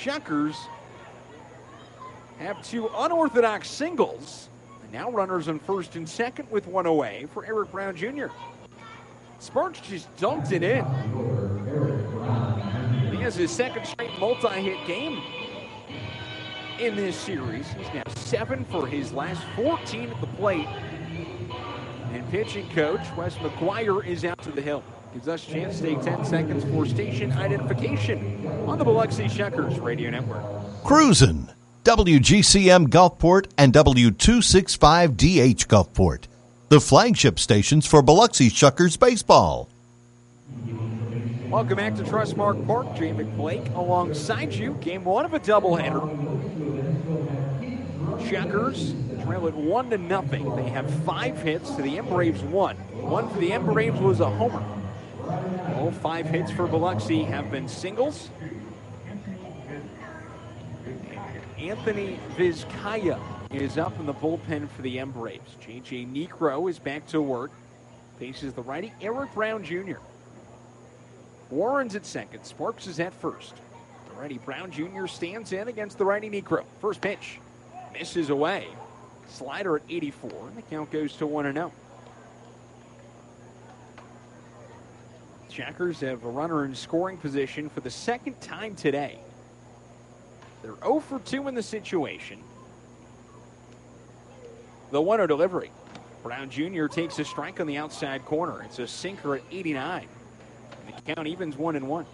Shuckers have two unorthodox singles. And now runners on first and second with one away for Eric Brown Jr. Sparks just dumped it in. He has his second straight multi-hit game in this series. He's now 7 for his last 14 at the plate. And pitching coach Wes McGuire is out to the hill. Gives us a chance to take 10 seconds for station identification on the Biloxi Shuckers Radio Network. Cruisin', WGCM Gulfport and W265DH Gulfport, the flagship stations for Biloxi Shuckers baseball. Welcome back to Trustmark Park. Jay McBlake alongside you. Game one of a doubleheader. Shuckers trail it 1-0. They have 5 hits to the M Braves 1. One for the M Braves was a homer. All 5 hits for Biloxi have been singles. Anthony Vizcaya is up in the bullpen for the M Braves. J.J. Niekro is back to work. Faces the righty Eric Brown Jr. Warren's at second. Sparks is at first. The righty Brown Jr. stands in against the righty Niekro. First pitch misses away. Slider at 84, and the count goes to 1-0. Shuckers have a runner in scoring position for the second time today. They're 0 for 2 in the situation. The 1-0 delivery. Brown Jr. takes a strike on the outside corner. It's a sinker at 89. And the count evens 1-1.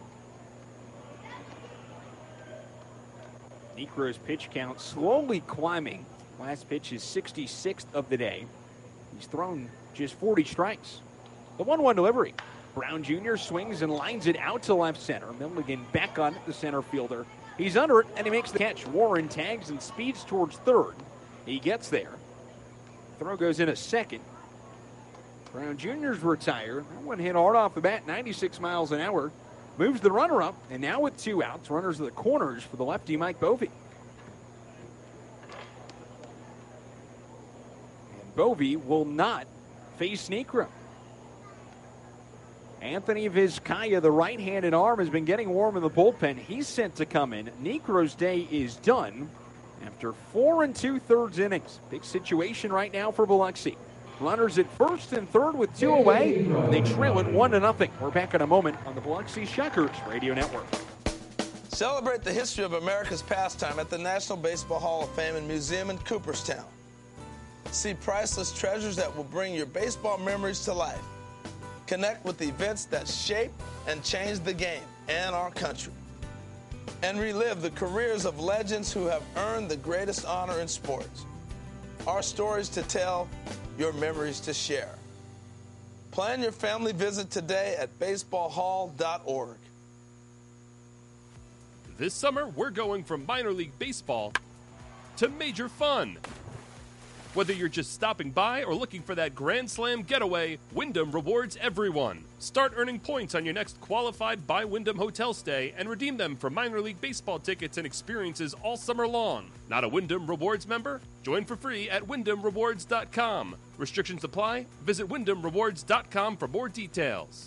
Niekro's pitch count slowly climbing. Last pitch is 66th of the day. He's thrown just 40 strikes. The 1-1 delivery. Brown Jr. swings and lines it out to left center. Milligan back on the center fielder. He's under it, and he makes the catch. Warren tags and speeds towards third. He gets there. Throw goes in a second. Brown Jr.'s retired. That one hit hard off the bat, 96 miles an hour. Moves the runner up, and now with 2 outs, runners at the corners for the lefty Mike Bovee. And Bovee will not face Niekro. Anthony Vizcaya, the right-handed arm, has been getting warm in the bullpen. He's set to come in. Niekro's day is done after 4 2/3 innings. Big situation right now for Biloxi. Runners at first and third with 2 away. And they trail it 1-0. We're back in a moment on the Biloxi Shuckers Radio Network. Celebrate the history of America's pastime at the National Baseball Hall of Fame and Museum in Cooperstown. See priceless treasures that will bring your baseball memories to life. Connect with the events that shape and change the game and our country. And relive the careers of legends who have earned the greatest honor in sports. Our stories to tell, your memories to share. Plan your family visit today at baseballhall.org. This summer, we're going from minor league baseball to major fun. Whether you're just stopping by or looking for that Grand Slam getaway, Wyndham rewards everyone. Start earning points on your next qualified by Wyndham hotel stay and redeem them for minor league baseball tickets and experiences all summer long. Not a Wyndham Rewards member? Join for free at WyndhamRewards.com. Restrictions apply. Visit WyndhamRewards.com for more details.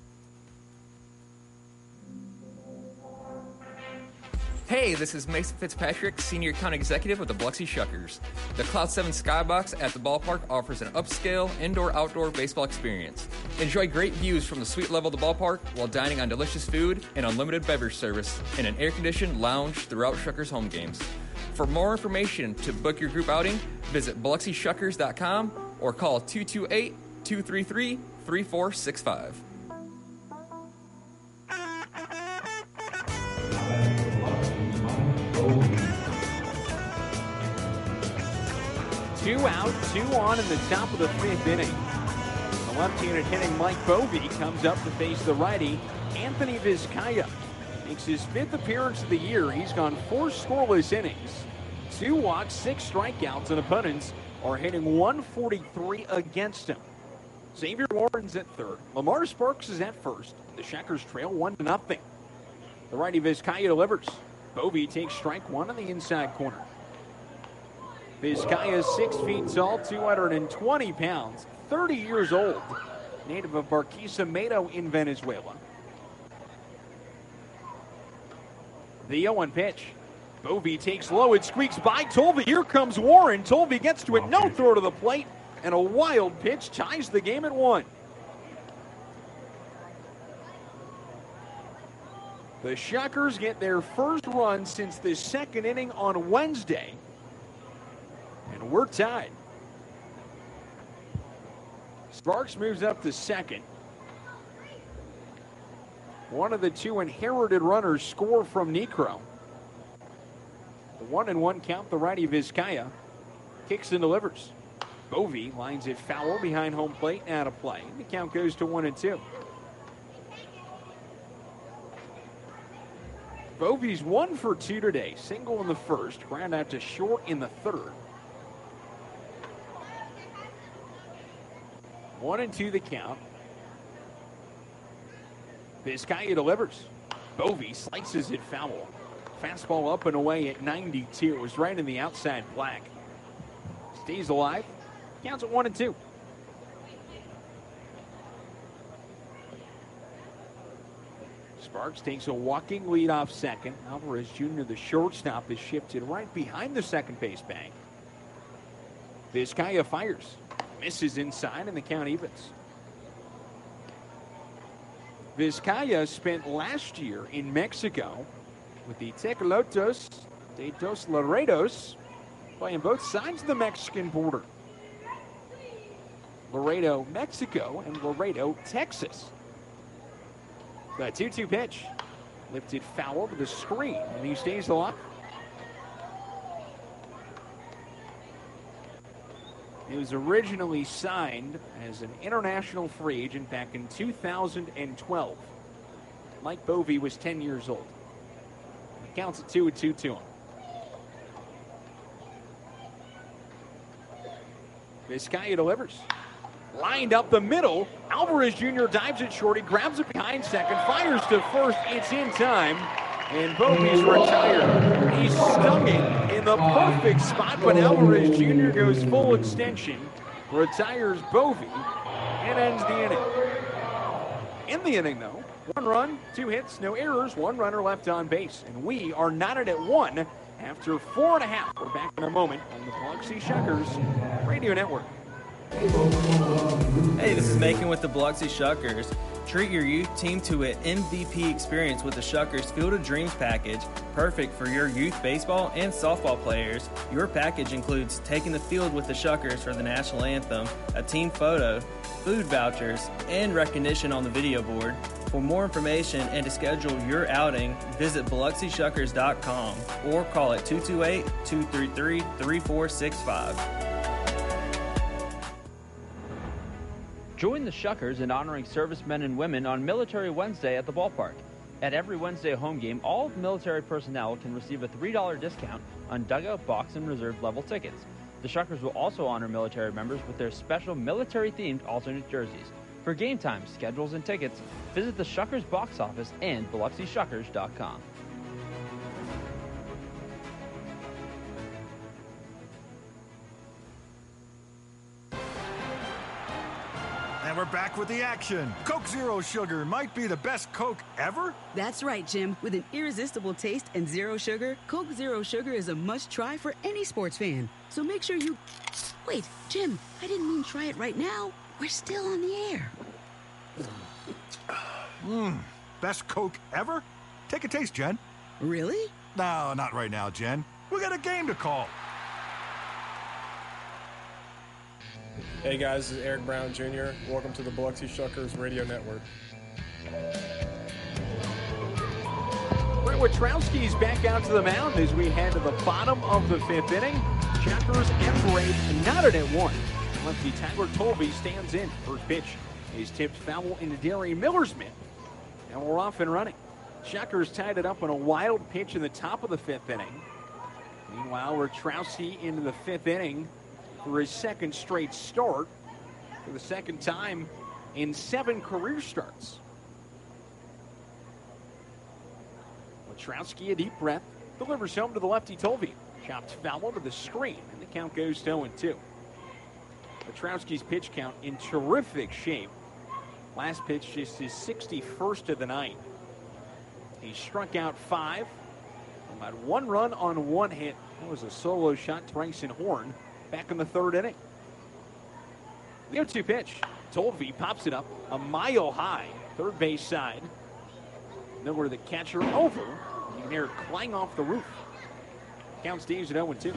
Hey, this is Mason Fitzpatrick, Senior Account Executive with the Biloxi Shuckers. The Cloud 7 Skybox at the ballpark offers an upscale indoor-outdoor baseball experience. Enjoy great views from the suite level of the ballpark while dining on delicious food and unlimited beverage service in an air-conditioned lounge throughout Shuckers home games. For more information to book your group outing, visit BiloxiShuckers.com or call 228-233-3465. Two out, 2 on in the top of the 5th inning. The left-handed hitting Mike Bovee comes up to face the righty Anthony Vizcaya. Makes his 5th appearance of the year. He's gone 4 scoreless innings, 2 walks, 6 strikeouts, and opponents are hitting 143 against him. Xavier Warren's at third. Lamar Sparks is at first. The Shuckers trail 1-0. The righty Vizcaya delivers. Bovee takes strike 1 on the inside corner. Vizcaya is 6 feet tall, 220 pounds, 30 years old, native of Barquisimeto in Venezuela. The 0-1 pitch. Bovee takes low. It squeaks by Tolvey. Here comes Warren. Tolvey gets to it. No throw to the plate. And a wild pitch ties the game at 1. The Shockers get their first run since the second inning on Wednesday. And we're tied. Sparks moves up to second. One of the 2 inherited runners score from Niekro. The 1-1 count, the righty Vizcaya kicks and delivers. Bovee lines it foul behind home plate and out of play. The count goes to 1-2. Bovee's 1 for 2 today. Single in the first, ground out to short in the third. 1-2 the count. Vizcaya delivers. Bovee slices it foul. Fastball up and away at 92. It was right in the outside black. Stays alive. Counts at 1-2. Sparks takes a walking lead off second. Alvarez Jr., the shortstop, is shifted right behind the second base bag. Vizcaya fires. Misses inside, and the count evens. Vizcaya spent last year in Mexico with the Tecolotes de Dos Laredos, playing both sides of the Mexican border. Laredo, Mexico, and Laredo, Texas. The 2-2 pitch. Lifted foul to the screen, and he stays alive. He was originally signed as an international free agent back in 2012. Mike Bovee was 10 years old. He counts at 2-2 to him. Vizcaya delivers. Lined up the middle. Alvarez Jr. dives at short. He grabs it behind second. Fires to first. It's in time. And Bovee's retired. He stung it in the perfect spot, but Alvarez Jr. goes full extension, retires Bovee, and ends the inning. In the inning, though, 1 run, 2 hits, no errors, 1 runner left on base. And we are knotted at 1 after 4.5. We're back in a moment on the Biloxi Shuckers Radio Network. Hey, this is Macon with the Biloxi Shuckers. Treat your youth team to an MVP experience with the Shuckers Field of Dreams package, perfect for your youth baseball and softball players. Your package includes taking the field with the Shuckers for the national anthem, a team photo, food vouchers, and recognition on the video board. For more information and to schedule your outing, visit BiloxiShuckers.com or call at 228-233-3465. Join the Shuckers in honoring servicemen and women on Military Wednesday at the ballpark. At every Wednesday home game, all military personnel can receive a $3 discount on dugout, box, and reserve level tickets. The Shuckers will also honor military members with their special military-themed alternate jerseys. For game times, schedules, and tickets, visit the Shuckers box office and BiloxiShuckers.com. And we're back with the action. Coke Zero Sugar might be the best Coke ever. That's right, Jim. With an irresistible taste and zero sugar, Coke Zero Sugar is a must-try for any sports fan. So make sure you... Wait, Jim, I didn't mean try it right now. We're still on the air. Best Coke ever? Take a taste, Jen. Really? No, not right now, Jen. We got a game to call. Hey guys, this is Eric Brown Jr. Welcome to the Biloxi Shuckers Radio Network. Brett Witrowski's back out to the mound as we head to the bottom of the 5th inning. Shuckers and Braves knotted at 1. Lefty Tyler Tolvey stands in. First pitch is tipped foul into Derry Miller's mitt. And we're off and running. Shuckers tied it up on a wild pitch in the top of the 5th inning. Meanwhile, Witrowski into the 5th inning for his second straight start for the second time in 7 career starts. Witrowski, a deep breath, delivers home to the lefty Tolvey. Chopped foul to the screen, and the count goes to 0-2. Witrowski's pitch count in terrific shape. Last pitch just his 61st of the night. He struck out 5 Had 1 run on 1 hit. That was a solo shot, Tyson Horn, back in the 3rd inning. The 0-2 pitch. Tolvey pops it up a mile high, third base side. Nowhere the catcher over. You can hear it clang off the roof. Count stays at 0-2.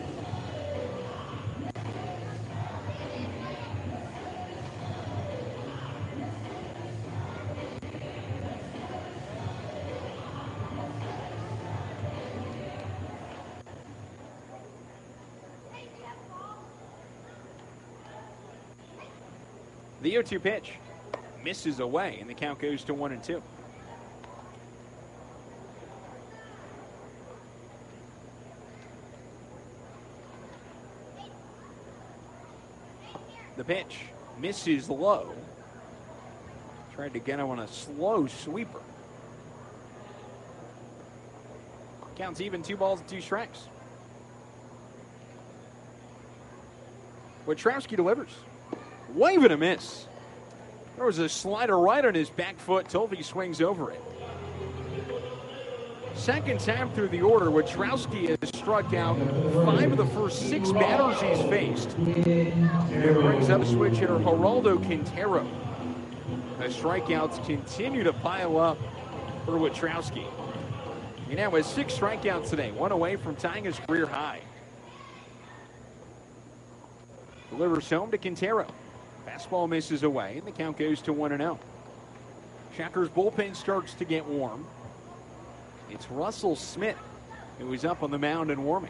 The 0-2 pitch misses away, and the count goes to 1-2. The pitch misses low. Tried to get him on a slow sweeper. Counts even, 2 balls and 2 strikes. Witrowski delivers. Wave and a miss. There was a slider right on his back foot. Tolvey swings over it. Second time through the order, Witrowski has struck out 5 of the first 6 batters he's faced. And it brings up switch hitter Geraldo Quintero. The strikeouts continue to pile up for Witrowski. He now has 6 strikeouts today, 1 away from tying his career high. Delivers home to Quintero. Fastball misses away, and the count goes to 1-0. Shockers bullpen starts to get warm. It's Russell Smith who is up on the mound and warming.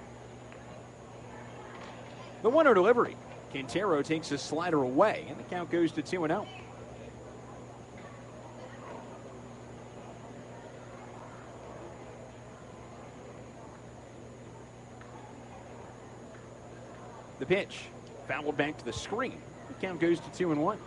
The 1-0 delivery. Quintero takes a slider away, and the count goes to 2-0. The pitch fouled back to the screen. The count goes to 2-1.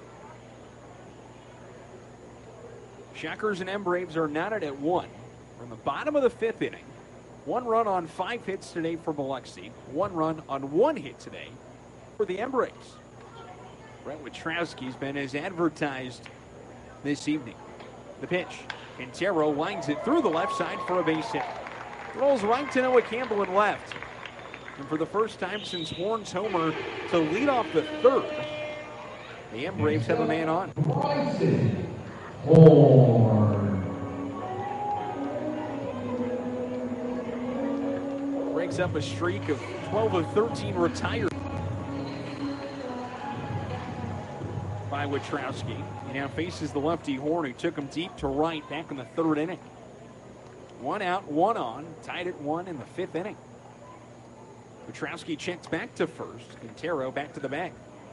Shockers and M-Braves are knotted at 1. From the bottom of the 5th inning. 1 run on 5 hits today for Biloxi. 1 run on 1 hit today for the M-Braves. Brett Witrowski's been as advertised this evening. The pitch. Quintero lines it through the left side for a base hit. Rolls right to Noah Campbell in left. And for the first time since Horn's homer to lead off the 3rd, the M-Braves have a man on. Breaks up a streak of 12 of 13 retired by Witrowski. He now faces the lefty Horn, who took him deep to right back in the 3rd inning. 1 out, 1 on, tied at 1 in the 5th inning. Witrowski checks back to first. Quintero back to the bag.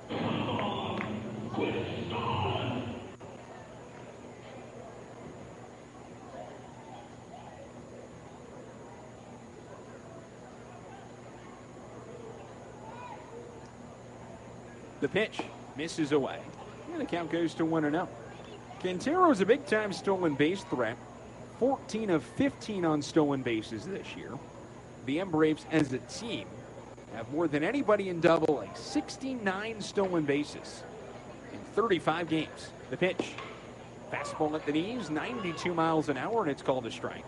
The pitch misses away, and the count goes to 1-0. Quintero is a big-time stolen base threat. 14 of 15 on stolen bases this year. The M-Braves as a team have more than anybody in Double-A. 69 stolen bases in 35 games. The pitch. Fastball at the knees, 92 miles an hour, and it's called a strike.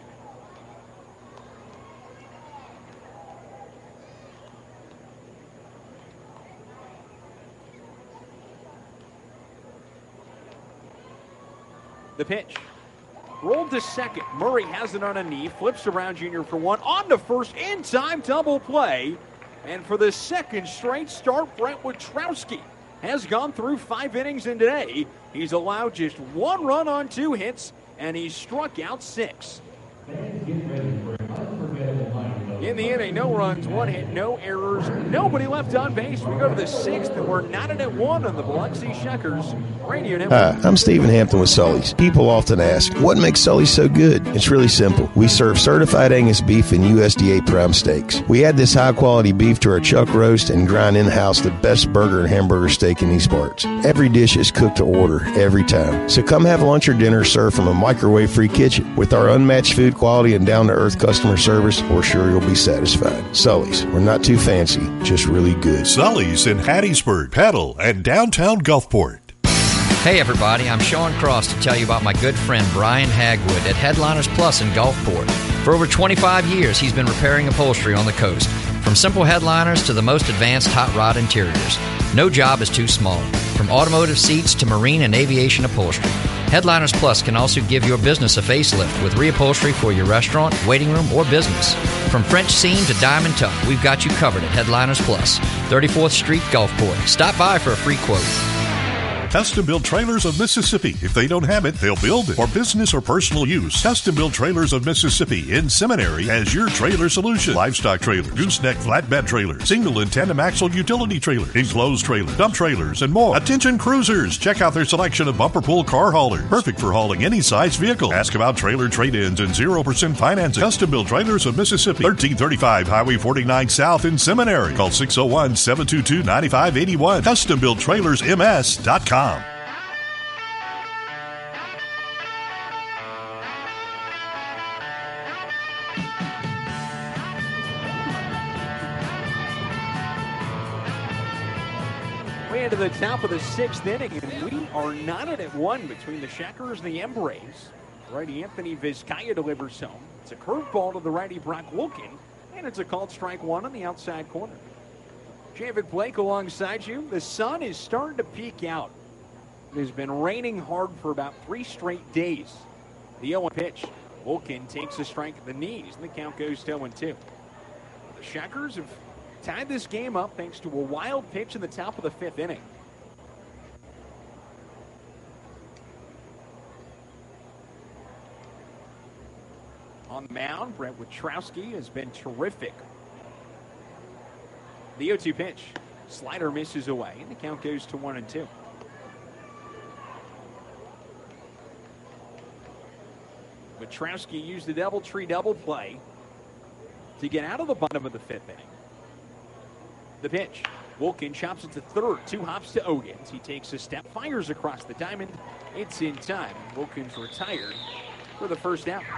The pitch. Rolled to second. Murray has it on a knee. Flips around Jr. for 1. On to first. In time. Double play. And for the second straight start, Brett Witrowski has gone through 5 innings, and today he's allowed just 1 run on 2 hits, and he's struck out 6. In the inning, no runs, 1 hit, no errors, nobody left on base. We go to the 6th, and we're knotted at 1 on the Biloxi Shockers Radio Network. Hi, I'm Stephen Hampton with Sully's. People often ask, what makes Sully's so good? It's really simple. We serve certified Angus beef and USDA prime steaks. We add this high-quality beef to our chuck roast and grind in-house the best burger and hamburger steak in these parts. Every dish is cooked to order, every time. So come have lunch or dinner served from a microwave-free kitchen. With our unmatched food quality and down-to-earth customer service, we're sure you'll be satisfied. Sully's, we're not too fancy, just really good. Sully's in Hattiesburg, Petal, and downtown Gulfport. Hey everybody, I'm Sean Cross to tell you about my good friend Brian Hagwood at Headliners Plus in Gulfport. For over 25 years, he's been repairing upholstery on the coast, from simple headliners to the most advanced hot rod interiors. No job is too small, from automotive seats to marine and aviation upholstery. Headliners Plus can also give your business a facelift with reupholstery for your restaurant, waiting room, or business. From French seam to diamond tuck, we've got you covered at Headliners Plus, 34th Street, Gulfport. Stop by for a free quote. Custom Built Trailers of Mississippi. If they don't have it, they'll build it. For business or personal use, Custom Built Trailers of Mississippi in Seminary has your trailer solution. Livestock trailer, gooseneck flatbed trailer, single and tandem axle utility trailer, enclosed trailer, dump trailers, and more. Attention cruisers! Check out their selection of bumper pull car haulers. Perfect for hauling any size vehicle. Ask about trailer trade-ins and 0% financing. Custom Built Trailers of Mississippi. 1335 Highway 49 South in Seminary. Call 601-722-9581. CustomBuiltTrailersMS.com. Way into the top of the sixth inning, and we are knotted at one between the Shackers and the Embrace. Righty Anthony Vizcaya delivers home. It's a curveball to the righty Brock Wilkin, and it's a called strike one on the outside corner. Javik Blake alongside you. The sun is starting to peek out. It has been raining hard for about 3 straight days. The 0-1 pitch. Wilkin takes a strike at the knees, and the count goes to 0-2. The Shackers have tied this game up thanks to a wild pitch in the top of the 5th inning. On the mound, Brent Witrowski has been terrific. The 0-2 pitch. Slider misses away, and the count goes to 1-2. Witrowski used the DoubleTree double play to get out of the bottom of the 5th inning. The pitch. Wilkin chops it to third. 2 hops to Ogans. He takes a step, fires across the diamond. It's in time. Wilkin's retired for the first out.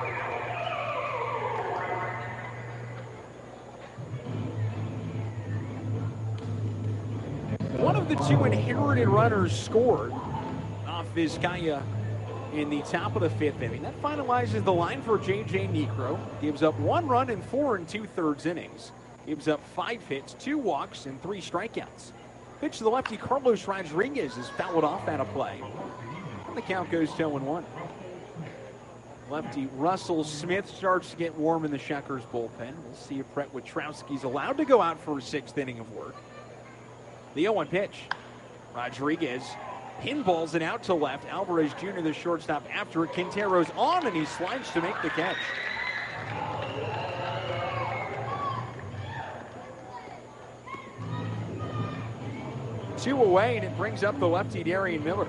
One of the 2 inherited runners scored off Vizcaya in the top of the 5th inning. That finalizes the line for J.J. Niekro. Gives up 1 run in 4 2/3 innings. Gives up 5 hits, 2 walks, and 3 strikeouts. Pitch to the lefty, Carlos Rodriguez is fouled off out of play. And the count goes to 0-1. Lefty Russell Smith starts to get warm in the Shackers bullpen. We'll see if Brett Witrowski's allowed to go out for a 6th inning of work. The 0-1 pitch. Rodriguez pinballs it out to left. Alvarez Jr., the shortstop, after it. Quintero's on, and he slides to make the catch. Two away, and it brings up the lefty Darian Miller.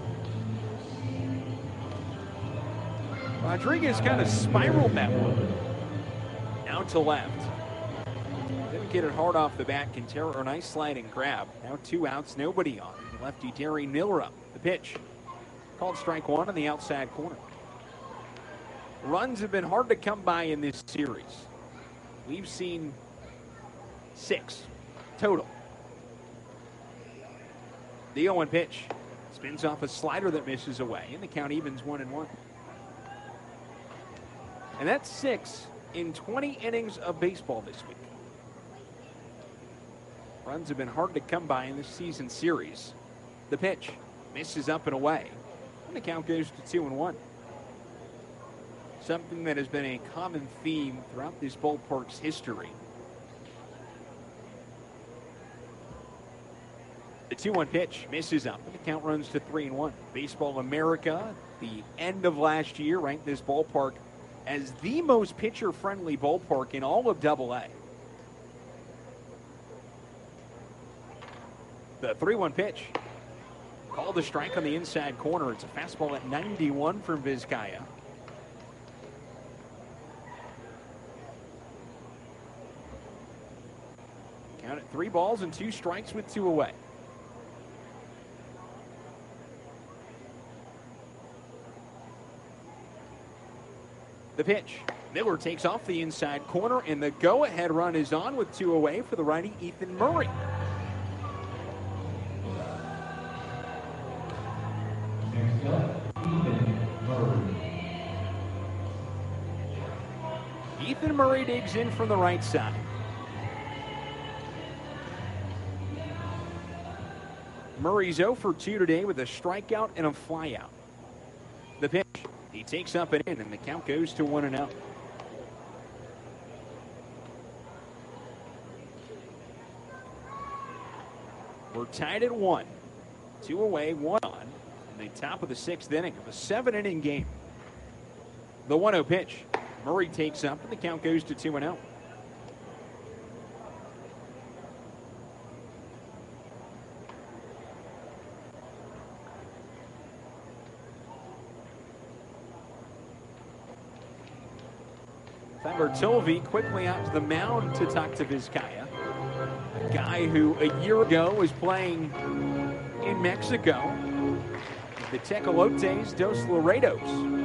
Rodriguez kind of spiraled that one. Out to left. Didn't get it hard off the bat. Quintero, a nice sliding grab. Now 2 outs, nobody on. Lefty Darian Miller up. The pitch. Called strike 1 on the outside corner. Runs have been hard to come by in this series. We've seen 6 total. The 0-1 pitch. Spins off a slider that misses away, and the count evens 1-1. And that's 6 in 20 innings of baseball this week. Runs have been hard to come by in this season series. The pitch misses up and away, and the count goes to 2-1. Something that has been a common theme throughout this ballpark's history. The 2-1 pitch misses up, and the count runs to 3-1. Baseball America, the end of last year, ranked this ballpark as the most pitcher-friendly ballpark in all of AA. The 3-1 pitch. Called a strike on the inside corner. It's a fastball at 91 from Vizcaya. Count at 3 balls and 2 strikes with 2 away. The pitch. Miller takes off the inside corner, and the go-ahead run is on with 2 away for the righty Ethan Murray. and Murray digs in from the right side. Murray's 0 for 2 today with a strikeout and a flyout. The pitch, he takes up and in, and the count goes to 1-0. We're tied at 1. 2 away, 1 on, in the top of the 6th inning of a 7-inning game. The 1-0 pitch. Murray takes up, and the count goes to 2-0. Bertolvi quickly out to the mound to talk to Vizcaya. A guy who a year ago was playing in Mexico. The Tecolotes dos Laredos.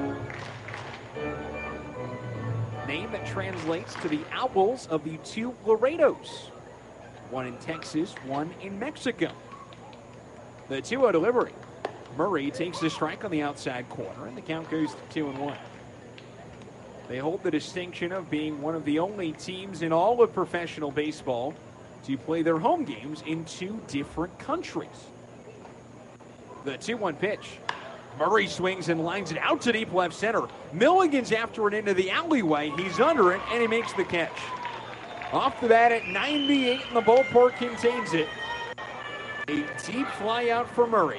Name that translates to the Owls of the two Laredos. One in Texas, one in Mexico. The 2-0 delivery. Murray takes the strike on the outside corner, and the count goes to 2-1. They hold the distinction of being one of the only teams in all of professional baseball to play their home games in 2 different countries. The 2-1 pitch. Murray swings and lines it out to deep left center. Milligan's after it into the alleyway. He's under it, and he makes the catch. Off the bat at 98, and the ballpark contains it. A deep fly out for Murray.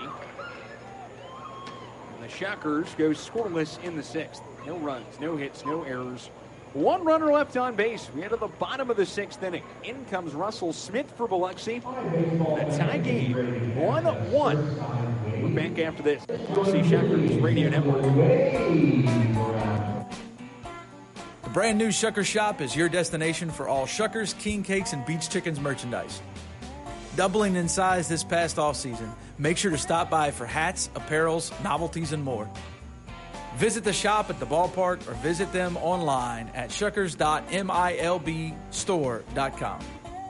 And the Shockers go scoreless in the 6th. No runs, no hits, no errors. 1 runner left on base. We head to the bottom of the 6th inning. In comes Russell Smith for Biloxi. The tie game, 1-1. We're back after this. Biloxi Shockers Radio Network. The brand new Shucker Shop is your destination for all Shuckers, King Cakes, and Beach Chickens merchandise. Doubling in size this past off-season, make sure to stop by for hats, apparels, novelties, and more. Visit the shop at the ballpark or visit them online at shuckers.milbstore.com.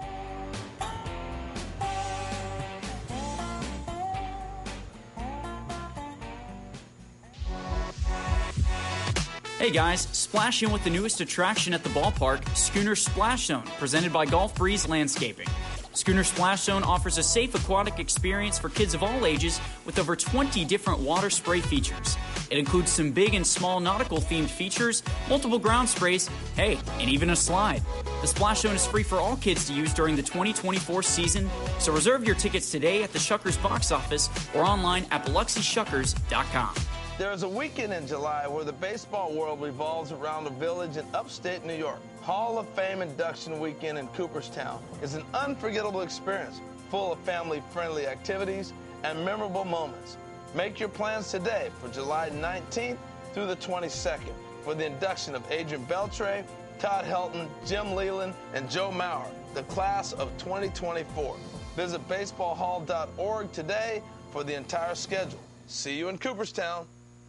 Hey guys, splash in with the newest attraction at the ballpark, Schooner Splash Zone, presented by Golf Breeze Landscaping. Schooner Splash Zone offers a safe aquatic experience for kids of all ages with over 20 different water spray features. It includes some big and small nautical-themed features, multiple ground sprays, hey, and even a slide. The Splash Zone is free for all kids to use during the 2024 season, so reserve your tickets today at the Shuckers box office or online at BiloxiShuckers.com. There is a weekend in July where the baseball world revolves around a village in upstate New York. Hall of Fame Induction Weekend in Cooperstown is an unforgettable experience full of family-friendly activities and memorable moments. Make your plans today for July 19th through the 22nd for the induction of Adrian Beltre, Todd Helton, Jim Leland, and Joe Mauer, the class of 2024. Visit baseballhall.org today for the entire schedule. See you in Cooperstown.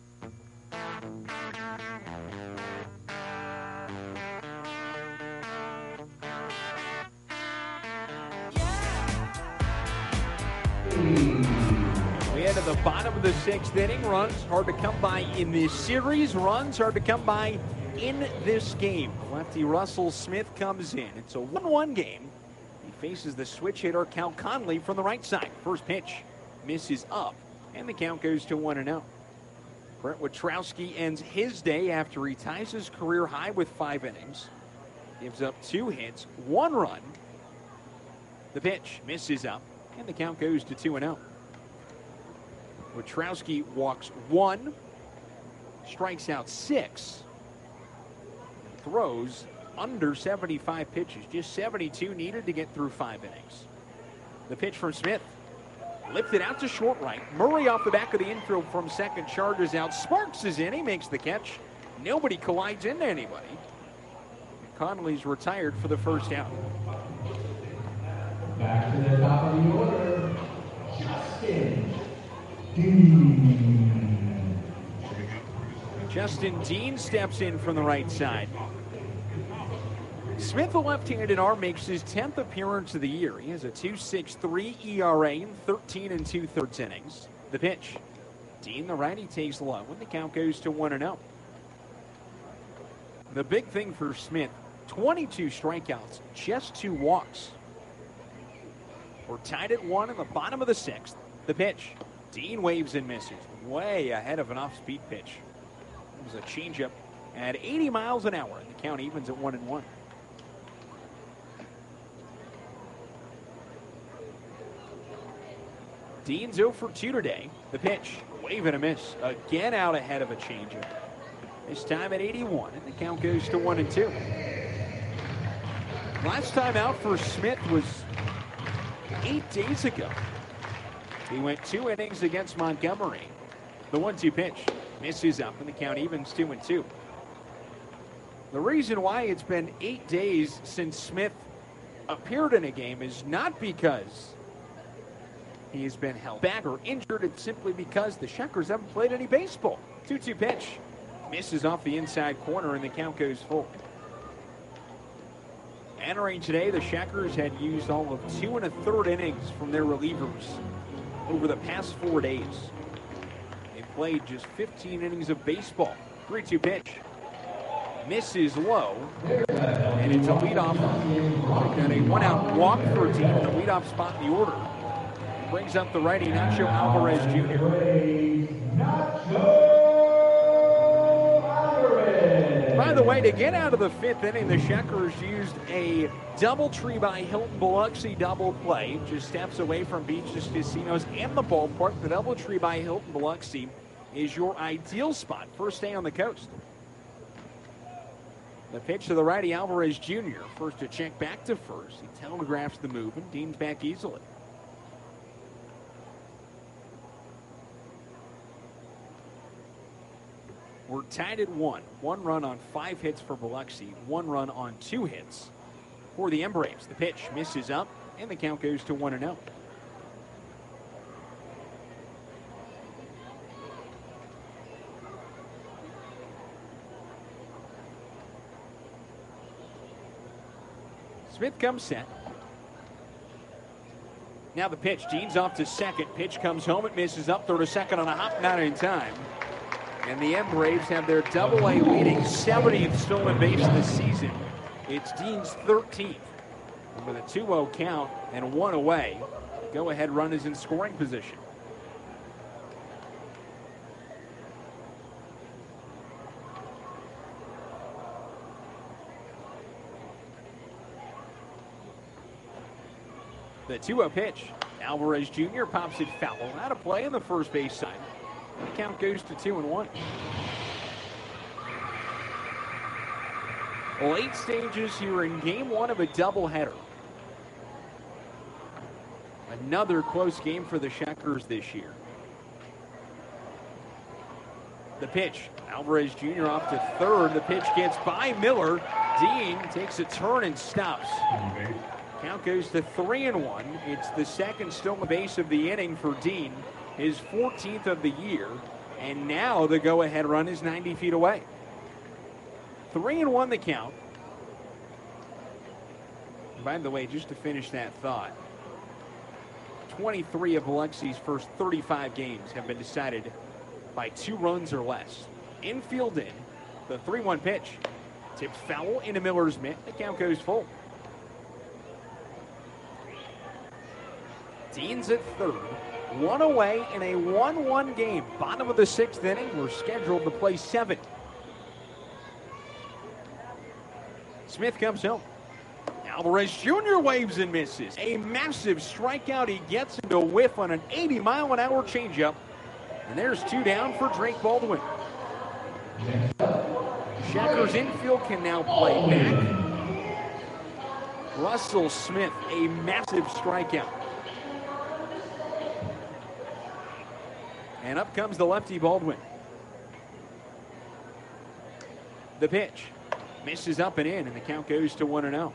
We head to the bottom of the 6th inning. Runs hard to come by in this series. Runs hard to come by in this game. Lefty Russell Smith comes in. It's a 1-1 game. He faces the switch hitter Cal Conley from the right side. First pitch misses up, and the count goes to 1-0. Brent Witrowski ends his day after he ties his career high with 5 innings. Gives up 2 hits, 1 run. The pitch misses up, and the count goes to 2-0. Witrowski walks 1, strikes out 6, throws under 75 pitches. Just 72 needed to get through 5 innings. The pitch from Smith. Lifted out to short right. Murray off the back of the infield from second, charges out. Sparks is in. He makes the catch. Nobody collides into anybody. Conley's retired for the first out. Back to the top of the order, Justin Dean. Justin Dean steps in from the right side. Smith, a left-handed arm, makes his 10th appearance of the year. He has a 2.63 ERA in 13 2/3 innings. The pitch. Dean, the righty, takes low, and the count goes to 1-0. The big thing for Smith, 22 strikeouts, just 2 walks. We're tied at 1 in the bottom of the 6th. The pitch. Dean waves and misses. Way ahead of an off-speed pitch. It was a changeup at 80 miles an hour. The count evens at 1-1. Dean's 0 for 2 today. The pitch. Wave and a miss. Again out ahead of a changeup. This time at 81, and the count goes to 1-2. Last time out for Smith was 8 days ago. He went 2 innings against Montgomery. The 1-2 pitch misses up, and the count evens 2-2. The reason why it's been 8 days since Smith appeared in a game is not because he's been held back or injured. It's simply because the Shuckers haven't played any baseball. 2-2 pitch misses off the inside corner, and the count goes full. Entering today, the Shuckers had used all of 2 1/3 innings from their relievers over the past 4 days. They played just 15 innings of baseball. 3-2 pitch. Misses low, and it's a leadoff. And a 1-out walk for Dean in the leadoff spot in the order. Brings up the righty Nacho Alvarez Jr. By the way, to get out of the 5th inning, the Shuckers used a DoubleTree by Hilton Biloxi double play. Just steps away from beaches, casinos, and the ballpark. The DoubleTree by Hilton Biloxi is your ideal spot. First day on the coast. The pitch to the righty Alvarez Jr. First to check back to first. He telegraphs the move, and Dean's back easily. We're tied at 1. 1 run on 5 hits for Biloxi. 1 run on 2 hits for the Embraves. The pitch misses up, and the count goes to 1-0. Smith comes set. Now the pitch. Dean's off to second. Pitch comes home. It misses up. Throw to second on a hop. Not in time. And the Embraves have their Double-A leading 70th stolen base of the season. It's Dean's 13th. And with a 2-0 count and 1 away, go-ahead run is in scoring position. The 2-0 pitch. Alvarez Jr. pops it foul. Out of play on the first base side. The count goes to 2-1. Late stages here in game 1 of a doubleheader. Another close game for the Shuckers this year. The pitch. Alvarez Jr. off to third. The pitch gets by Miller. Dean takes a turn and stops. Count goes to 3-1. It's the second stolen base of the inning for Dean. His 14th of the year, and now the go-ahead run is 90 feet away. 3-1 the count. By the way, just to finish that thought, 23 of Biloxi's first 35 games have been decided by 2 runs or less. Infield in, the 3-1 pitch. Tipped foul into Miller's mitt. The count goes full. Dean's at third. 1 away in a 1-1 game. Bottom of the 6th inning. We're scheduled to play 7. Smith comes home. Alvarez Jr. waves and misses. A massive strikeout. He gets into a whiff on an 80-mile-an-hour changeup. And there's 2 down for Drake Baldwin. Shuckers infield can now play back. Russell Smith, a massive strikeout. And up comes the lefty Baldwin. The pitch misses up and in, and the count goes to 1-0.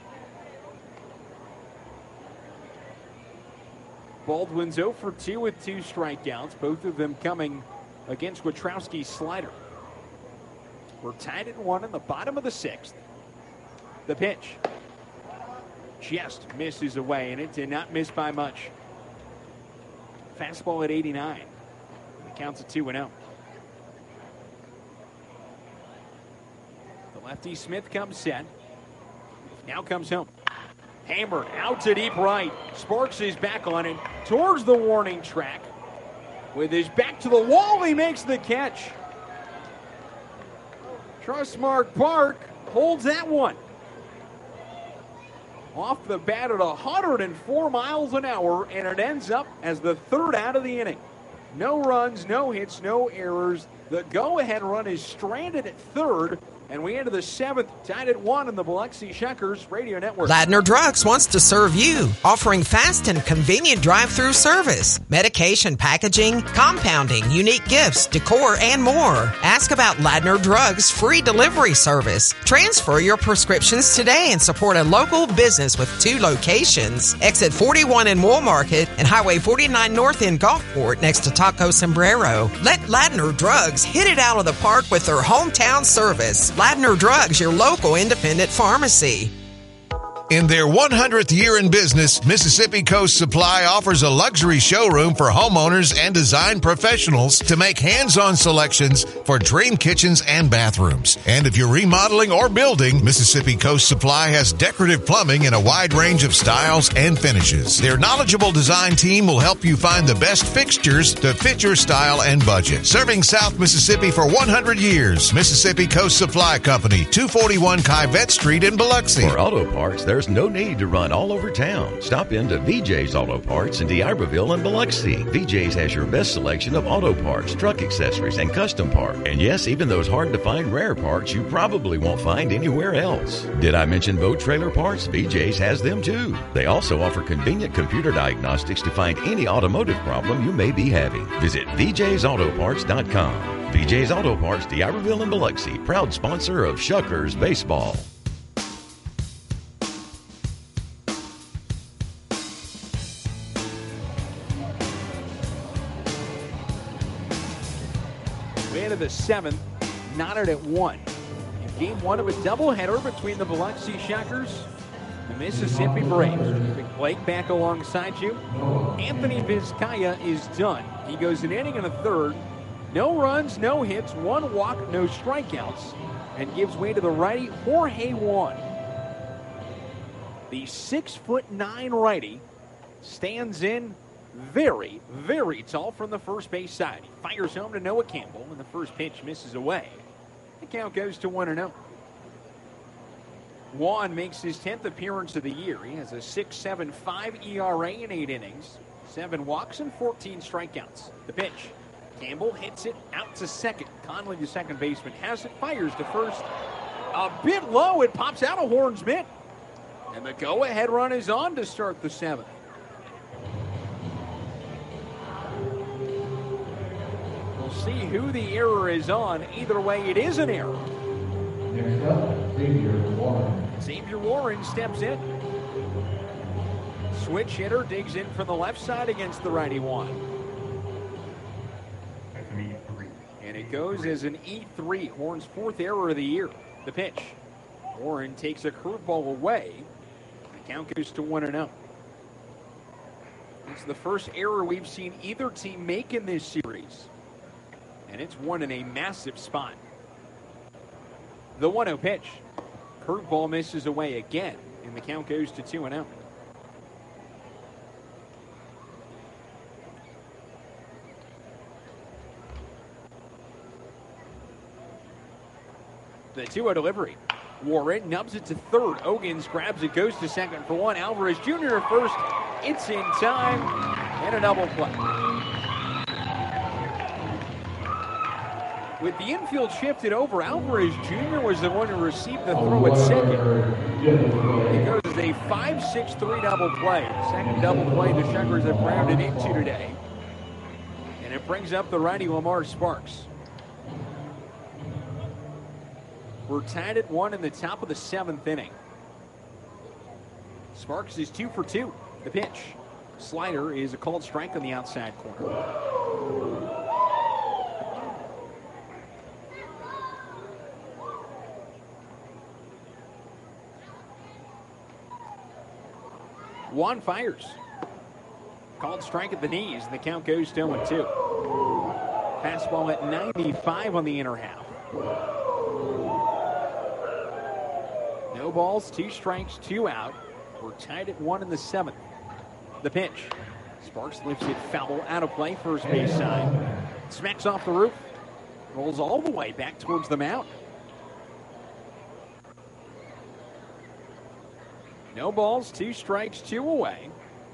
Baldwin's 0 for 2 with 2 strikeouts, both of them coming against Witrowski's slider. We're tied at 1 in the bottom of the 6th. The pitch just misses away, and it did not miss by much. Fastball at 89. Counts at 2-0. The lefty Smith comes set. Now comes home. Hammered out to deep right. Sparks is back on it towards the warning track. With his back to the wall, he makes the catch. Trustmark Park holds that one. Off the bat at 104 miles an hour, and it ends up as the third out of the inning. No runs, no hits, no errors. The go-ahead run is stranded at third, and we enter the seventh, tied at 1 in the Biloxi Shuckers Radio Network. Ladner Drugs wants to serve you, offering fast and convenient drive-through service, medication packaging, compounding, unique gifts, decor, and more. Ask about Ladner Drugs' free delivery service. Transfer your prescriptions today and support a local business with 2 locations. Exit 41 in Wool Market and Highway 49 North in Gulfport next to Taco Sombrero. Let Ladner Drugs hit it out of the park with their hometown service. Ladner Drugs, your local independent pharmacy. In their 100th year in business, Mississippi Coast Supply offers a luxury showroom for homeowners and design professionals to make hands-on selections for dream kitchens and bathrooms. And if you're remodeling or building, Mississippi Coast Supply has decorative plumbing in a wide range of styles and finishes. Their knowledgeable design team will help you find the best fixtures to fit your style and budget. Serving South Mississippi for 100 years, Mississippi Coast Supply Company, 241 Kyvette Street in Biloxi. For auto parts, there's no need to run all over town. Stop into VJ's Auto Parts in D'Iberville and Biloxi. VJ's has your best selection of auto parts, truck accessories, and custom parts. And yes, even those hard-to-find rare parts you probably won't find anywhere else. Did I mention boat trailer parts? VJ's has them too. They also offer convenient computer diagnostics to find any automotive problem you may be having. Visit VJ'sAutoParts.com. VJ's Auto Parts, D'Iberville and Biloxi, proud sponsor of Shuckers Baseball. The seventh, knotted at 1. In game 1 of a doubleheader between the Biloxi Shuckers and the Mississippi Braves. Blake back alongside you. Anthony Vizcaya is done. He goes an inning and a third. No runs, no hits, 1 walk, no strikeouts, and gives way to the righty Jorge Juan. The 6'9" righty stands in very, very tall from the first base side. He fires home to Noah Campbell, and the first pitch misses away. The count goes to 1-0. Juan makes his 10th appearance of the year. He has a 6.75 ERA in 8 innings, 7 walks and 14 strikeouts. The pitch. Campbell hits it out to second. Conley, the second baseman, has it, fires to first. A bit low. It pops out of Horn's mitt. And the go-ahead run is on to start the 7th. See who the error is on. Either way, it is an error. Next up, Xavier Warren. Xavier Warren steps in. Switch hitter digs in from the left side against the righty Juan. And it goes as an E3. Horn's 4th error of the year. The pitch. Warren takes a curveball away. The count goes to 1-0. It's the first error we've seen either team make in this series. And it's one in a massive spot. The 1-0 pitch. Curveball misses away again, and the count goes to 2-0. The 2-0 delivery. Warren nubs it to third. Ogans grabs it, goes to second for 1. Alvarez Jr. at first. It's in time, and a double play. With the infield shifted over, Alvarez Jr. was the one who received the throw at second. It goes as a 5-6-3 double play. The second double play the Shuckers have rounded into today. And it brings up the righty Lamar Sparks. We're tied at 1 in the top of the 7th inning. Sparks is 2 for 2. The pitch. Slider is a called strike on the outside corner. Juan fires. Called strike at the knees, and the count goes to 0-2. Fastball at 95 on the inner half. No balls, 2 strikes, 2 out. We're tied at 1 in the 7th. The pitch. Sparks lifts it foul out of play, first base side. Smacks off the roof. Rolls all the way back towards the mound. No balls, 2 strikes, 2 away.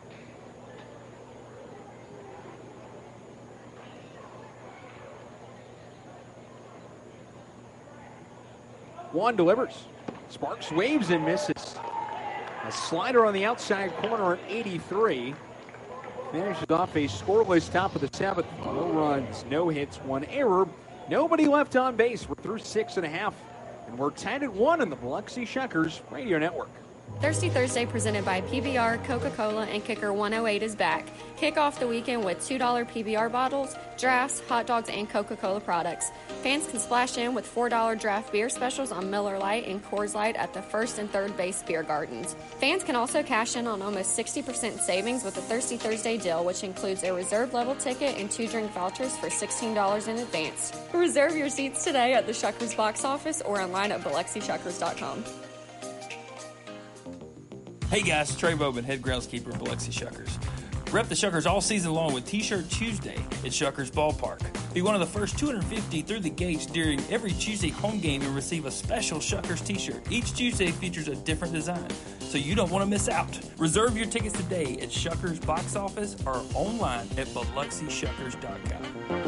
One delivers. Sparks waves and misses. A slider on the outside corner at 83. Finishes off a scoreless top of the 7th. No runs, no hits, 1 error. Nobody left on base. We're through 6.5. And we're tied at 1 in the Biloxi Shuckers Radio Network. Thirsty Thursday presented by PBR, Coca-Cola, and Kicker 108 is back. Kick off the weekend with $2 PBR bottles, drafts, hot dogs, and Coca-Cola products. Fans can splash in with $4 draft beer specials on Miller Lite and Coors Light at the first and third base beer gardens. Fans can also cash in on almost 60% savings with the Thirsty Thursday deal, which includes a reserve level ticket and 2 drink vouchers for $16 in advance. Reserve your seats today at the Shuckers box office or online at BiloxiShuckers.com. Hey guys, Trey Bowman, head groundskeeper at Biloxi Shuckers. Rep the Shuckers all season long with T-Shirt Tuesday at Shuckers Ballpark. Be one of the first 250 through the gates during every Tuesday home game and receive a special Shuckers T-shirt. Each Tuesday features a different design, so you don't want to miss out. Reserve your tickets today at Shuckers box office or online at BiloxiShuckers.com.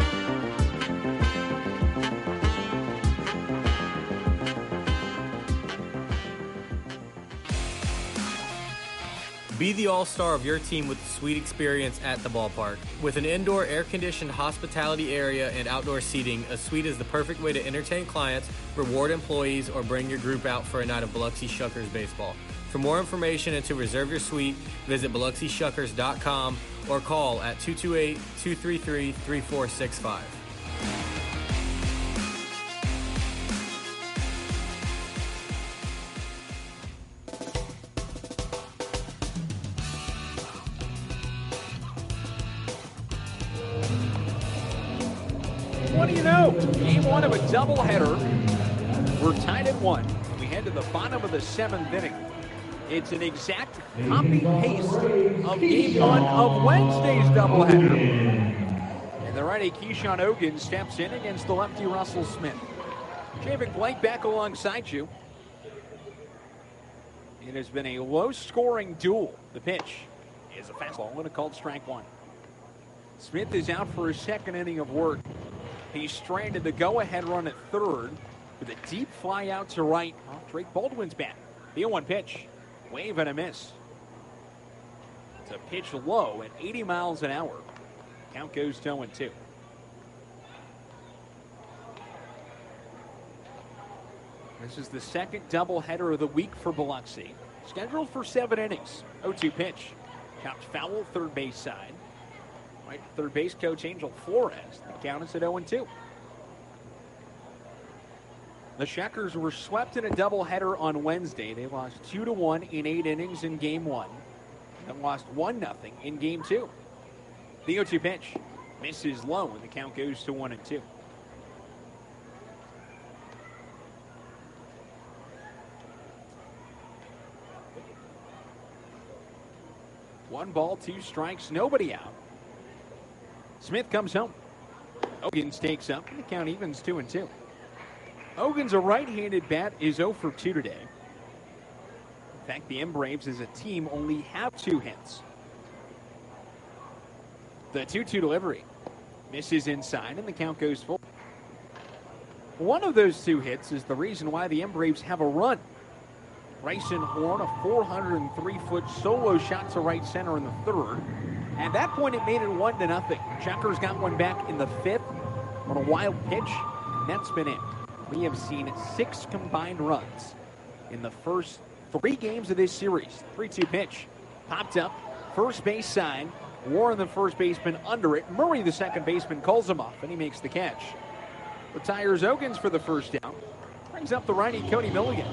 Be the all-star of your team with the suite experience at the ballpark. With an indoor air-conditioned hospitality area and outdoor seating, a suite is the perfect way to entertain clients, reward employees, or bring your group out for a night of Biloxi Shuckers baseball. For more information and to reserve your suite, visit BiloxiShuckers.com or call at 228-233-3465. What do you know? Game 1 of a doubleheader. We're tied at 1. We head to the bottom of the 7th inning. It's an exact copy-paste of Game 1 of Wednesday's doubleheader. And the righty Keyshawn Hogan steps in against the lefty Russell Smith. Javik Blake back alongside you. It has been a low-scoring duel. The pitch is a fastball and a called strike 1. Smith is out for his 2nd inning of work. He stranded the go-ahead run at 3rd with a deep fly out to right. Drake Baldwin's bat. The 0-1 pitch. Wave and a miss. It's a pitch low at 80 miles an hour. Count goes to 0-2. This is the 2nd doubleheader of the week for Biloxi. Scheduled for 7 innings. 0-2 pitch. Chopped foul, 3rd base side. Right, 3rd base coach Angel Flores. The count is at 0-2. The Shuckers were swept in a doubleheader on Wednesday. They lost 2-1 in 8 innings in Game 1. And lost 1-0 in Game 2. The 0-2 pitch misses low, and the count goes to 1-2. One ball, 2 strikes, nobody out. Smith comes home. Hogan takes up, and the count evens 2-2. Hogan's a right-handed bat, is 0 for 2 today. In fact, the M-Braves as a team only have 2 hits. The 2-2 delivery misses inside, and the count goes full. One of those 2 hits is the reason why the M-Braves have a run. Bryson Horn, a 403-foot solo shot to right center in the 3rd. At that point, it made it 1-0. Shuckers got one back in the 5th on a wild pitch. That's been it. We have seen 6 combined runs in the first 3 games of this series. 3-2 pitch. Popped up. First base side. Warren, the first baseman, under it. Murray, the second baseman, calls him off, and he makes the catch. Retires Ogans for the first down. Brings up the righty Cody Milligan.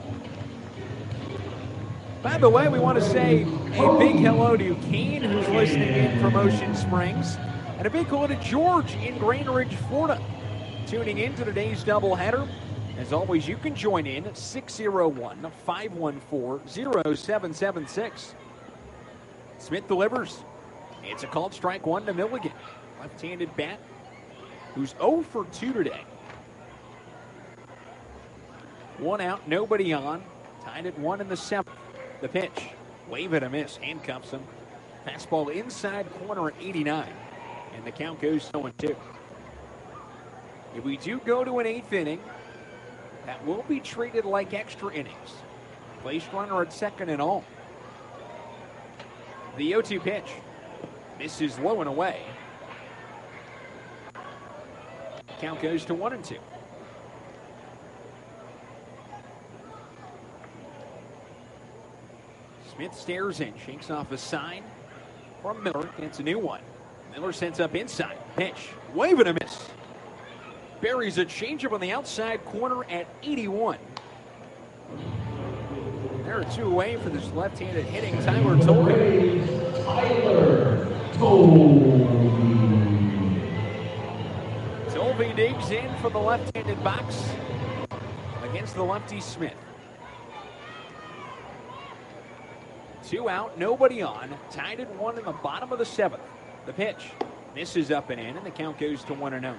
By the way, we want to say a big hello to Kane, who's listening in from Ocean Springs, and a big hello to George in Grange Ridge, Florida, tuning in to today's doubleheader. As always, you can join in at 601-514-0776. Smith delivers. It's a called strike one to Milligan. Left-handed bat who's 0 for 2 today. 1 out, nobody on. Tied at 1 in the 7th. The pitch. Wave and a miss. Handcuffs him. Fastball inside corner at 89. And the count goes 0-2. If we do go to an 8th inning, that will be treated like extra innings. Placed runner at second and all. The 0-2 pitch. Misses low and away. Count goes to 1-2. Smith stares in, shakes off a sign from Miller. Gets a new one. Miller sends up inside. Pitch. Wave and a miss. Buries a changeup on the outside corner at 81. There are 2 away for this left-handed hitting Tyler Tolby. Tolby digs in for the left-handed box against the lefty Smith. 2 out, nobody on. Tied at 1 in the bottom of the 7th. The pitch misses up and in, and the count goes to 1-0.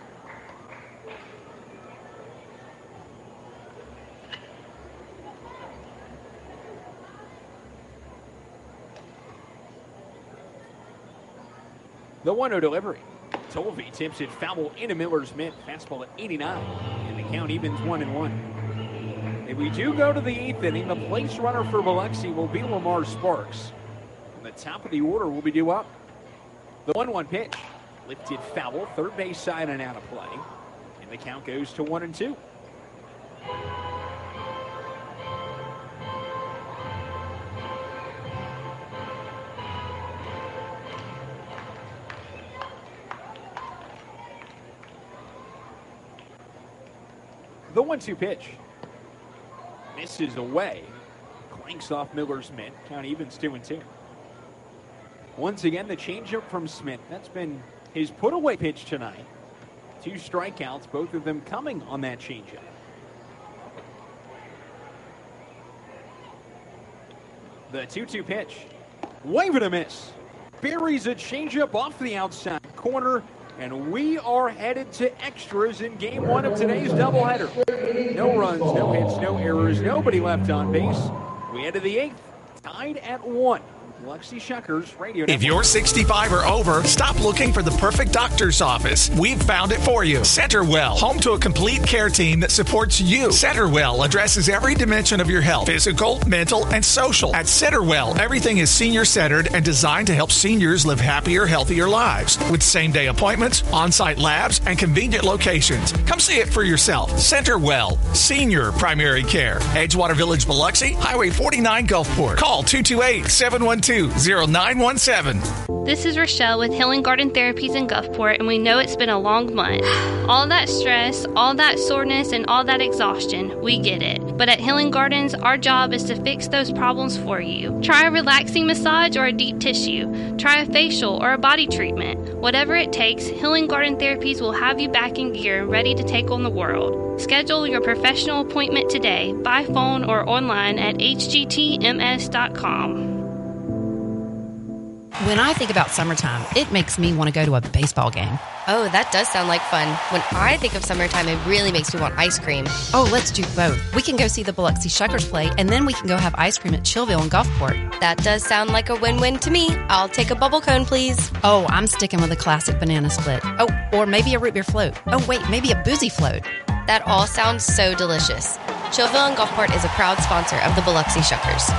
The 1-0 delivery. Tolby tips it foul into Miller's mitt. Fastball at 89, and the count evens 1-1. If we do go to the 8th inning, the place runner for Biloxi will be Lamar Sparks. And the top of the order will be due up. The 1-1 pitch. Lifted foul, third base side and out of play. And the count goes to 1-2. The 1-2 pitch. Misses away. Clanks off Miller's mitt. Count evens 2-2. Once again, the changeup from Smith. That's been his put-away pitch tonight. 2 strikeouts, both of them coming on that changeup. The 2-2 pitch. Wave and a miss. Buries a changeup off the outside corner. And we are headed to extras in game 1 of today's doubleheader. No runs, no hits, no errors, nobody left on base. We head to the 8th, tied at 1. Biloxi Shuckers Radio Network. If you're 65 or over, stop looking for the perfect doctor's office. We've found it for you. Centerwell, home to a complete care team that supports you. Centerwell addresses every dimension of your health, physical, mental, and social. At Centerwell, everything is senior-centered and designed to help seniors live happier, healthier lives. With same-day appointments, on-site labs, and convenient locations. Come see it for yourself. Centerwell, senior primary care. Edgewater Village, Biloxi, Highway 49, Gulfport. Call 228-712-0917. This is Rochelle with Healing Garden Therapies in Gulfport, and we know it's been a long month. All that stress, all that soreness, and all that exhaustion, we get it. But at Healing Gardens, our job is to fix those problems for you. Try a relaxing massage or a deep tissue. Try a facial or a body treatment. Whatever it takes, Healing Garden Therapies will have you back in gear and ready to take on the world. Schedule your professional appointment today by phone or online at hgtms.com. When I think about summertime, it makes me want to go to a baseball game. Oh, that does sound like fun. When I think of summertime, it really makes me want ice cream. Oh, let's do both. We can go see the Biloxi Shuckers play, and then we can go have ice cream at Chillville in Gulfport. That does sound like a win-win to me. I'll take a bubble cone, please. Oh, I'm sticking with a classic banana split. Oh, or maybe a root beer float. Oh, wait, maybe a boozy float. That all sounds so delicious. Chillville in Gulfport is a proud sponsor of the Biloxi Shuckers.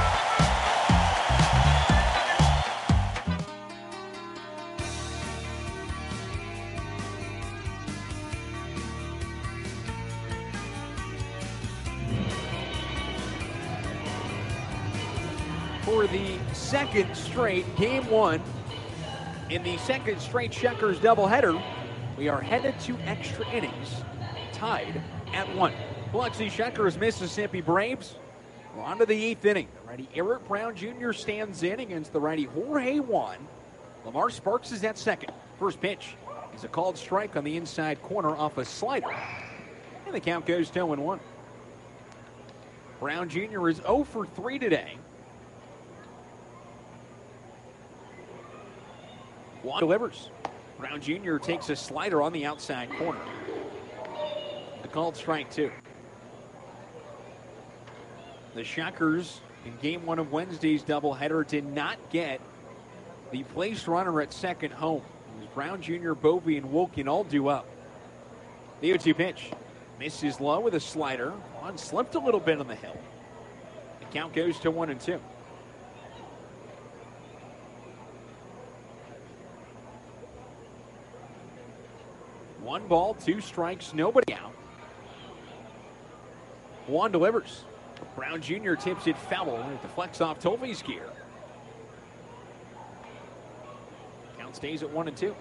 For the second straight game 1 in the second straight Shuckers doubleheader, we are headed to extra innings, tied at 1. Biloxi Shuckers, Mississippi Braves. We're on to the 8th inning. The righty Eric Brown Jr. stands in against the righty Jorge Juan. Lamar Sparks is at second. First pitch is a called strike on the inside corner off a slider. And the count goes to 0-1. Brown Jr. is 0 for 3 today. Juan delivers. Brown Jr. takes a slider on the outside corner. The called strike 2. The Shockers in game 1 of Wednesday's doubleheader did not get the placed runner at second home. It was Brown Jr., Bovee, and Wilkin all due up. The 0-2 pitch. Misses low with a slider. Juan slipped a little bit on the hill. The count goes to 1-2. One ball, 2 strikes, nobody out. Juan delivers. Brown Jr. tips it foul. It deflects off Tovey's gear. Count stays at 1-2.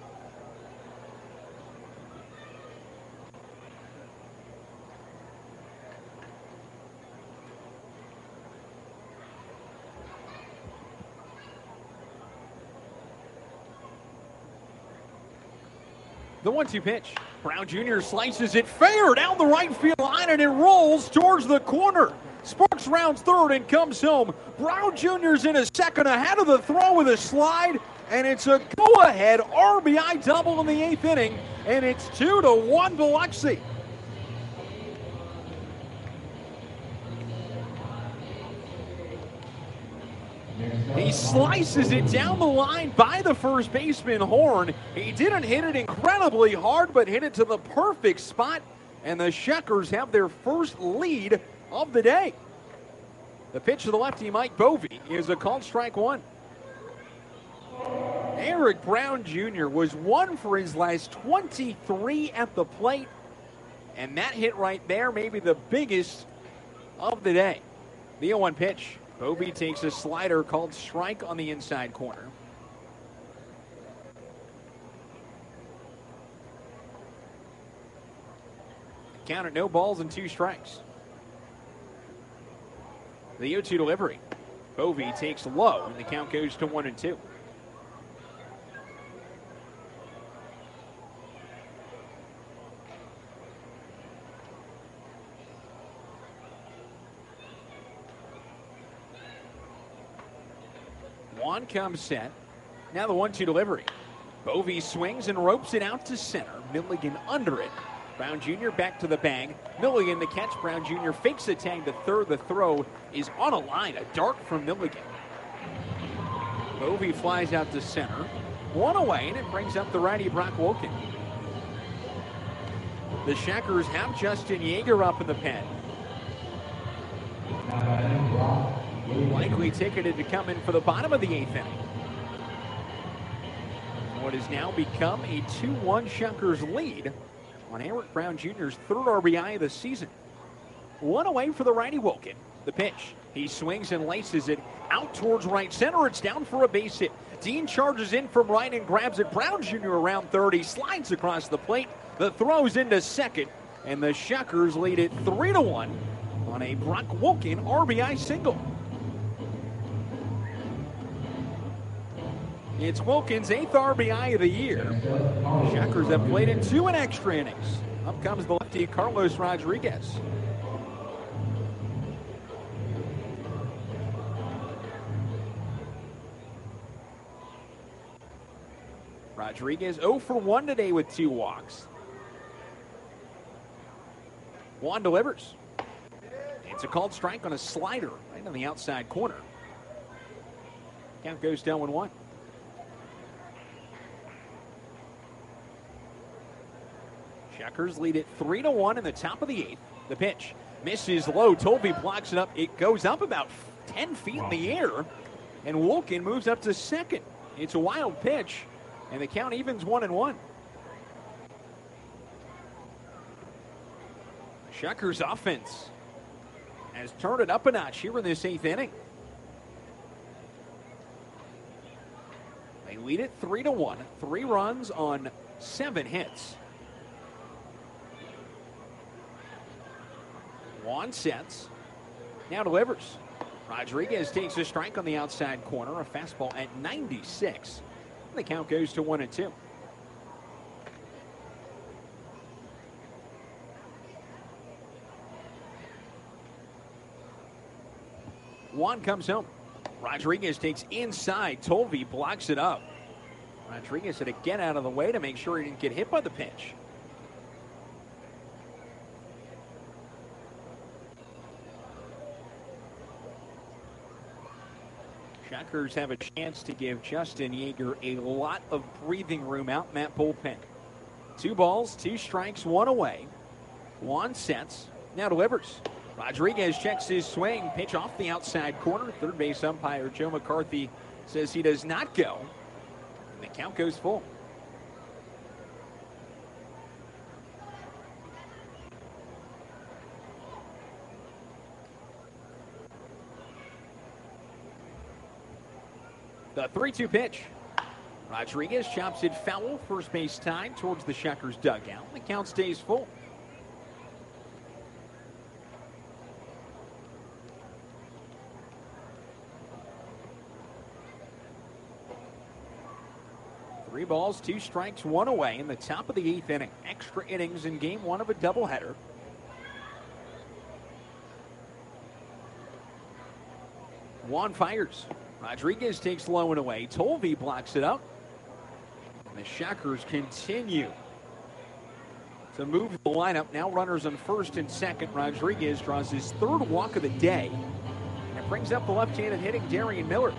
The 1-2 pitch. Brown Jr. slices it fair down the right field line, and it rolls towards the corner. Sparks rounds third and comes home. Brown Jr.'s in a second ahead of the throw with a slide, and it's a go-ahead RBI double in the 8th inning, and it's 2-1 Biloxi. He slices it down the line by the first baseman, Horn. He didn't hit it incredibly hard, but hit it to the perfect spot, and the Shuckers have their first lead of the day. The pitch to the lefty, Mike Bovee, is a called strike 1. Eric Brown Jr. was 1 for his last 23 at the plate, and that hit right there may be the biggest of the day. The 0-1 pitch. Bovee takes a slider called strike on the inside corner. Count at no balls and 2 strikes. The 0-2 delivery. Bovee takes low, and the count goes to 1-2. Juan comes set. Now the 1-2 delivery. Bovee swings and ropes it out to center. Milligan under it. Brown Jr. back to the bag. Milligan the catch. Brown Jr. fakes a tag to third. The throw is on a line. A dart from Milligan. Bovee flies out to center. 1 away, and it brings up the righty Brock Wilkin. The Shockers have Justin Yeager up in the pen. Likely ticketed to come in for the bottom of the 8th inning. What has now become a 2-1 Shockers lead on Eric Brown Jr.'s 3rd RBI of the season. 1 away for the righty Wilkin. The pitch. He swings and laces it out towards right center. It's down for a base hit. Dean charges in from right and grabs it. Brown Jr. around third. He slides across the plate. The throw's into second, and the Shockers lead it 3-1 on a Brock Wilkin RBI single. It's Wilkin's 8th RBI of the year. Shockers have played in 2 extra innings. Up comes the lefty Carlos Rodriguez. Rodriguez 0 for 1 today with 2 walks. Juan delivers. It's a called strike on a slider right on the outside corner. Count goes down 1-1. Shockers lead it 3-1 in the top of the 8th. The pitch misses low. Tovey blocks it up. It goes up about 10 feet in the air, and Wilkin moves up to second. It's a wild pitch, and the count evens 1-1. Shockers offense has turned it up a notch here in this 8th inning. They lead it 3-1. 3 runs on 7 hits. Juan sets. Now delivers. Rodriguez takes a strike on the outside corner. A fastball at 96. The count goes to 1-2. Juan comes home. Rodriguez takes inside. Tolve blocks it up. Rodriguez had to get out of the way to make sure he didn't get hit by the pitch. Shockers have a chance to give Justin Yeager a lot of breathing room out in that bullpen. 2 balls, 2 strikes, 1 away. Juan sets, now delivers. Rodriguez checks his swing, pitch off the outside corner. Third base umpire Joe McCarthy says he does not go. And the count goes full. The 3-2 pitch. Rodriguez chops it foul, first base tied towards the Shockers dugout. The count stays full. Three balls, 2 strikes, 1 away in the top of the 8th inning. Extra innings in game 1 of a doubleheader. Juan fires. Rodriguez takes low and away. Tolve blocks it up. And the Shockers continue to move the lineup. Now runners on first and second. Rodriguez draws his 3rd walk of the day. And it brings up the left-handed hitting Darian Miller.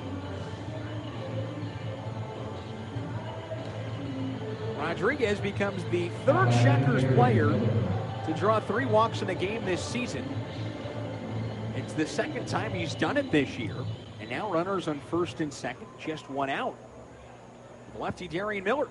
Rodriguez becomes the 3rd Shockers player to draw 3 walks in a game this season. It's the 2nd time he's done it this year. And now runners on first and second, just 1 out. Lefty Darian Miller.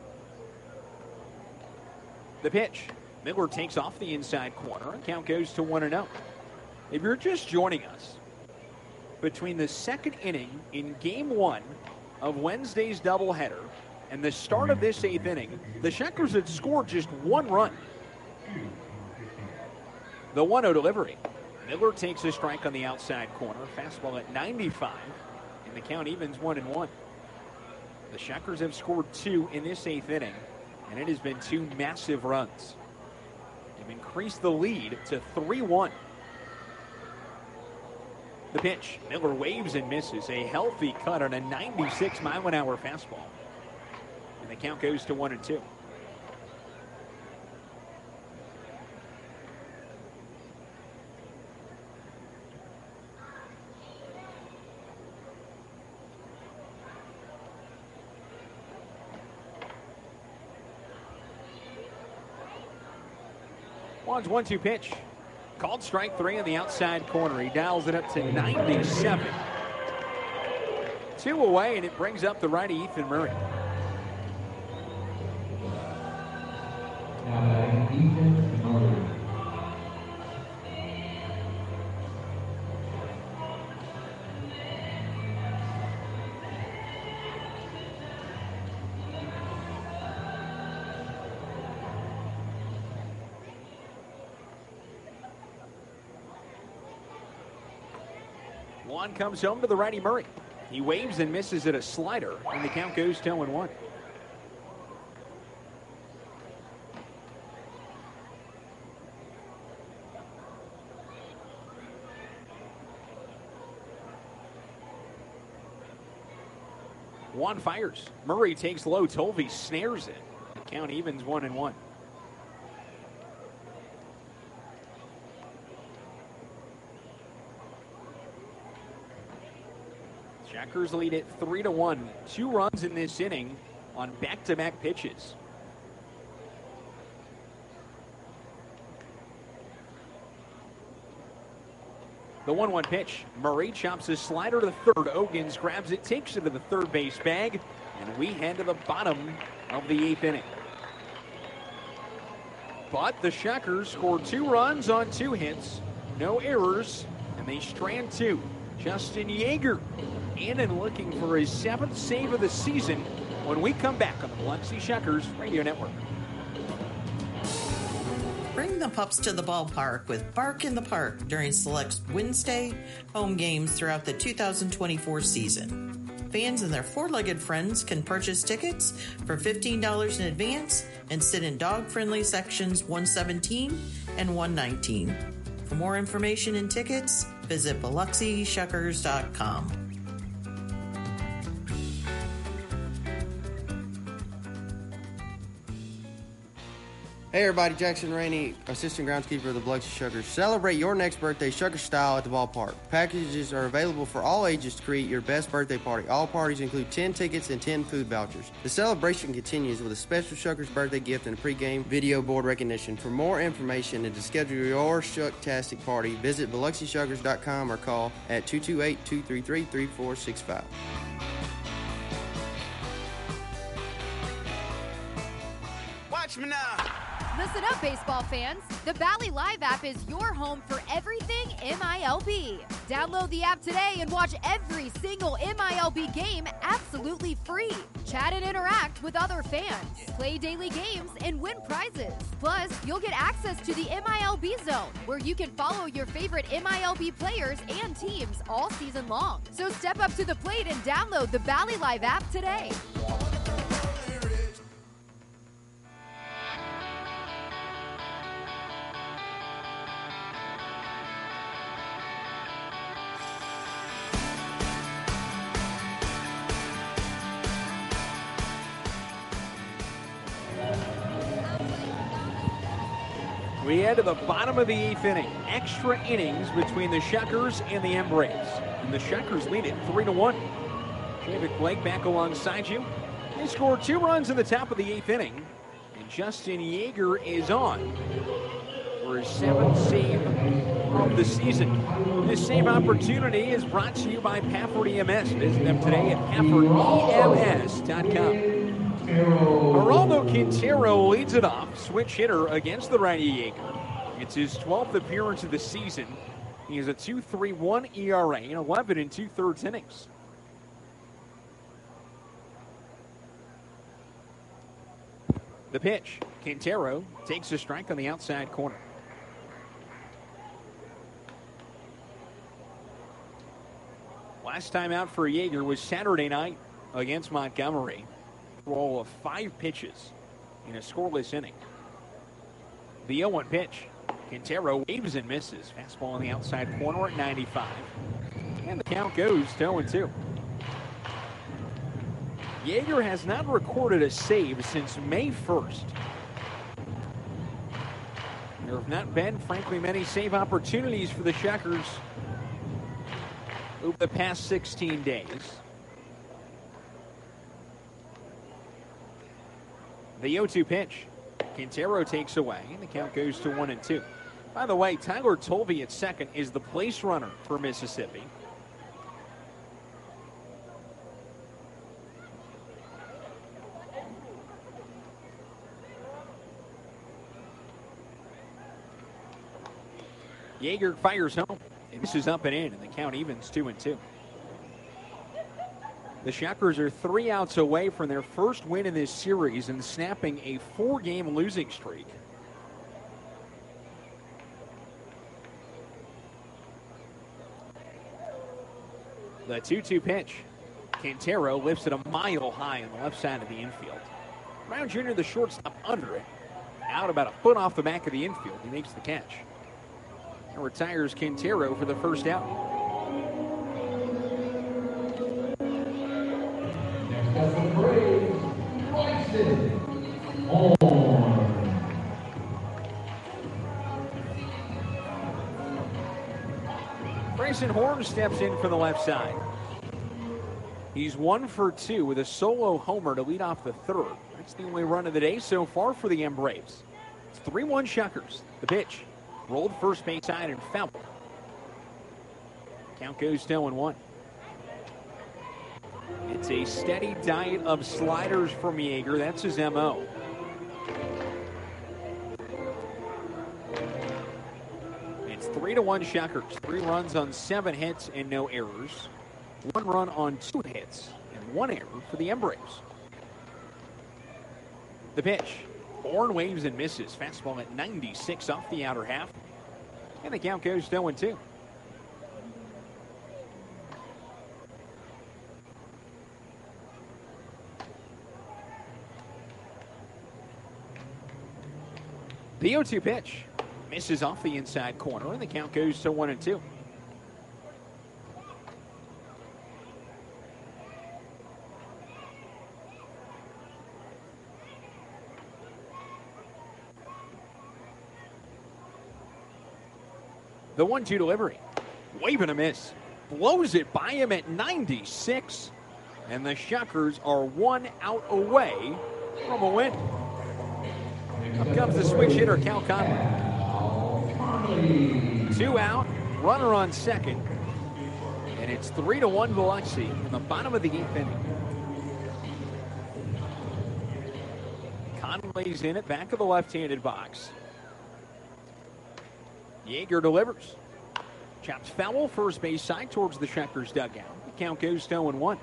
The pitch. Miller takes off the inside corner, and count goes to 1-0. If you're just joining us, between the 2nd inning in game 1 of Wednesday's doubleheader and the start of this 8th inning, the Shockers had scored just 1 run. The 1-0 delivery. Miller takes a strike on the outside corner. Fastball at 95. And the count evens 1-1. The Shockers have scored 2 in this 8th inning. And it has been 2 massive runs. They've increased the lead to 3-1. The pitch. Miller waves and misses. A healthy cut on a 96-mile-an-hour fastball. And the count goes to 1-2. Juan's 1-2 pitch. Called strike 3 on the outside corner. He dials it up to 97. 2 away, and it brings up the righty Ethan Murray. Juan comes home to the righty Murray. He waves and misses at a slider, and the count goes 2-1. Juan fires. Murray takes low. Tolve snares it. The count evens 1-1. Shockers lead it 3-1. 2 runs in this inning on back-to-back pitches. The 1-1 pitch. Murray chops his slider to third. Ogins grabs it, takes it to the third base bag, and we head to the bottom of the 8th inning. But the Shockers scored 2 runs on 2 hits, no errors, and they strand 2. Justin Yeager in and looking for his 7th save of the season when we come back on the Biloxi Shockers Radio Network. Bring the pups to the ballpark with Bark in the Park during select Wednesday home games throughout the 2024 season. Fans and their 4-legged friends can purchase tickets for $15 in advance and sit in dog-friendly sections 117 and 119. For more information and tickets, Visit BiloxiShuckers.com. Hey everybody, Jackson Rainey, assistant groundskeeper of the Biloxi Shuckers. Celebrate your next birthday Shucker style at the ballpark. Packages are available for all ages to create your best birthday party. All parties include 10 tickets and 10 food vouchers. The celebration continues with a special Shuckers birthday gift and a pregame video board recognition. For more information and to schedule your Shucktastic party, visit BiloxiShuckers.com or call at 228-233-3465. Watch me now. Listen up, baseball fans. The Bally Live app is your home for everything MILB. Download the app today and watch every single MILB game absolutely free. Chat and interact with other fans. Play daily games and win prizes. Plus, you'll get access to the MILB Zone, where you can follow your favorite MILB players and teams all season long. So step up to the plate and download the Bally Live app today. We head to the bottom of the 8th inning. Extra innings between the Shuckers and the Embrace. And the Shuckers lead it 3-1. David Blake back alongside you. They scored 2 runs in the top of the 8th inning. And Justin Yeager is on for his 7th save of the season. This save opportunity is brought to you by Pafford EMS. Visit them today at PaffordEMS.com. Geraldo Quintero leads it off, switch hitter against the righty Yeager. It's his 12th appearance of the season. He has a 2.31 ERA in 11 2/3 innings. The pitch, Quintero takes a strike on the outside corner. Last time out for Yeager was Saturday night against Montgomery. Roll of 5 pitches in a scoreless inning. The 0-1 pitch. Quintero waves and misses. Fastball on the outside corner at 95. And the count goes to 0-2. Yeager has not recorded a save since May 1st. There have not been, frankly, many save opportunities for the Shuckers over the past 16 days. The 0-2 pitch. Quintero takes away, and the count goes to 1-2. By the way, Tyler Tolvey at second is the place runner for Mississippi. Yeager fires home. This is up and in, and the count evens 2-2. The Shuckers are 3 outs away from their first win in this series and snapping a 4-game losing streak. The 2-2 pitch. Quintero lifts it a mile high on the left side of the infield. Brown Jr., the shortstop, under it. Out about a foot off the back of the infield. He makes the catch. And retires Quintero for the first out. Bryson Horn steps in for the left side. He's 1 for 2 with a solo homer to lead off the third. That's the only run of the day so far for the Braves. It's 3-1 Shuckers. The pitch rolled first base side and foul. Count goes to 0-1. It's a steady diet of sliders from Yeager. That's his MO. It's 3-1 Shuckers. 3 runs on 7 hits and no errors. 1 run on 2 hits and 1 error for the Braves. The pitch. Horn waves and misses. Fastball at 96 off the outer half. And the count goes to 0-2. The 0-2 pitch misses off the inside corner, and the count goes to 1-2. The 1-2 delivery. Wave and a miss. Blows it by him at 96. And the Shuckers are 1 out away from a win. Up comes the switch hitter, Cal Conley. 2 out, runner on second. And it's 3-1 Biloxi in the bottom of the 8th inning. Conley's in it, back of the left-handed box. Yeager delivers. Chops foul, first base side towards the Shuckers dugout. The count goes to 0-1.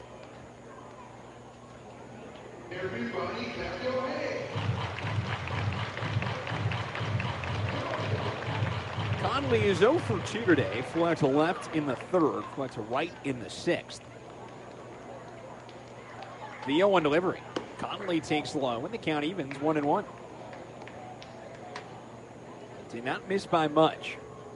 Everybody clap your hands. Conley is 0 for 2 today. Fly to left in the 3rd, fly to right in the 6th. The 0-1 delivery. Conley takes low, and the count evens 1-1. Did not miss by much.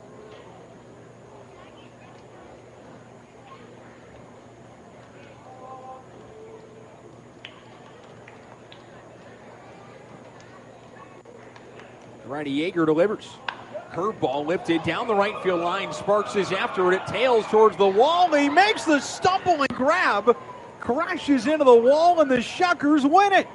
Righty Yeager delivers. Curveball lifted down the right field line. Sparks is after it. It tails towards the wall. He makes the stumble and grab. Crashes into the wall, and the Shuckers win it.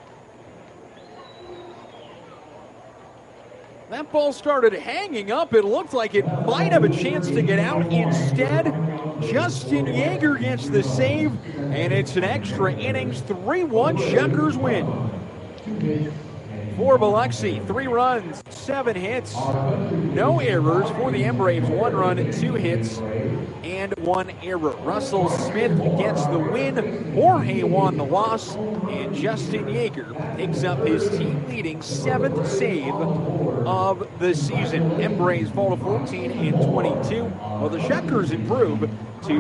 That ball started hanging up. It looked like it might have a chance to get out. Instead, Justin Yeager gets the save, and it's an extra innings. 3-1 Shuckers win. For Biloxi, 3 runs, 7 hits, no errors for the Embraves. 1 run, 2 hits, and 1 error. Russell Smith gets the win. Jorge won the loss, and Justin Yeager picks up his team-leading 7th save of the season. Embraves fall to 14-22, while the Shuckers improve to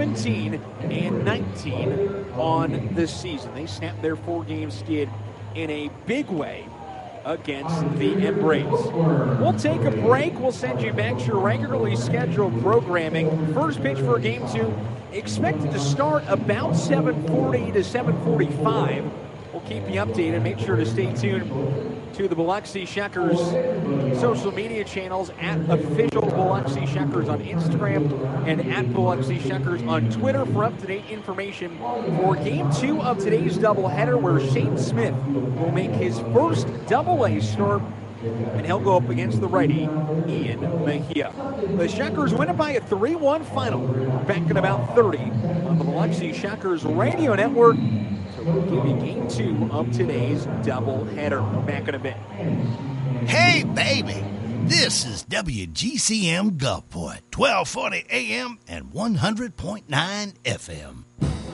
17-19 on the season. They snapped their 4-game skid in a big way against the Embraves. We'll take a break. We'll send you back to your regularly scheduled programming. First pitch for Game 2 expected to start about 7:40 to 7:45. We'll keep you updated. Make sure to stay tuned to the Biloxi Shuckers social media channels at official Biloxi Shuckers on Instagram and at Biloxi Shuckers on Twitter for up-to-date information for Game 2 of today's doubleheader, where Shane Smith will make his first Double-A start, and he'll go up against the righty Ian Mejia. The Shuckers win it by a 3-1 final. Back in about 30 on the Biloxi Shuckers radio network. We'll give you Game 2 of today's doubleheader. Back in a bit. Hey, baby. This is WGCM Gulfport, 1240 AM and 100.9 FM.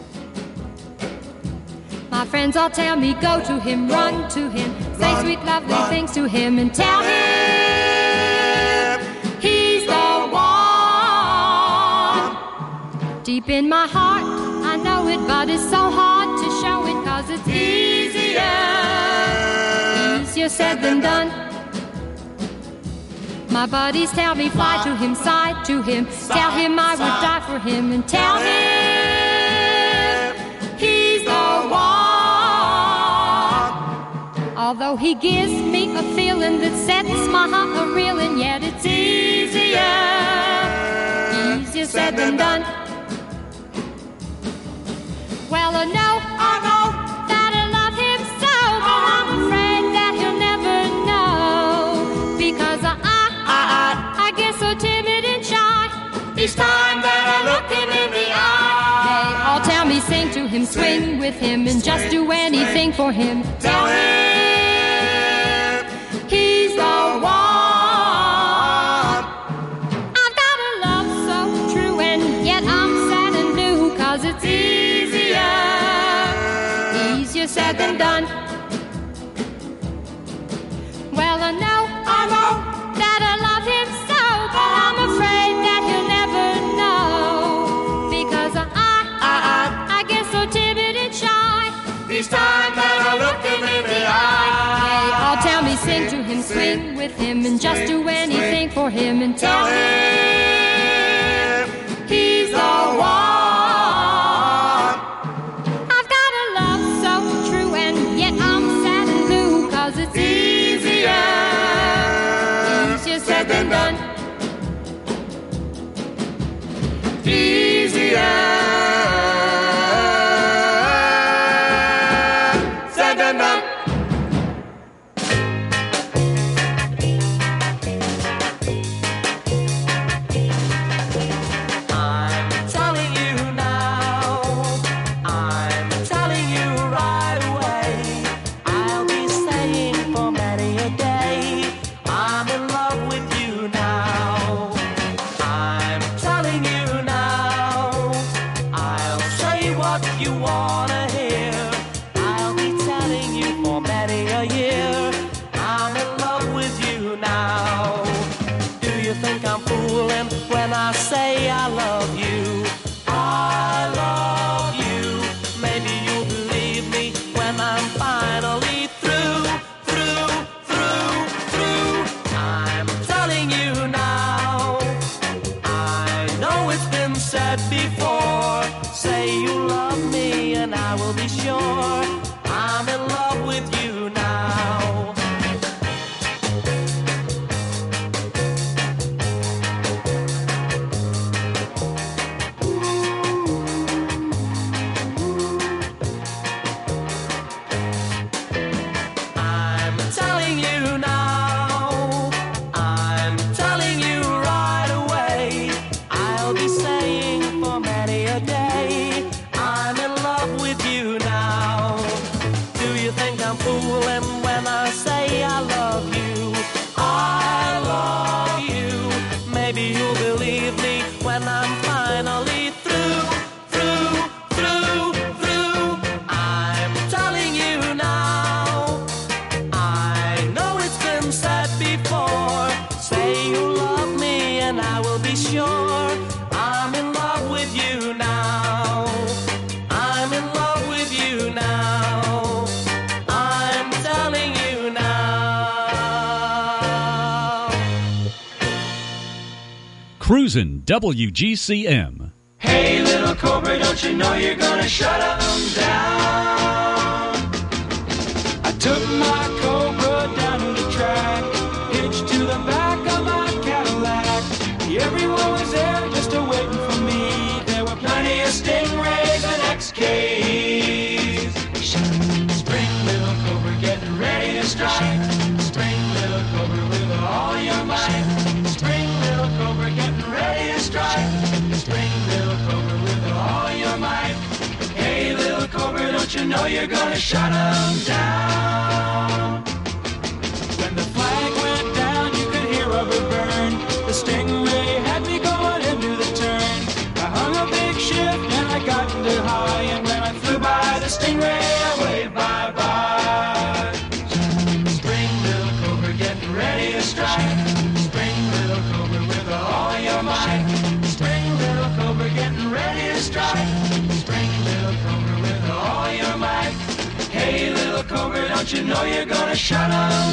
My friends all tell me, go to him, run to him, say sweet, lovely things to him, and tell him he's the one. Deep in my heart, I know it, but it's so hard to show it, 'cause it's easier said than done. My buddies tell me, fly to him, sigh to him, tell him I would die for him, and tell him he's the one. Although he gives me a feeling that sets my heart a-reeling, yet it's easier said than done. Well, I know that I love him so, but I'm afraid that he'll never know, because I get so timid and shy each time that I look him in the eye. They all tell me, sing to him, swing with him, and just do anything for him. Tell him he's the one. I've got a love so true, and yet I'm sad and blue, 'cause it's easier said than done. Well, I know that I love him so, but I'm afraid that he'll never know, because I get so timid and shy each time that I look him in the eye. They all tell me, sing to him, swing with him, and just do anything for him, and tell him he's the one. Said than done. wanna hear. I'll be telling you for many a year. I'm in love with you now. Do you think I'm fooling when I say I love you? I love you. Maybe you'll believe me when I'm finally through. I'm telling you now. I know it's been said before. Say you love me and I will be sure I'm in love with you now. I'm telling you now. I'm telling you right away. I'll be saying for many a day, I'm in love with you now. Do you think I'm fooling when I say I love you? I love you. Maybe you'll believe me when I'm finally through. I'm telling you now. I know it's been said before. Say you love me and I will be sure I'm in love with you now. I'm in love with you now. I'm telling you now. Cruisin' WGCM. Hey, little Cobra, don't you know you're gonna shut 'em down? I took my Cobra down to the track, hitched to the back of my Cadillac. Everyone was there just waiting for me. There were plenty of Stingrays and XKs. Spring, little Cobra, getting ready to strike. Spring, little Cobra, with all your might. Spring, little Cobra, getting ready to strike. Spring, little Cobra, with all your might. Hey, little Cobra, don't you know you're gonna shut 'em down? When the flag went down, you could hear rubber burn. The Stingray had me going into the turn. I hung a big shift and I got into high. And when I flew by the Stingray, I waved bye-bye. Spring, little Cobra, getting ready to strike. Spring, little Cobra, with all your might. Spring, little Cobra, getting ready to strike. Spring, little Cobra, with all your might. Hey, little Cobra, don't you know you're gonna shut 'em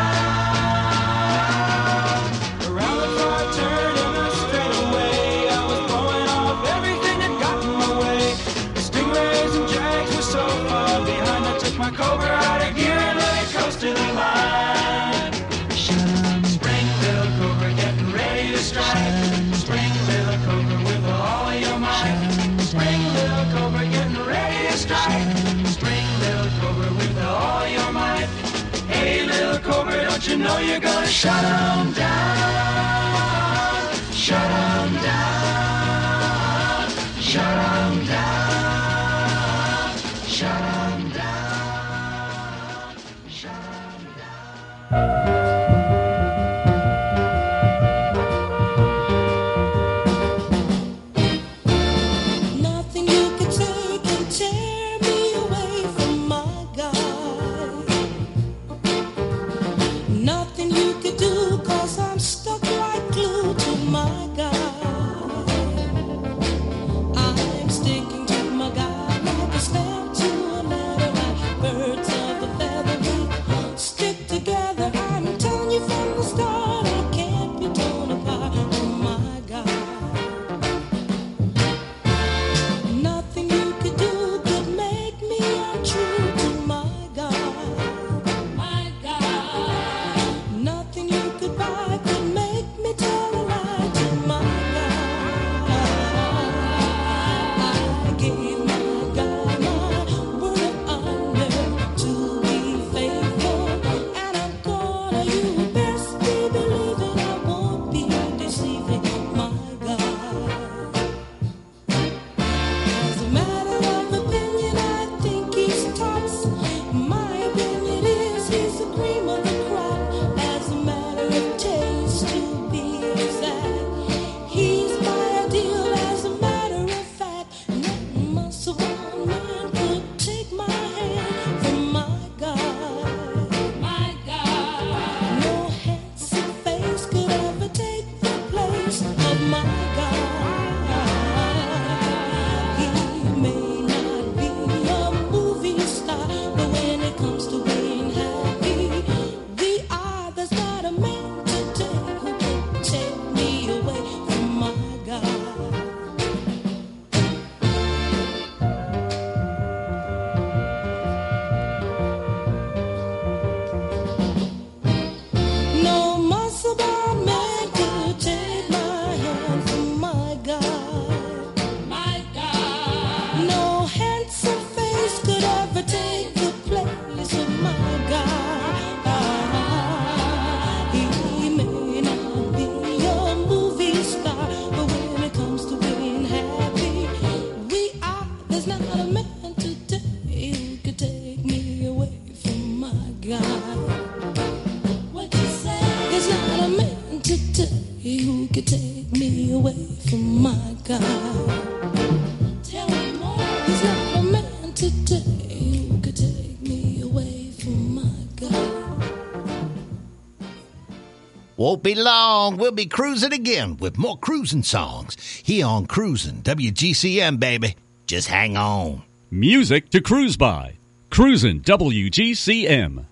down? Around the far turn in a straightaway, I was blowing off everything that got in my way. The Stingrays and Jags were so far behind, I took my Cobra out of gear and let it coast to the line. Spring, little Cobra, getting ready to strike. Spring, little Cobra, with all your might. Spring, little Cobra, getting ready to strike. Spring, little Cobra, with all your might. Hey, little Cobra, don't you know you're gonna shut 'em down? Shut 'em down. Shut 'em down. Shut 'em down. Shut 'em down. Nothing you can say can tear me away from my God. Nothing you could do, 'cause I'm stuck right Won't be long. We'll be cruising again with more cruising songs. Here on Cruising, WGCM, baby. Just hang on. Music to cruise by. Cruisin' WGCM.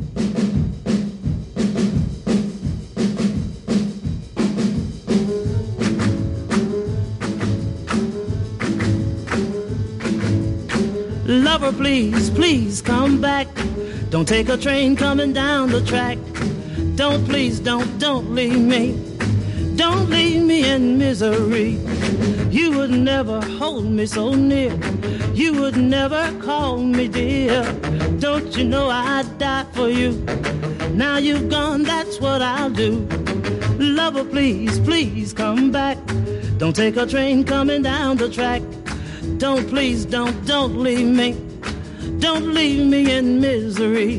Lover, please, please come back. Don't take a train coming down the track. Don't, please, don't leave me. Don't leave me in misery. You would never hold me so near. You would never call me dear. Don't you know I'd die for you? Now you've gone, that's what I'll do. Lover, please, please come back. Don't take a train coming down the track. Don't, please, don't leave me. Don't leave me in misery.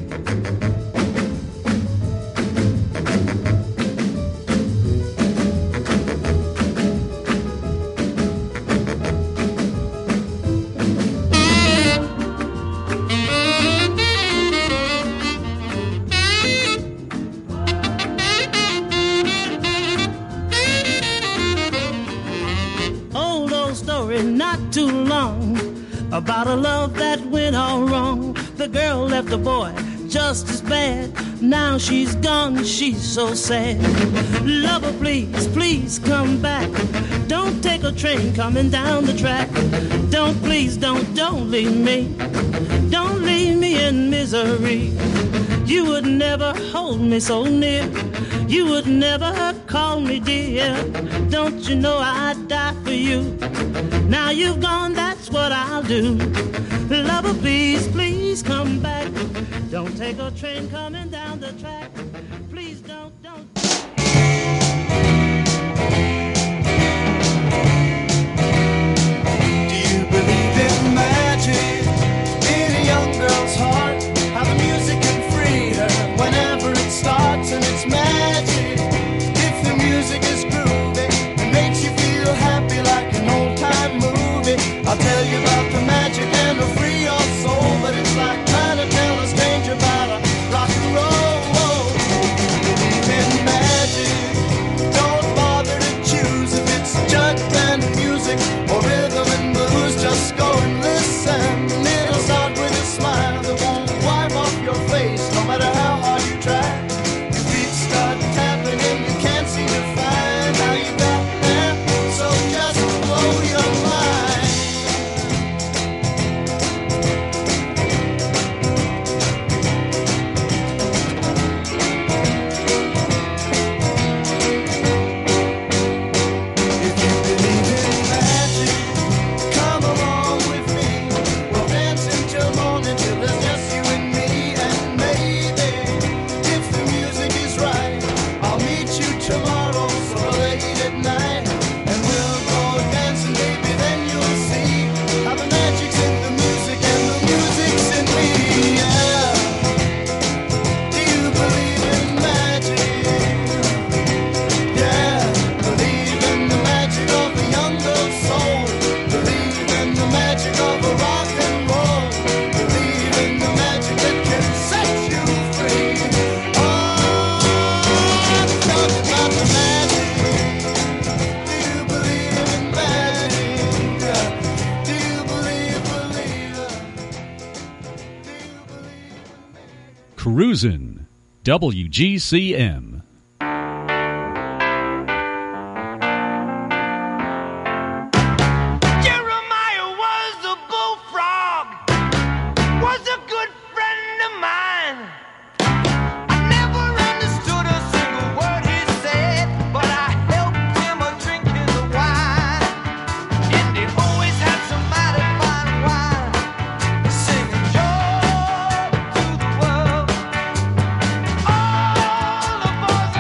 Not too long about a love that went all wrong. The girl left the boy just as bad. Now she's gone, she's so sad. Lover, please, please come back. Don't take a train coming down the track. Don't, please, don't leave me. Don't leave me in misery. You would never hold me so near. You would never call me dear. Don't you know I'd die for you? Now you've gone, that's what I'll do. Lover, please, please come back. Don't take a train coming down the track. Please don't. Do you believe in magic in a young girl's heart? How the music can free her whenever it starts, and it's magic. If the music is groovy, it makes you feel happy like an old-time movie. I'll tell you about the magic and it'll free your soul, but it's like trying to tell a stranger about a rock and roll. Believe in magic, don't bother to choose if it's judge band music or rhythm and blues. Just go and listen. It'll start with a smile that won't wipe off your face, no matter how hard you try. Your feet start tapping and you can't seem to find how you got there, so just blow your mind. If you believe in magic, come along with me. We'll dance until morning, till there's just you and me. And maybe, if the music is right, I'll meet you tomorrow, so late at night. And we'll go dancing, baby, then you'll see how the magic's in the music and the music's in me, yeah. Do you believe in magic? Yeah, believe in the magic of a young girl's soul. Believe in the magic of a rock and roll. Believe in the magic that can set you free. Oh, I'm talking about the magic. Do you believe in magic? Do you believe Cruisin' WGCM. Jeremiah was a bullfrog, was a good friend of mine. I never understood a single word he said, but I helped him a drinking the wine. And he always had some mighty fine wine, singing joy to the world. All the boys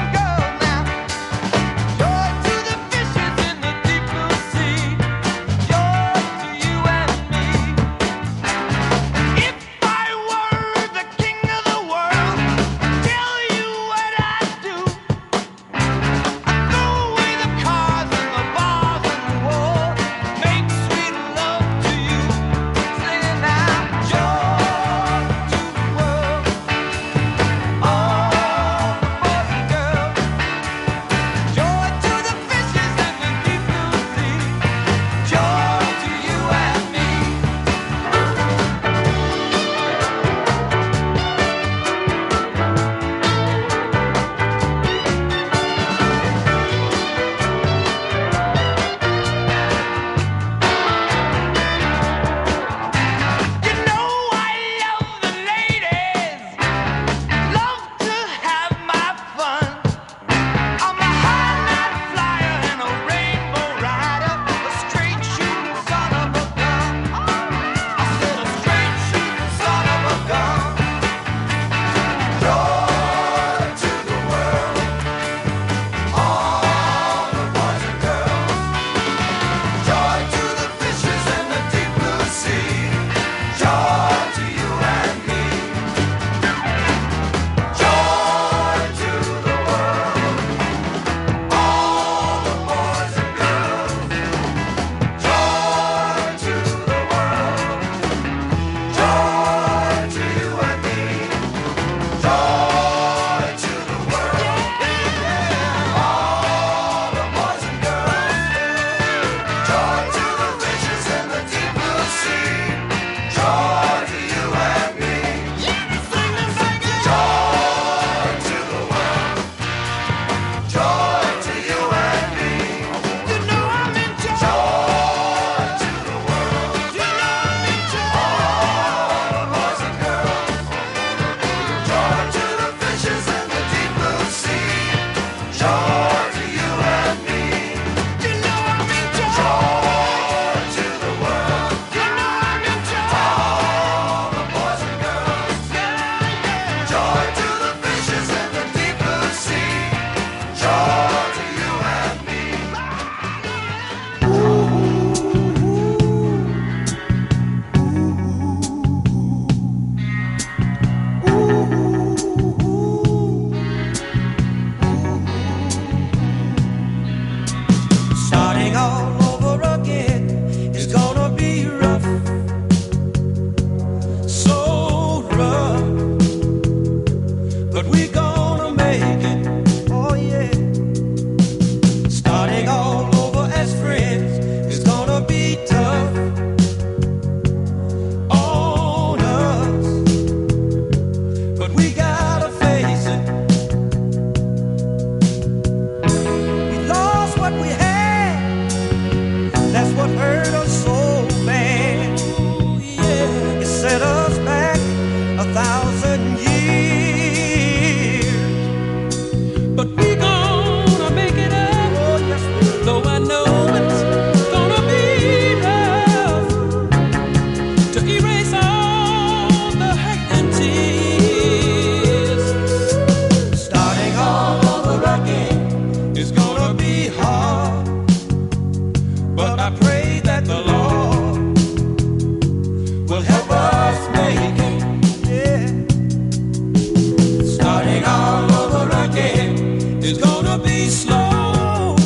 set us back 1,000 years. But we gonna make it up. Oh, yes, we will. Though I know it's gonna be rough to erase all the hurt and tears. Starting all over again is gonna be hard, but I pray that the Lord will help us make it. Yeah. Starting all over again is gonna be slow.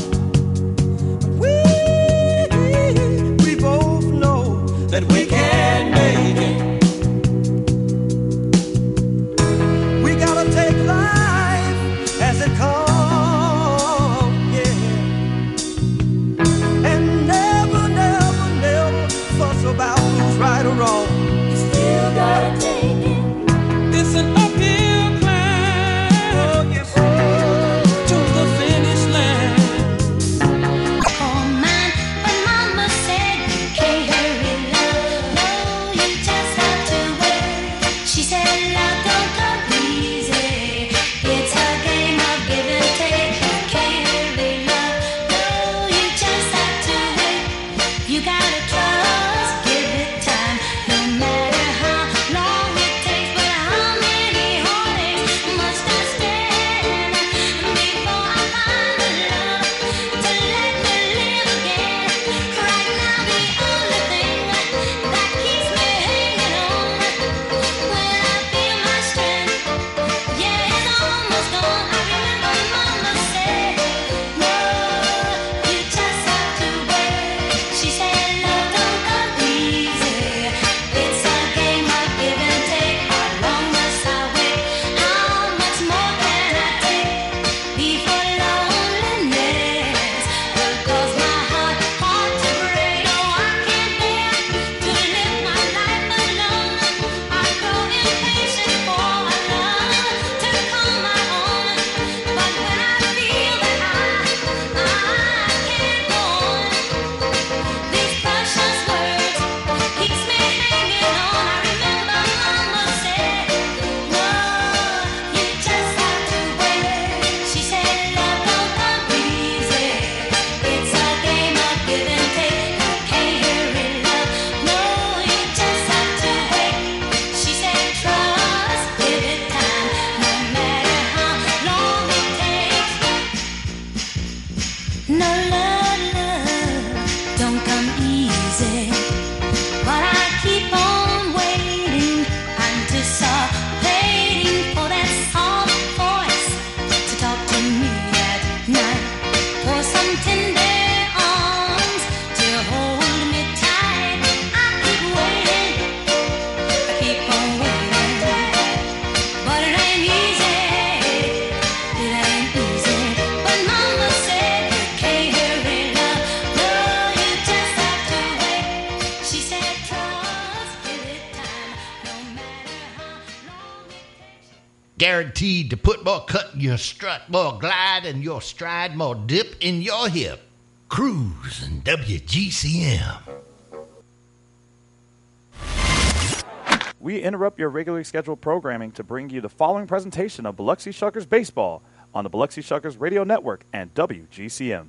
We both know that we can make it. We gotta take life as it comes, yeah. And never, never, never fuss about who's right or wrong. You still gotta take it. It's an uphill climb Oh, yes, to the finish line. Oh man, but mama said you can't hurry love. No, you just have to wait. She said love don't come easy. It's a game of give and take. You can't hurry love. No, you just have to wait. You gotta trust, give it time. No matter how long it takes, but how many heartaches must I stand before I find the love to let me live again? Right now, the only thing that keeps me hanging on when I feel my strength, yeah, it's almost gone. I remember Mama said, "No, you just have to wait." She said, "Love don't come easy. It's a game of give and take. How long must I wait? How much more can I take before loneliness will cause my heart to break? No, I can't bear to live my life alone. I grow impatient for a love to call my own. But when I feel that I can't go on, these precious words keeps me hanging on. I remember Mama said, "No, you just have to wait." She said, "Love don't come easy. It's a game of give and take. You can't hurry love. No, you just have to wait." She said, "Trust, give it time. No matter how long it takes." No, love don't come easy. But I keep on waiting, anticipating for that soft voice to talk to me at night, for some tender arms to hold me tight. I keep waiting, I keep on waiting, but it ain't easy, it ain't easy. But Mama said you can't hurry love, no, you just have to wait. She said trust, give it time, no matter how long it takes. Guaranteed to put more cut in your strut, more glide in your stride, more dip in your hip. Cruise and WGCM. We interrupt your regularly scheduled programming to bring you the following presentation of Biloxi Shuckers Baseball on the Biloxi Shuckers Radio Network and WGCM.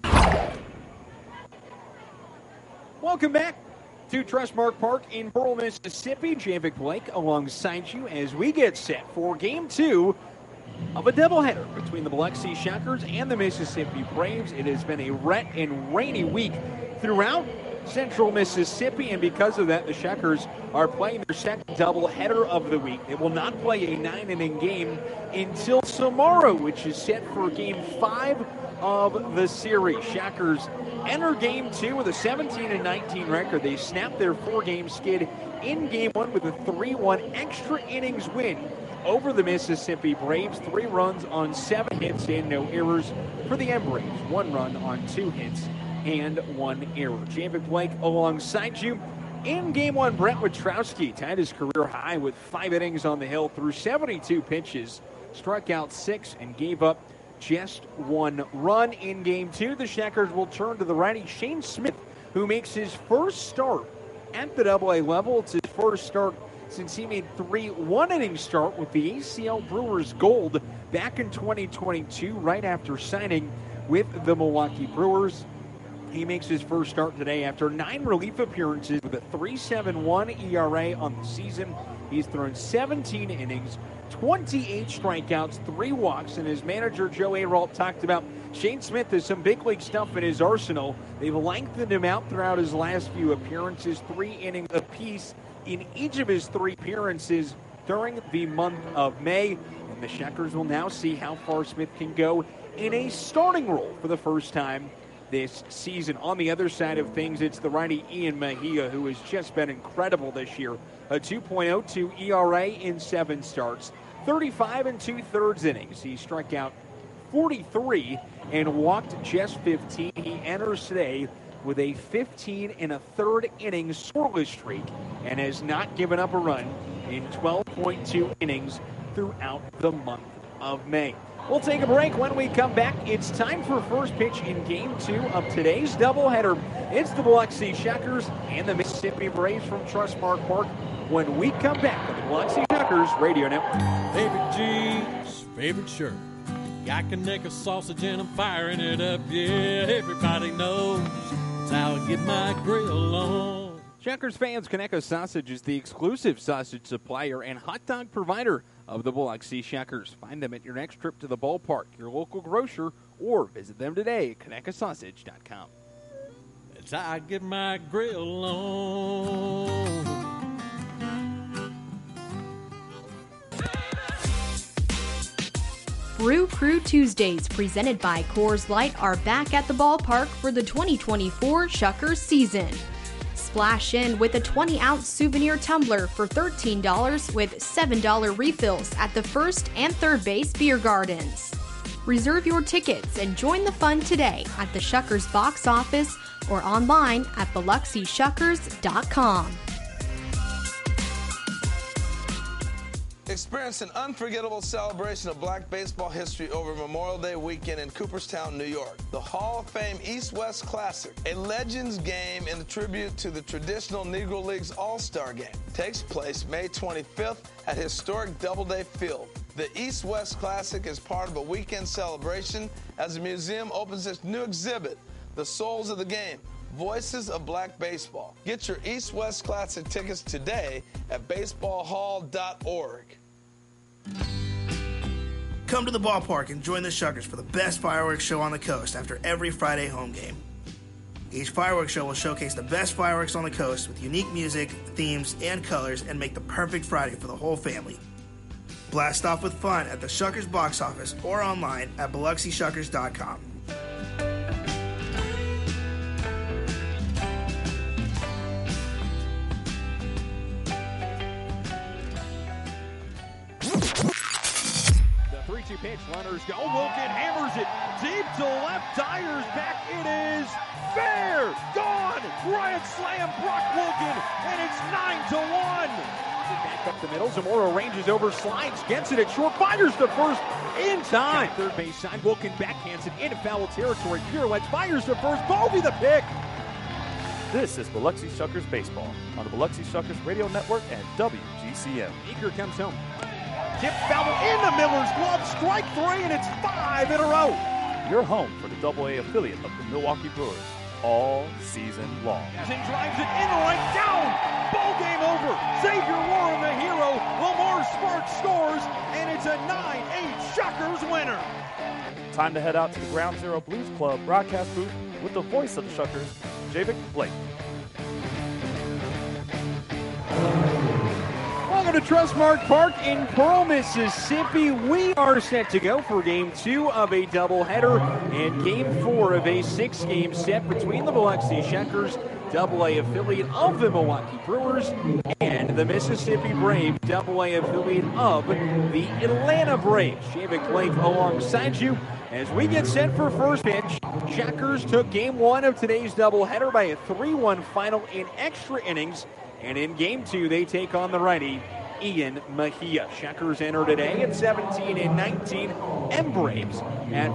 Welcome back to Trustmark Park in Pearl, Mississippi. Javik Blake alongside you as we get set for Game 2 of a doubleheader between the Biloxi Shuckers and the Mississippi Braves. It has been a wet and rainy week throughout Central Mississippi, and because of that, the Shuckers are playing their second doubleheader of the week. They will not play a 9-inning game until tomorrow, which is set for Game 5 of the series. Shuckers enter Game 2 with a 17-19 record. They snapped their 4-game skid in Game 1 with a 3-1 extra innings win over the Mississippi Braves. 3 runs on 7 hits and no errors for the M Braves. 1 run on 2 hits and 1 error. Javik Blake alongside you. In Game 1, Brett Witrowski tied his career high with 5 innings on the hill through 72 pitches, struck out 6 and gave up just 1 run. In Game 2, the Shuckers will turn to the righty Shane Smith, who makes his first start at the AA level. It's his first start since he made 3 one-inning start with the ACL Brewers Gold back in 2022, right after signing with the Milwaukee Brewers. He makes his first start today after 9 relief appearances with a 3.71 ERA on the season. He's thrown 17 innings, 28 strikeouts, 3 walks, and his manager Joe Aralt talked about Shane Smith has some big league stuff in his arsenal. They've lengthened him out throughout his last few appearances, 3 innings apiece in each of his 3 appearances during the month of May. And the Shuckers will now see how far Smith can go in a starting role for the first time this season. On the other side of things, it's the righty Ian Mejia, who has just been incredible this year. A 2.02 ERA in 7 starts, 35 2/3 innings. He struck out 43 and walked just 15. He enters today with a 15 1/3 inning scoreless streak and has not given up a run in 12.2 innings throughout the month of May. We'll take a break. When we come back, it's time for first pitch in Game 2 of today's doubleheader. It's the Biloxi Shuckers and the Mississippi Braves from Trustmark Park when we come back on the Biloxi Shuckers Radio Network. Favorite jeans, favorite shirt. Got Conecuh sausage and I'm firing it up. Yeah, everybody knows it's how I get my grill on. Shuckers fans, Conecuh Sausage is the exclusive sausage supplier and hot dog provider of the Biloxi Shuckers. Find them at your next trip to the ballpark, your local grocer, or visit them today at ConecuhSausage.com. It's how I get my grill on. Brew Crew Tuesdays, presented by Coors Light, are back at the ballpark for the 2024 Shuckers season. Splash in with a 20-ounce souvenir tumbler for $13 with $7 refills at the first and third base beer gardens. Reserve your tickets and join the fun today at the Shuckers box office or online at BiloxiShuckers.com. Experience an unforgettable celebration of Black baseball history over Memorial Day weekend in Cooperstown, New York. The Hall of Fame East-West Classic, a Legends game in tribute to the traditional Negro Leagues All-Star Game, takes place May 25th at historic Doubleday Field. The East-West Classic is part of a weekend celebration as the museum opens its new exhibit, The Souls of the Game, Voices of Black Baseball. Get your East-West Classic tickets today at baseballhall.org. Come to the ballpark and join the Shuckers for the best fireworks show on the coast after every Friday home game. Each fireworks show will showcase the best fireworks on the coast with unique music, themes, and colors and make the perfect Friday for the whole family. Blast off with fun at the Shuckers box office or online at BiloxiShuckers.com. The 3-2 pitch, runners go. Wilkin hammers it deep to left. Dyer's back. It is fair. Gone. Grand slam, Brock Wilkin, and it's 9-1. Back up the middle. Zamora ranges over, slides, gets it at short, fires to first in time. Third base side, Wilkin backhands it into foul territory. Pirouettes, fires to first. Bovey the pick. This is Biloxi Shuckers Baseball on the Biloxi Shuckers Radio Network and WGCM. Eager comes home. Tip foul into Miller's glove. Strike 3, and it's 5 in a row. Your home for the AA affiliate of the Milwaukee Brewers all season long. And drives it in right down. Ball game over. Xavier Warren, the hero. Lamar Sparks scores, and it's a 9-8 Shuckers winner. Time to head out to the Ground Zero Blues Club broadcast booth with the voice of the Shuckers, Javik Blake. Welcome to Trustmark Park in Pearl, Mississippi. We are set to go for Game 2 of a doubleheader and Game 4 of a 6-game set between the Biloxi Shuckers, AA affiliate of the Milwaukee Brewers, and the Mississippi Braves, AA affiliate of the Atlanta Braves. Javik Blake alongside you as we get set for first pitch. Shuckers took Game 1 of today's doubleheader by a 3-1 final in extra innings. And in Game 2, they take on the righty, Ian Mejia. Shuckers enter today at 17-19, and Braves at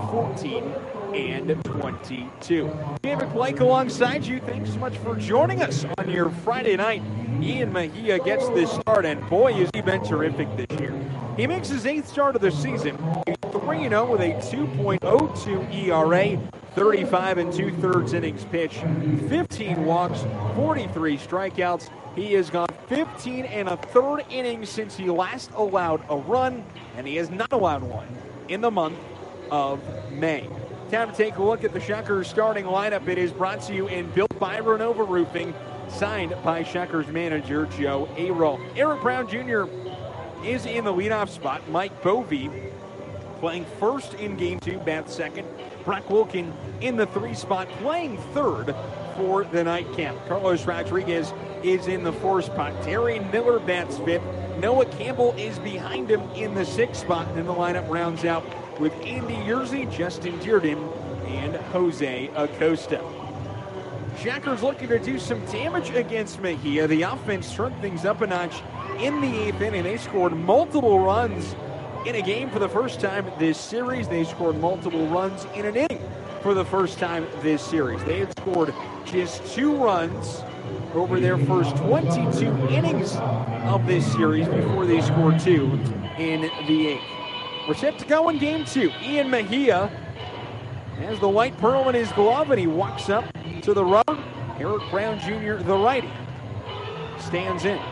14-22. David Blake alongside you. Thanks so much for joining us on your Friday night Ian Mejia gets this start, and boy, has he been terrific this year. He makes his 8th start of the season. He's 3-0 with a 2.02 ERA, 35 2/3 innings pitched, 15 walks, 43 strikeouts. He has gone 15 1/3 innings since he last allowed a run, and he has not allowed one in the month of May. Time to take a look at the Shuckers starting lineup. It is brought to you in Built by Renova Roofing, signed by Shuckers manager Joe Arol. Eric Brown Jr. is in the leadoff spot. Mike Bovee playing first in Game 2, bats second. Brock Wilkin in the 3 spot, playing third for the nightcap. Carlos Rodriguez is in the 4 spot. Terry Miller bats 5th. Noah Campbell is behind him in the 6th spot. And then the lineup rounds out with Andy Yerzy, Justin Dearden, and Jose Acosta. Shuckers looking to do some damage against Mejia. The offense turned things up a notch in the 8th inning. They scored multiple runs in a game for the first time this series. They scored multiple runs in an inning for the first time this series. They had scored just 2 runs over their first 22 innings of this series before they scored 2 in the 8th. We're set to go in Game 2. Ian Mejia has the white pearl in his glove, and he walks up to the rubber. Eric Brown Jr., the righty, stands in.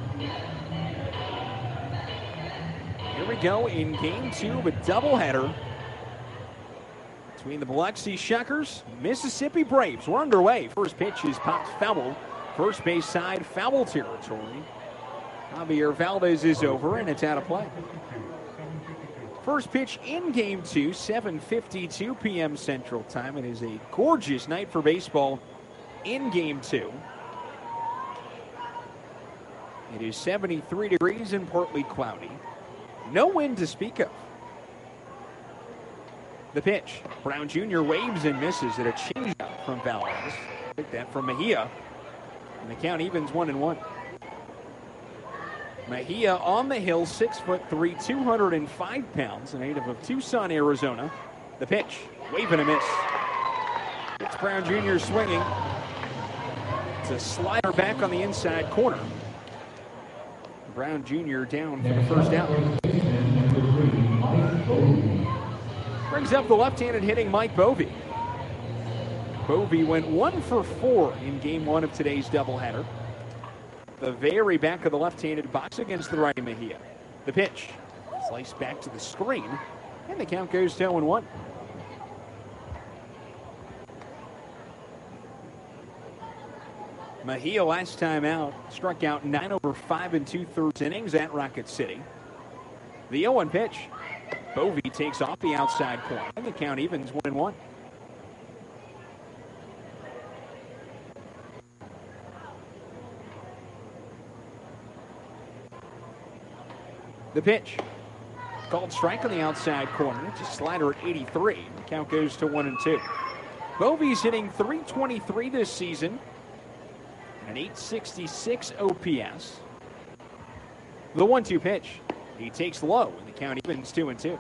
Here we go in Game 2 of a doubleheader between the Biloxi Shuckers, Mississippi Braves. We're underway. First pitch is popped foul. First base side, foul territory. Javier Valdez is over, and it's out of play. First pitch in Game 2, 7:52 p.m. Central Time. It is a gorgeous night for baseball in Game 2. It is 73 degrees and partly cloudy. No wind to speak of. The pitch. Brown Jr. waves and misses at a changeup from Valdez. Pick that from Mejia. And the count evens 1-1. Mejia on the hill, 6'3", 205 pounds, a native of Tucson, Arizona. The pitch, wave and a miss. It's Brown Jr. swinging. It's a slider back on the inside corner. Brown Jr. down for the first out. Brings up the left-handed hitting Mike Bovee. Bovee went 1 for 4 in Game 1 of today's doubleheader. The very back of the left-handed box against the righty Mejia. The pitch, sliced back to the screen, and the count goes to 0-1. Mejia last time out struck out 9 over 5 2/3 innings at Rocket City. The 0-1 pitch. Bovee takes off the outside corner, and the count evens 1-1. The pitch. Called strike on the outside corner. It's a slider at 83. The count goes to 1-2. Bovee's hitting .323 this season. An .866 OPS. The 1-2 pitch. He takes low, and the count evens 2-2.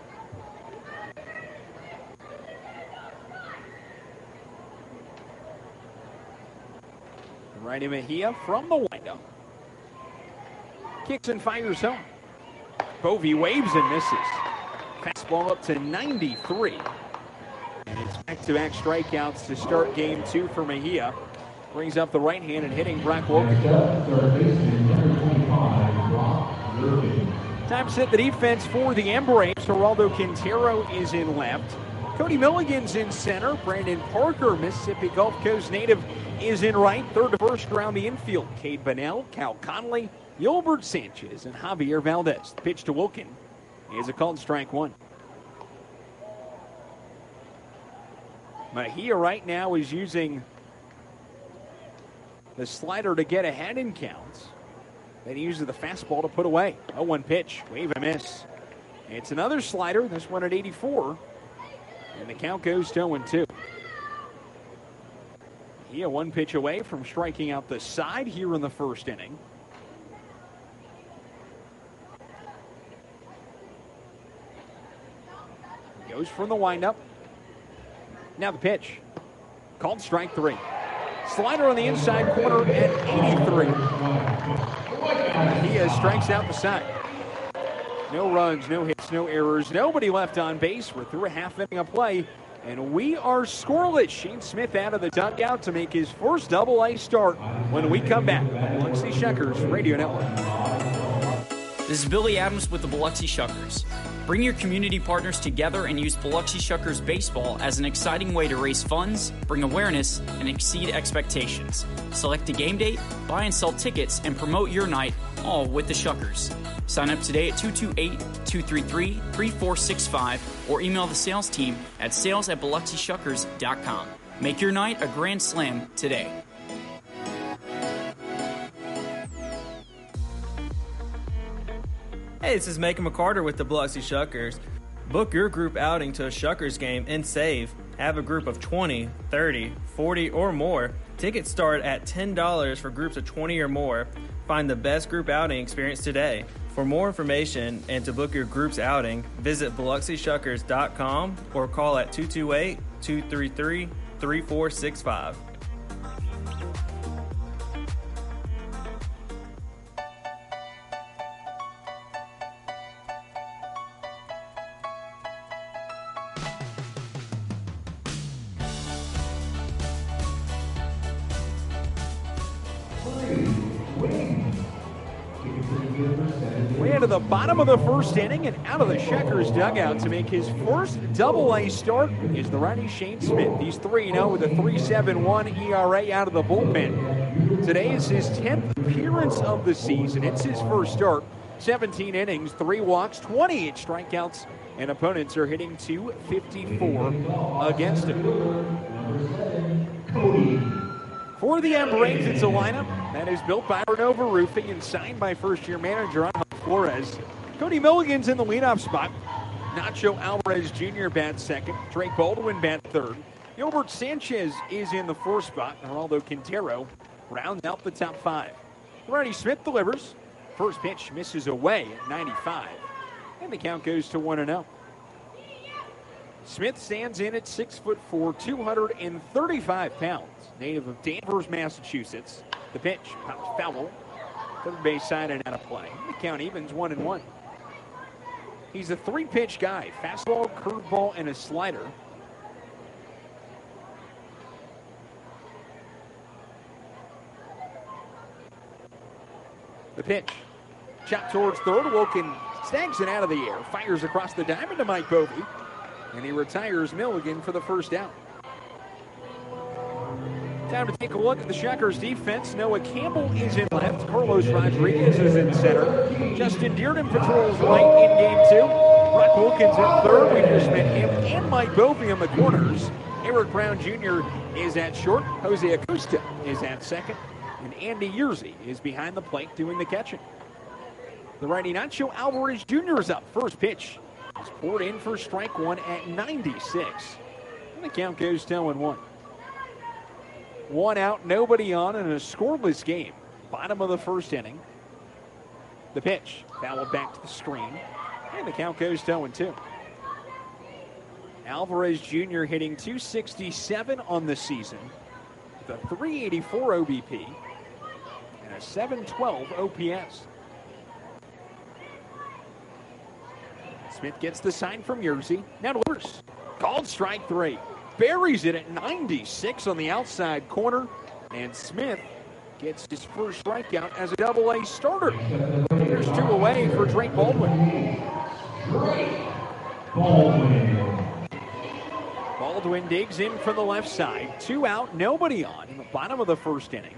Righty Mejia from the windup. Kicks and fires home. Bovee waves and misses. Fastball up to 93. And it's back-to-back strikeouts to start Game 2 for Mejia. Brings up the right-handed hitting Brock Wilkin. Time to set the defense for the Braves. Geraldo Quintero is in left. Cody Milligan's in center. Brandon Parker, Mississippi Gulf Coast native, is in right. Third to first around the infield. Cade Bunnell, Cal Conley, Yolbert Sanchez, and Javier Valdez. The pitch to Wilkin is a called strike 1. Mejia right now is using the slider to get ahead in counts. Then he uses the fastball to put away. 0-1 pitch, wave and miss. It's another slider, this one at 84. And the count goes to 0-2. Mejia 1 pitch away from striking out the side here in the first inning. Goes from the windup. Now the pitch. Called strike 3. Slider on the inside corner at 83. He strikes out the side. No runs, no hits, no errors, nobody left on base. We're through a half inning of play, and we are scoreless. Shane Smith out of the dugout to make his first Double-A start when we come back on Biloxi Shuckers Radio Network. This is Billy Adams with the Biloxi Shuckers. Bring your community partners together and use Biloxi Shuckers Baseball as an exciting way to raise funds, bring awareness, and exceed expectations. Select a game date, buy and sell tickets, and promote your night, all with the Shuckers. Sign up today at 228-233-3465 or email the sales team at sales@biloxishuckers.com. Make your night a grand slam today. Hey, this is Macon McCarter with the Biloxi Shuckers. Book your group outing to a Shuckers game and save. Have a group of 20, 30, 40, or more. Tickets start at $10 for groups of 20 or more. Find the best group outing experience today. For more information and to book your group's outing, visit BiloxiShuckers.com or call at 228-233-3465. Way into the bottom of the first inning and out of the Shuckers dugout to make his first Double-A start is the righty Shane Smith. He's 3-0 with a 3.71 ERA out of the bullpen. Today is his 10th appearance of the season. It's his first start. 17 innings, 3 walks, 28 strikeouts, and opponents are hitting .254 against him. For the Braves, it's a lineup that is built by Renova Roofing and signed by first-year manager Angel Flores. Cody Milligan's in the leadoff spot. Nacho Alvarez Jr. bats second. Drake Baldwin bats third. Gilbert Sanchez is in the fourth spot. Geraldo Quintero rounds out the top 5. Righty Smith delivers. First pitch misses away at 95. And the count goes to 1-0. Smith stands in at 6'4", 235 pounds. Native of Danvers, Massachusetts. The pitch pops foul. Third base side and out of play. The count evens 1-1. He's a 3-pitch guy. Fastball, curveball, and a slider. The pitch. Chop towards third. Wilkin snags it out of the air. Fires across the diamond to Mike Bovey. And he retires Milligan for the first out. Time to take a look at the Shuckers defense. Noah Campbell is in left. Carlos Rodriguez is in center. Justin Dearden patrols right in game 2. Brock Wilkins at third. We just met him and Mike Bovey on the corners. Eric Brown Jr. is at short. Jose Acosta is at second. And Andy Yerzy is behind the plate doing the catching. The righty Nacho Alvarez Jr. is up. First pitch is poured in for strike one at 96. And the count goes to 0-1. 1 out, nobody on in a scoreless game. Bottom of the first inning. The pitch, fouled back to the screen. And the count goes to 0-2. Alvarez Jr. hitting .267 on the season with a .384 OBP and a .712 OPS. Smith gets the sign from Yerzy. Now delivers. Called strike 3. Buries it at 96 on the outside corner. And Smith gets his first strikeout as a Double-A starter. There's 2 away for Drake Baldwin. Baldwin digs in from the left side. 2 out, nobody on in the bottom of the first inning.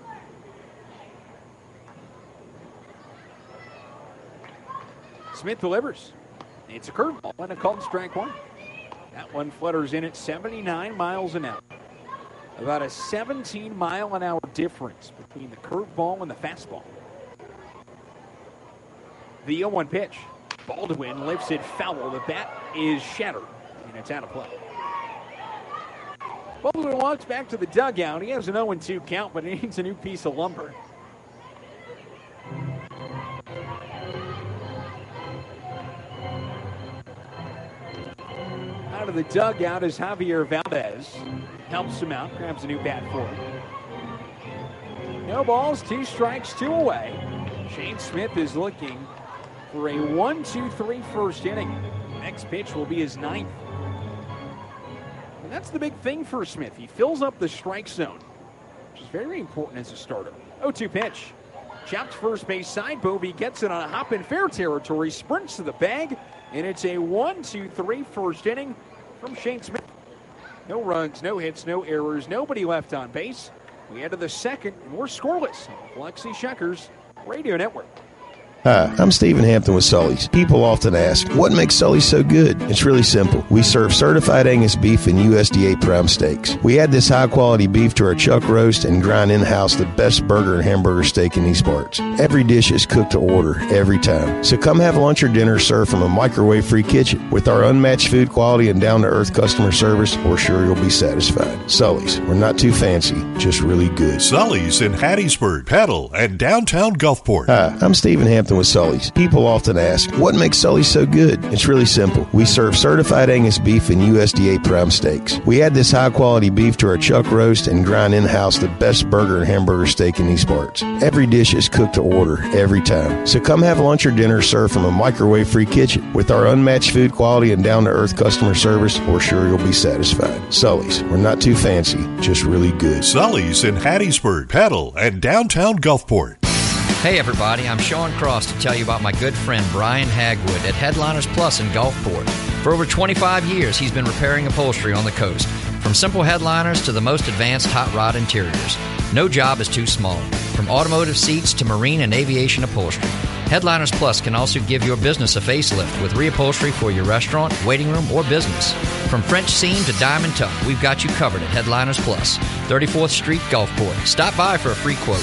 Smith delivers. It's a curveball and a called strike 1. That one flutters in at 79 miles an hour. About a 17-mile-an-hour difference between the curveball and the fastball. The 0-1 pitch. Baldwin lifts it foul. The bat is shattered, and it's out of play. Baldwin walks back to the dugout. He has an 0-2 count, but he needs a new piece of lumber. Out of the dugout is Javier Valdez. Helps him out, grabs a new bat for him. No balls, 2 strikes, 2 away. Shane Smith is looking for a 1-2-3 first inning. Next pitch will be his 9th. And that's the big thing for Smith. He fills up the strike zone, which is very important as a starter. 0-2 pitch. Chopped first base side. Bovee gets it on a hop in fair territory, sprints to the bag, and it's a 1-2-3 first inning from Shane Smith. No runs, no hits, no errors, nobody left on base. We enter the second, and we're scoreless on the Biloxi Shuckers Radio Network. Hi, I'm Stephen Hampton with Sully's. People often ask, what makes Sully's so good? It's really simple. We serve certified Angus beef and USDA prime steaks. We add this high-quality beef to our chuck roast and grind in-house the best burger and hamburger steak in these parts. Every dish is cooked to order, every time. So come have lunch or dinner served from a microwave-free kitchen. With our unmatched food quality and down-to-earth customer service, we're sure you'll be satisfied. Sully's. We're not too fancy, just really good. Sully's in Hattiesburg, Petal, and downtown Gulfport. Hi, I'm Stephen Hampton with Sully's. People often ask, what makes Sully's so good? It's really simple. We serve certified Angus beef and USDA prime steaks. We add this high-quality beef to our chuck roast and grind in-house the best burger and hamburger steak in these parts. Every dish is cooked to order, every time. So come have lunch or dinner served from a microwave-free kitchen. With our unmatched food quality and down-to-earth customer service, we're sure you'll be satisfied. Sully's. We're not too fancy, just really good. Sully's in Hattiesburg, Petal, and downtown Gulfport. Hey everybody, I'm Sean Cross to tell you about my good friend Brian Hagwood at Headliners Plus in Gulfport. For over 25 years, he's been repairing upholstery on the coast, from simple headliners to the most advanced hot rod interiors. No job is too small, from automotive seats to marine and aviation upholstery. Headliners Plus can also give your business a facelift with reupholstery for your restaurant, waiting room, or business. From French seam to diamond tuck, we've got you covered at Headliners Plus, 34th Street, Gulfport. Stop by for a free quote.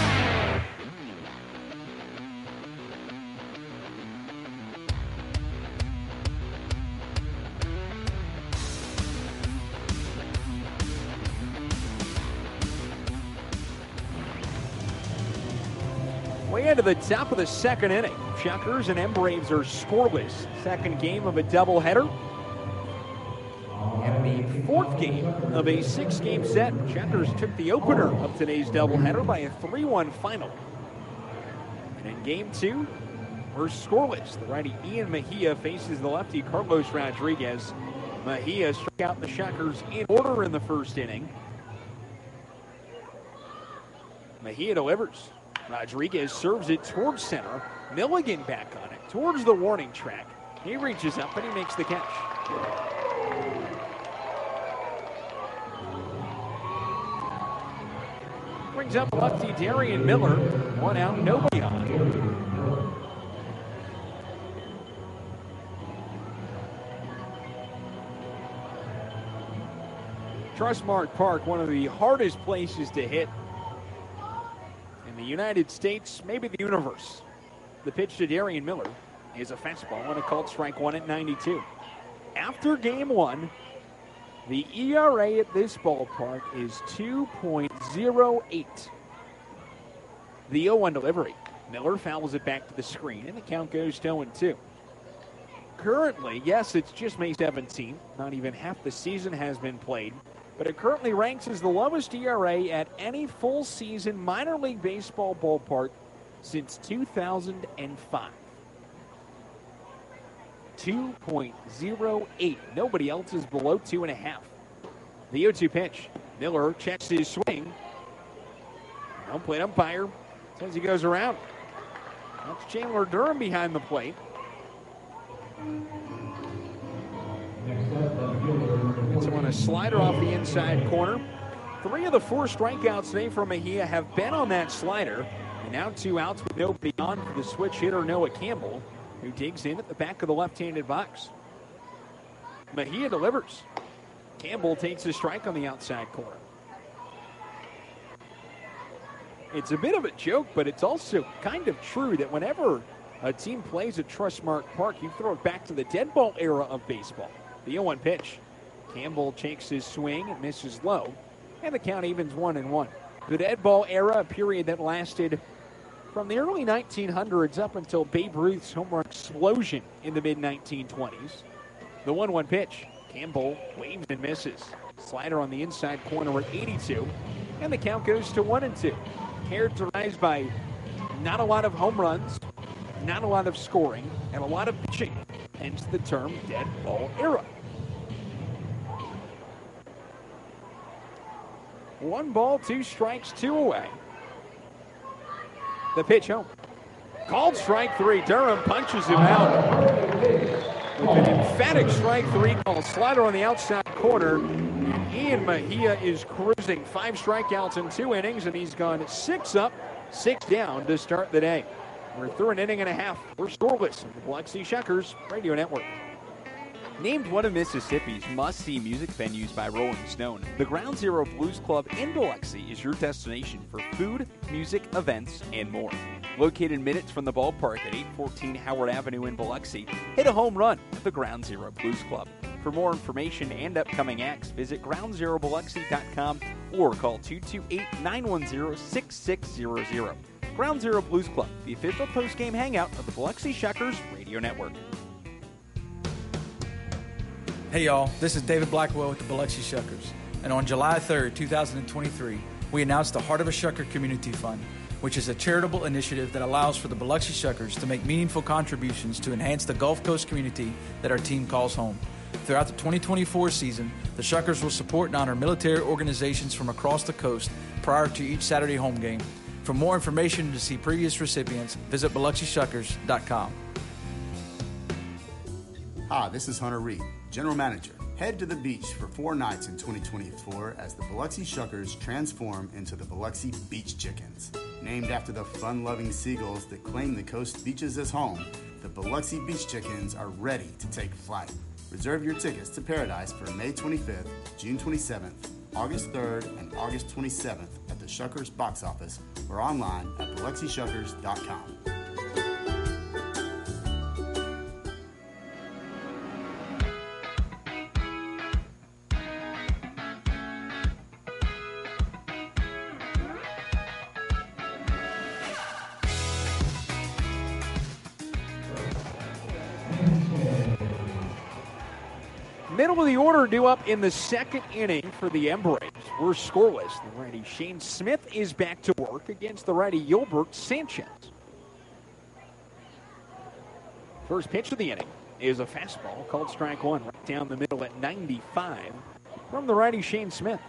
Into the top of the second inning. Shuckers and M-Braves are scoreless. Second game of a doubleheader. And the 4th game of a 6-game set. Shuckers took the opener of today's doubleheader by a 3-1 final. And in game 2, we're scoreless. The righty Ian Mejia faces the lefty Carlos Rodriguez. Mejia struck out the Shuckers in order in the first inning. Mejia delivers. Rodriguez serves it towards center. Milligan back on it, towards the warning track. He reaches up and he makes the catch. Brings up lefty Darian Miller. 1 out, nobody on. Trustmark Park, one of the hardest places to hit the United States, maybe the universe. The pitch to Darian Miller is a fastball and a called strike 1 at 92. After game 1, the ERA at this ballpark is 2.08. The 0-1 delivery. Miller fouls it back to the screen, and the count goes to 0-2. Currently, yes, it's just May 17th. Not even half the season has been played. But it currently ranks as the lowest ERA at any full-season minor league baseball ballpark since 2005. 2.08. Nobody else is below 2.5. The 0-2 pitch. Miller checks his swing. Home plate umpire says he goes around. That's Chandler Durham behind the plate. Gets him on a slider off the inside corner. 3 of the 4 strikeouts today from Mejia have been on that slider. And now 2 outs with nobody on for the switch hitter Noah Campbell, who digs in at the back of the left-handed box. Mejia delivers. Campbell takes a strike on the outside corner. It's a bit of a joke, but it's also kind of true that whenever a team plays at Trustmark Park, you throw it back to the dead ball era of baseball. The 0-1 pitch. Campbell takes his swing and misses low, and the count evens 1-1. The dead ball era, a period that lasted from the early 1900s up until Babe Ruth's home run explosion in the mid-1920s. The 1-1 pitch. Campbell waves and misses. Slider on the inside corner at 82, and the count goes to 1-2. characterized by not a lot of home runs, not a lot of scoring, and a lot of pitching, hence the term dead ball era. 1 ball, 2 strikes, 2 away. The pitch home. Called strike 3. Durham punches him out with an emphatic strike 3 call. Slider on the outside corner. Ian Mejia is cruising. 5 strikeouts in 2 innings, and he's gone 6 up, 6 down to start the day. We're through an inning and a half. We're scoreless on the Biloxi Shuckers Radio Network. Named one of Mississippi's must-see music venues by Rolling Stone, the Ground Zero Blues Club in Biloxi is your destination for food, music, events, and more. Located minutes from the ballpark at 814 Howard Avenue in Biloxi, hit a home run at the Ground Zero Blues Club. For more information and upcoming acts, visit groundzerobiloxi.com or call 228-910-6600. Ground Zero Blues Club, the official post-game hangout of the Biloxi Shuckers Radio Network. Hey y'all, this is David Blackwell with the Biloxi Shuckers, and on July 3rd, 2023, we announced the Heart of a Shucker Community Fund, which is a charitable initiative that allows for the Biloxi Shuckers to make meaningful contributions to enhance the Gulf Coast community that our team calls home. Throughout the 2024 season, the Shuckers will support and honor military organizations from across the coast prior to each Saturday home game. For more information and to see previous recipients, visit BiloxiShuckers.com. Hi, this is Hunter Reed, General Manager. Head to the beach for 4 nights in 2024 as the Biloxi Shuckers transform into the Biloxi Beach Chickens. Named after the fun-loving seagulls that claim the coast beaches as home, the Biloxi Beach Chickens are ready to take flight. Reserve your tickets to Paradise for May 25th, June 27th, August 3rd, and August 27th at the Shuckers box office or online at BiloxiShuckers.com. Middle of the order due up in the second inning for the Embrace. We're scoreless. The righty Shane Smith is back to work against the righty Gilbert Sanchez. First pitch of the inning is a fastball called strike 1 right down the middle at 95 from the righty Shane Smith.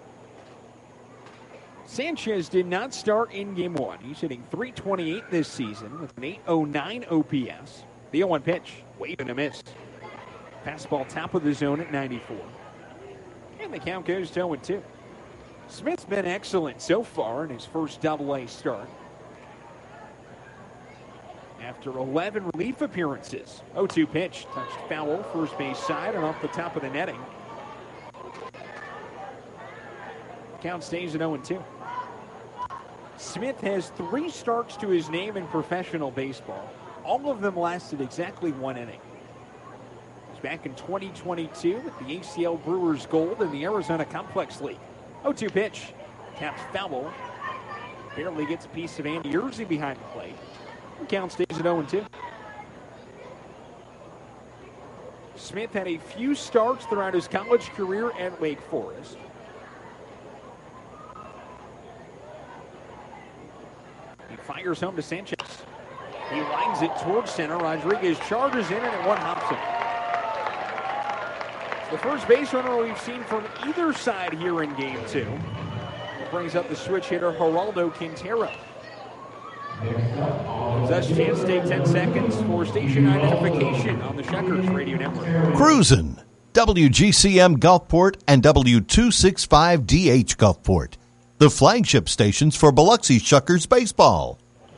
Sanchez did not start in game 1. He's hitting .328 this season with an .809 OPS. The 0-1 pitch, wave and a miss. Fastball top of the zone at 94. And the count goes to 0-2. Smith's been excellent so far in his first Double-A start. After 11 relief appearances. 0-2 pitch, touched foul, first base side and off the top of the netting. Count stays at 0-2. Smith has 3 starts to his name in professional baseball. All of them lasted exactly 1 inning. Back in 2022 with the ACL Brewers Gold in the Arizona Complex League. 0-2 pitch. Taps foul. Barely gets a piece of Andy Yerzy behind the plate. The count stays at 0-2. Smith had a few starts throughout his college career at Wake Forest. He fires home to Sanchez. He lines it towards center. Rodriguez charges in and it 1 hops him. The first base runner we've seen from either side here in game 2. It brings up the switch hitter, Geraldo Quintero. Thus, chance to take 10 seconds for station identification on the Shuckers Radio Network. Cruisin', WGCM Gulfport and W265DH Gulfport, the flagship stations for Biloxi Shuckers baseball.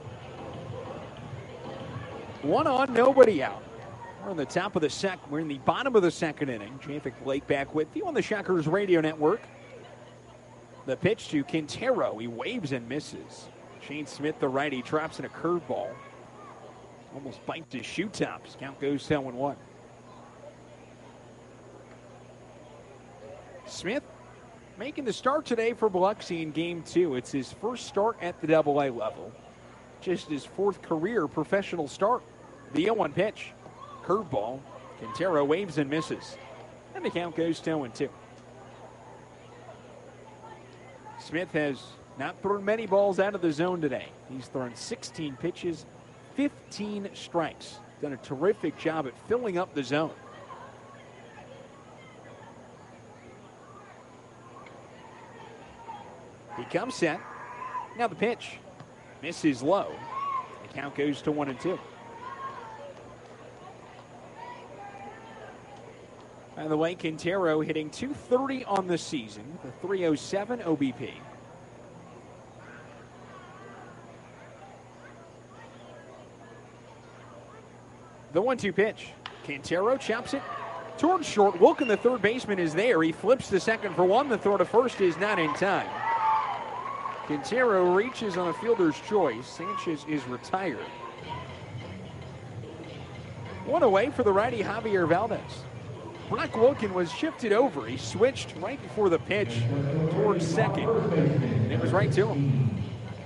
1 on, nobody out. We're in the top of the second. We're in the bottom of the second inning. Jafik Blake back with you on the Shuckers Radio Network. The pitch to Quintero. He waves and misses. Shane Smith, the righty, drops in a curveball. Almost bites his shoe tops. Count goes 0-1. Smith making the start today for Biloxi in game 2. It's his first start at the Double-A level. Just his 4th career professional start. The 0-1 pitch. Curveball. Quintero waves and misses. And the count goes 0-2. Smith has Not thrown many balls out of the zone today. He's thrown 16 pitches, 15 strikes. Done a terrific job at filling up the zone. He comes set. Now the pitch. Misses low. The count goes to 1-2. By the way, Quintero hitting .230 on the season, the .307 OBP. The 1-2 pitch. Quintero chops it towards short. Wilken, the third baseman, is there. He flips the second for one. The throw to first is not in time. Quintero reaches on a fielder's choice. Sanchez is retired. One away for the righty Javier Valdez. Brock Wilken was shifted over. He switched right before the pitch towards second. And it was right to him.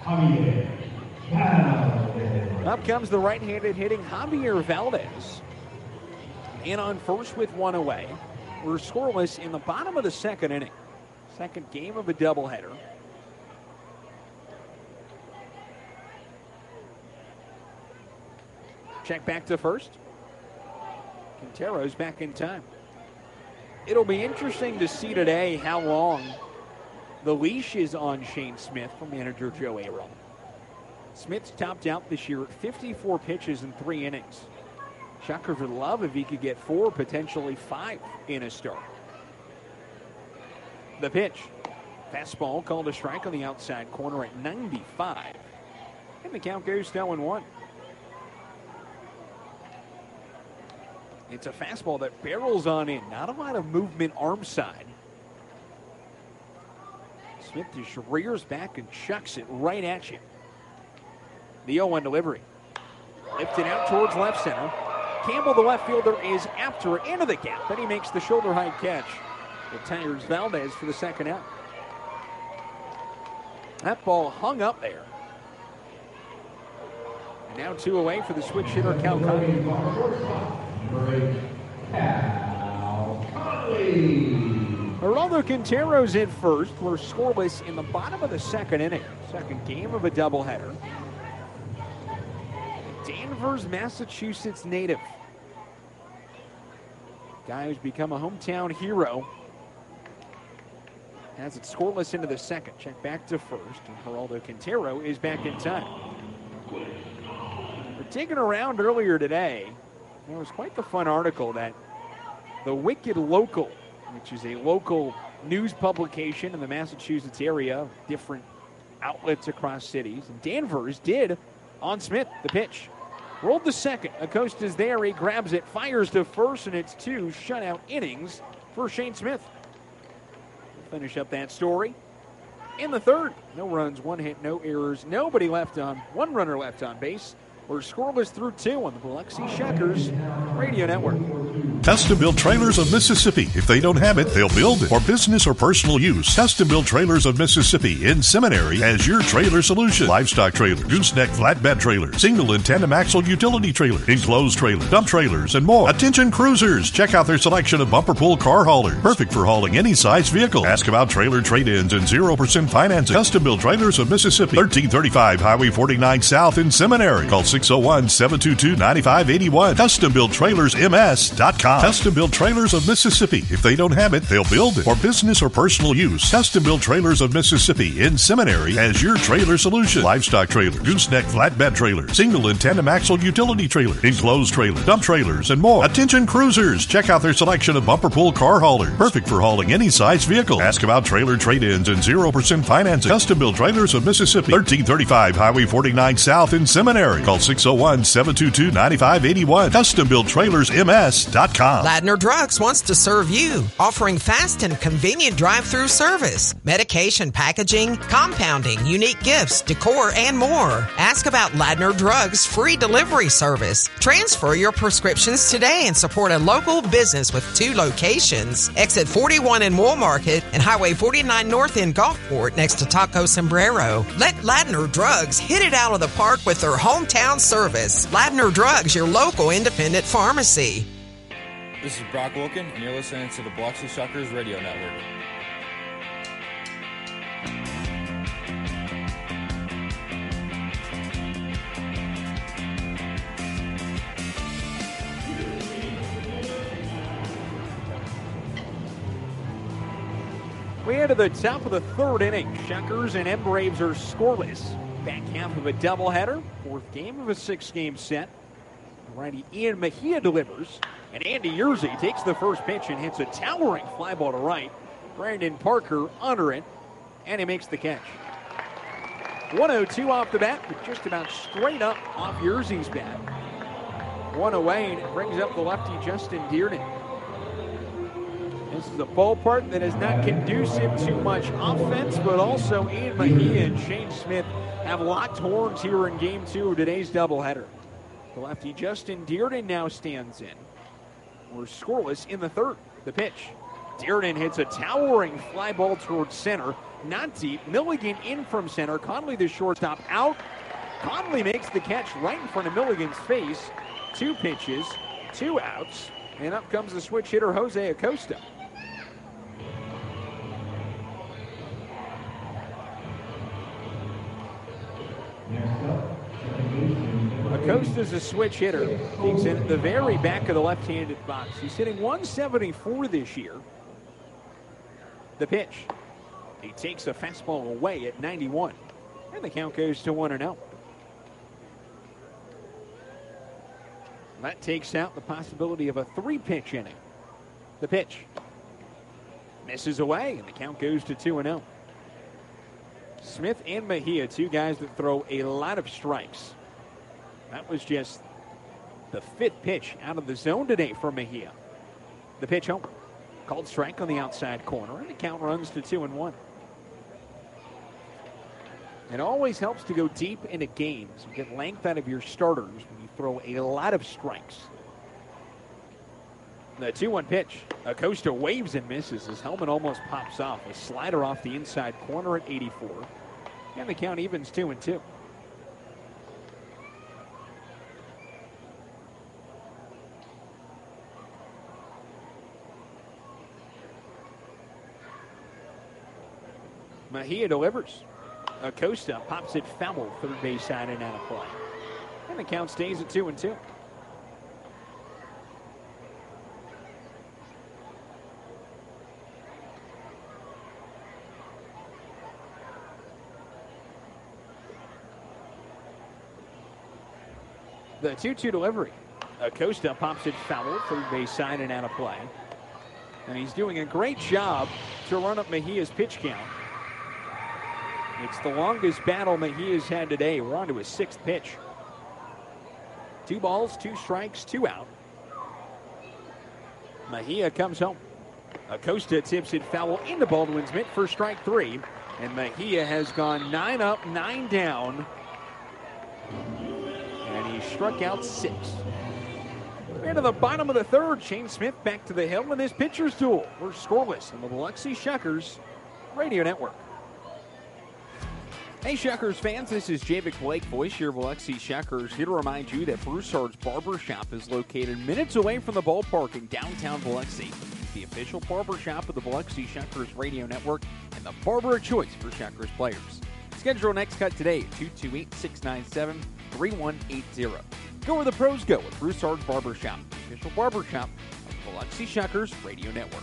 Up comes the right-handed hitting Javier Valdez. And on first with one away. We're scoreless in the bottom of the second inning. Second game of a doubleheader. Check back to first. Quintero's back in time. It'll be interesting to see today how long the leash is on Shane Smith from manager Joe Aaron. Smith's topped out this year at 54 pitches in 3 innings. Shuckers would love if he could get 4, potentially 5 in a start. The pitch. Fastball called a strike on the outside corner at 95. And the count goes to 0-1. It's a fastball that barrels on in. Not a lot of movement arm side. Smith just rears back and chucks it right at you. The 0-1 delivery. Lifted out towards left center. Campbell, the left fielder, is after it into the gap, but he makes the shoulder-high catch. Retires Valdez for the second out. That ball hung up there. And now 2 away for the switch hitter, Cal Conley. Geraldo Quintero's in first. We're scoreless in the bottom of the second inning. Second game of a doubleheader. Danvers, Massachusetts native. Guy who's become a hometown hero. Has it scoreless into the second. Check back to first. And Geraldo Quintero is back in time. We're taking around earlier today. There was quite the fun article that the Wicked Local, which is a local news publication in the Massachusetts area, different outlets across cities, and Danvers did on Smith, the pitch. Rolled the second. Acosta's there. He grabs it, fires to first, and it's 2 shutout innings for Shane Smith. We'll finish up that story in the third. No runs, 1 hit, no errors, nobody left on, 1 runner left on base. We're scoreless through 2 on the Biloxi Shuckers Radio Network. Custom Built Trailers of Mississippi. If they don't have it, they'll build it. For business or personal use, Custom Built Trailers of Mississippi in Seminary has your trailer solution. Livestock trailer, gooseneck flatbed trailer, single and tandem axle utility trailer, enclosed trailer, dump trailers, and more. Attention cruisers, check out their selection of bumper pull car haulers. Perfect for hauling any size vehicle. Ask about trailer trade-ins and 0% financing. Custom Built Trailers of Mississippi, 1335 Highway 49 South in Seminary. Call 601-722-9581. CustomBuiltTrailersMS.com. Custom Built Trailers of Mississippi. If they don't have it, they'll build it. For business or personal use, Custom Built Trailers of Mississippi in Seminary has your trailer solution. Livestock trailer, gooseneck flatbed trailer, single and tandem axle utility trailer, enclosed trailer, dump trailers, and more. Attention cruisers, check out their selection of bumper pull car haulers. Perfect for hauling any size vehicle. Ask about trailer trade-ins and 0% financing. Custom Built Trailers of Mississippi, 1335 Highway 49 South in Seminary. Call 601-722-9581. CustomBuiltTrailersMS.com. Ladner Drugs wants to serve you, offering fast and convenient drive-through service, medication packaging, compounding, unique gifts, decor, and more. Ask about Ladner Drugs' free delivery service. Transfer your prescriptions today and support a local business with 2 locations. Exit 41 in Wool Market and Highway 49 North in Gulfport next to Taco Sombrero. Let Ladner Drugs hit it out of the park with their hometown service. Ladner Drugs, your local independent pharmacy. This is Brock Wilken, and you're listening to the Biloxi Shuckers Radio Network. We head to the top of the third inning. Shuckers and M-Braves are scoreless. Back half of a doubleheader. Fourth game of a 6-game set. Righty Ian Mejia delivers. And Andy Yerzy takes the first pitch and hits a towering fly ball to right. Brandon Parker under it. And he makes the catch. 1-0-2 off the bat, but just about straight up off Yerzy's bat. One away, and it brings up the lefty Justin Dearden. This is a ballpark that is not conducive to much offense, but also Ian Mejia and Shane Smith have locked horns here in Game 2 of today's doubleheader. The lefty Justin Dearden now stands in. We're scoreless in the third. The pitch. Dearden hits a towering fly ball towards center. Not deep. Milligan in from center. Conley, the shortstop, out. Conley makes the catch right in front of Milligan's face. 2 pitches, 2 outs, and up comes the switch hitter Jose Acosta. Acosta's a switch hitter. He's in the very back of the left-handed box. He's hitting 174 this year. The pitch. He takes a fastball away at 91. And the count goes to 1-0. That takes out the possibility of a 3-pitch inning. The pitch. Misses away, and the count goes to 2-0. Smith and Mejia, 2 guys that throw a lot of strikes. That was just the 5th pitch out of the zone today for Mejia. The pitch home. Called strike on the outside corner, and the count runs to 2-1. It always helps to go deep into games and get length out of your starters when you throw a lot of strikes. The 2-1 pitch. Acosta waves and misses. His helmet almost pops off. A slider off the inside corner at 84. And the count evens 2-2. Mejia delivers. Acosta pops it foul, third base side and out of play. And the count stays at 2-2. The 2-2 delivery. Acosta pops it foul, third base side and out of play. And he's doing a great job to run up Mejia's pitch count. It's the longest battle Mejia's had today. We're on to his 6th pitch. 2 balls, 2 strikes, 2 out. Mejia comes home. Acosta tips it foul into Baldwin's mitt for strike 3. And Mejia has gone 9 up, 9 down. And he struck out 6. Into the bottom of the third. Shane Smith back to the hill in his pitcher's duel. We're scoreless on the Biloxi Shuckers Radio Network. Hey Shuckers fans, this is Javik Blake, voice your Biloxi Shuckers, here to remind you that Broussard's Barbershop is located minutes away from the ballpark in downtown Biloxi. The official barbershop of the Biloxi Shuckers Radio Network and the barber of choice for Shuckers players. Schedule your next cut today at 228-697-3180. Go where the pros go with Broussard's Barbershop, the official barbershop of the Biloxi Shuckers Radio Network.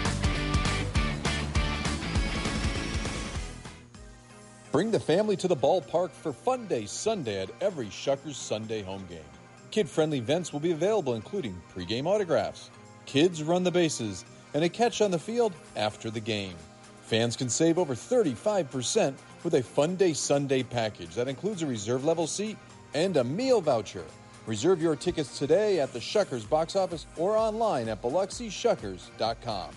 Bring the family to the ballpark for Fun Day Sunday at every Shuckers Sunday home game. Kid-friendly events will be available, including pregame autographs, kids run the bases, and a catch on the field after the game. Fans can save over 35% with a Fun Day Sunday package that includes a reserve level seat and a meal voucher. Reserve your tickets today at the Shuckers box office or online at BiloxiShuckers.com.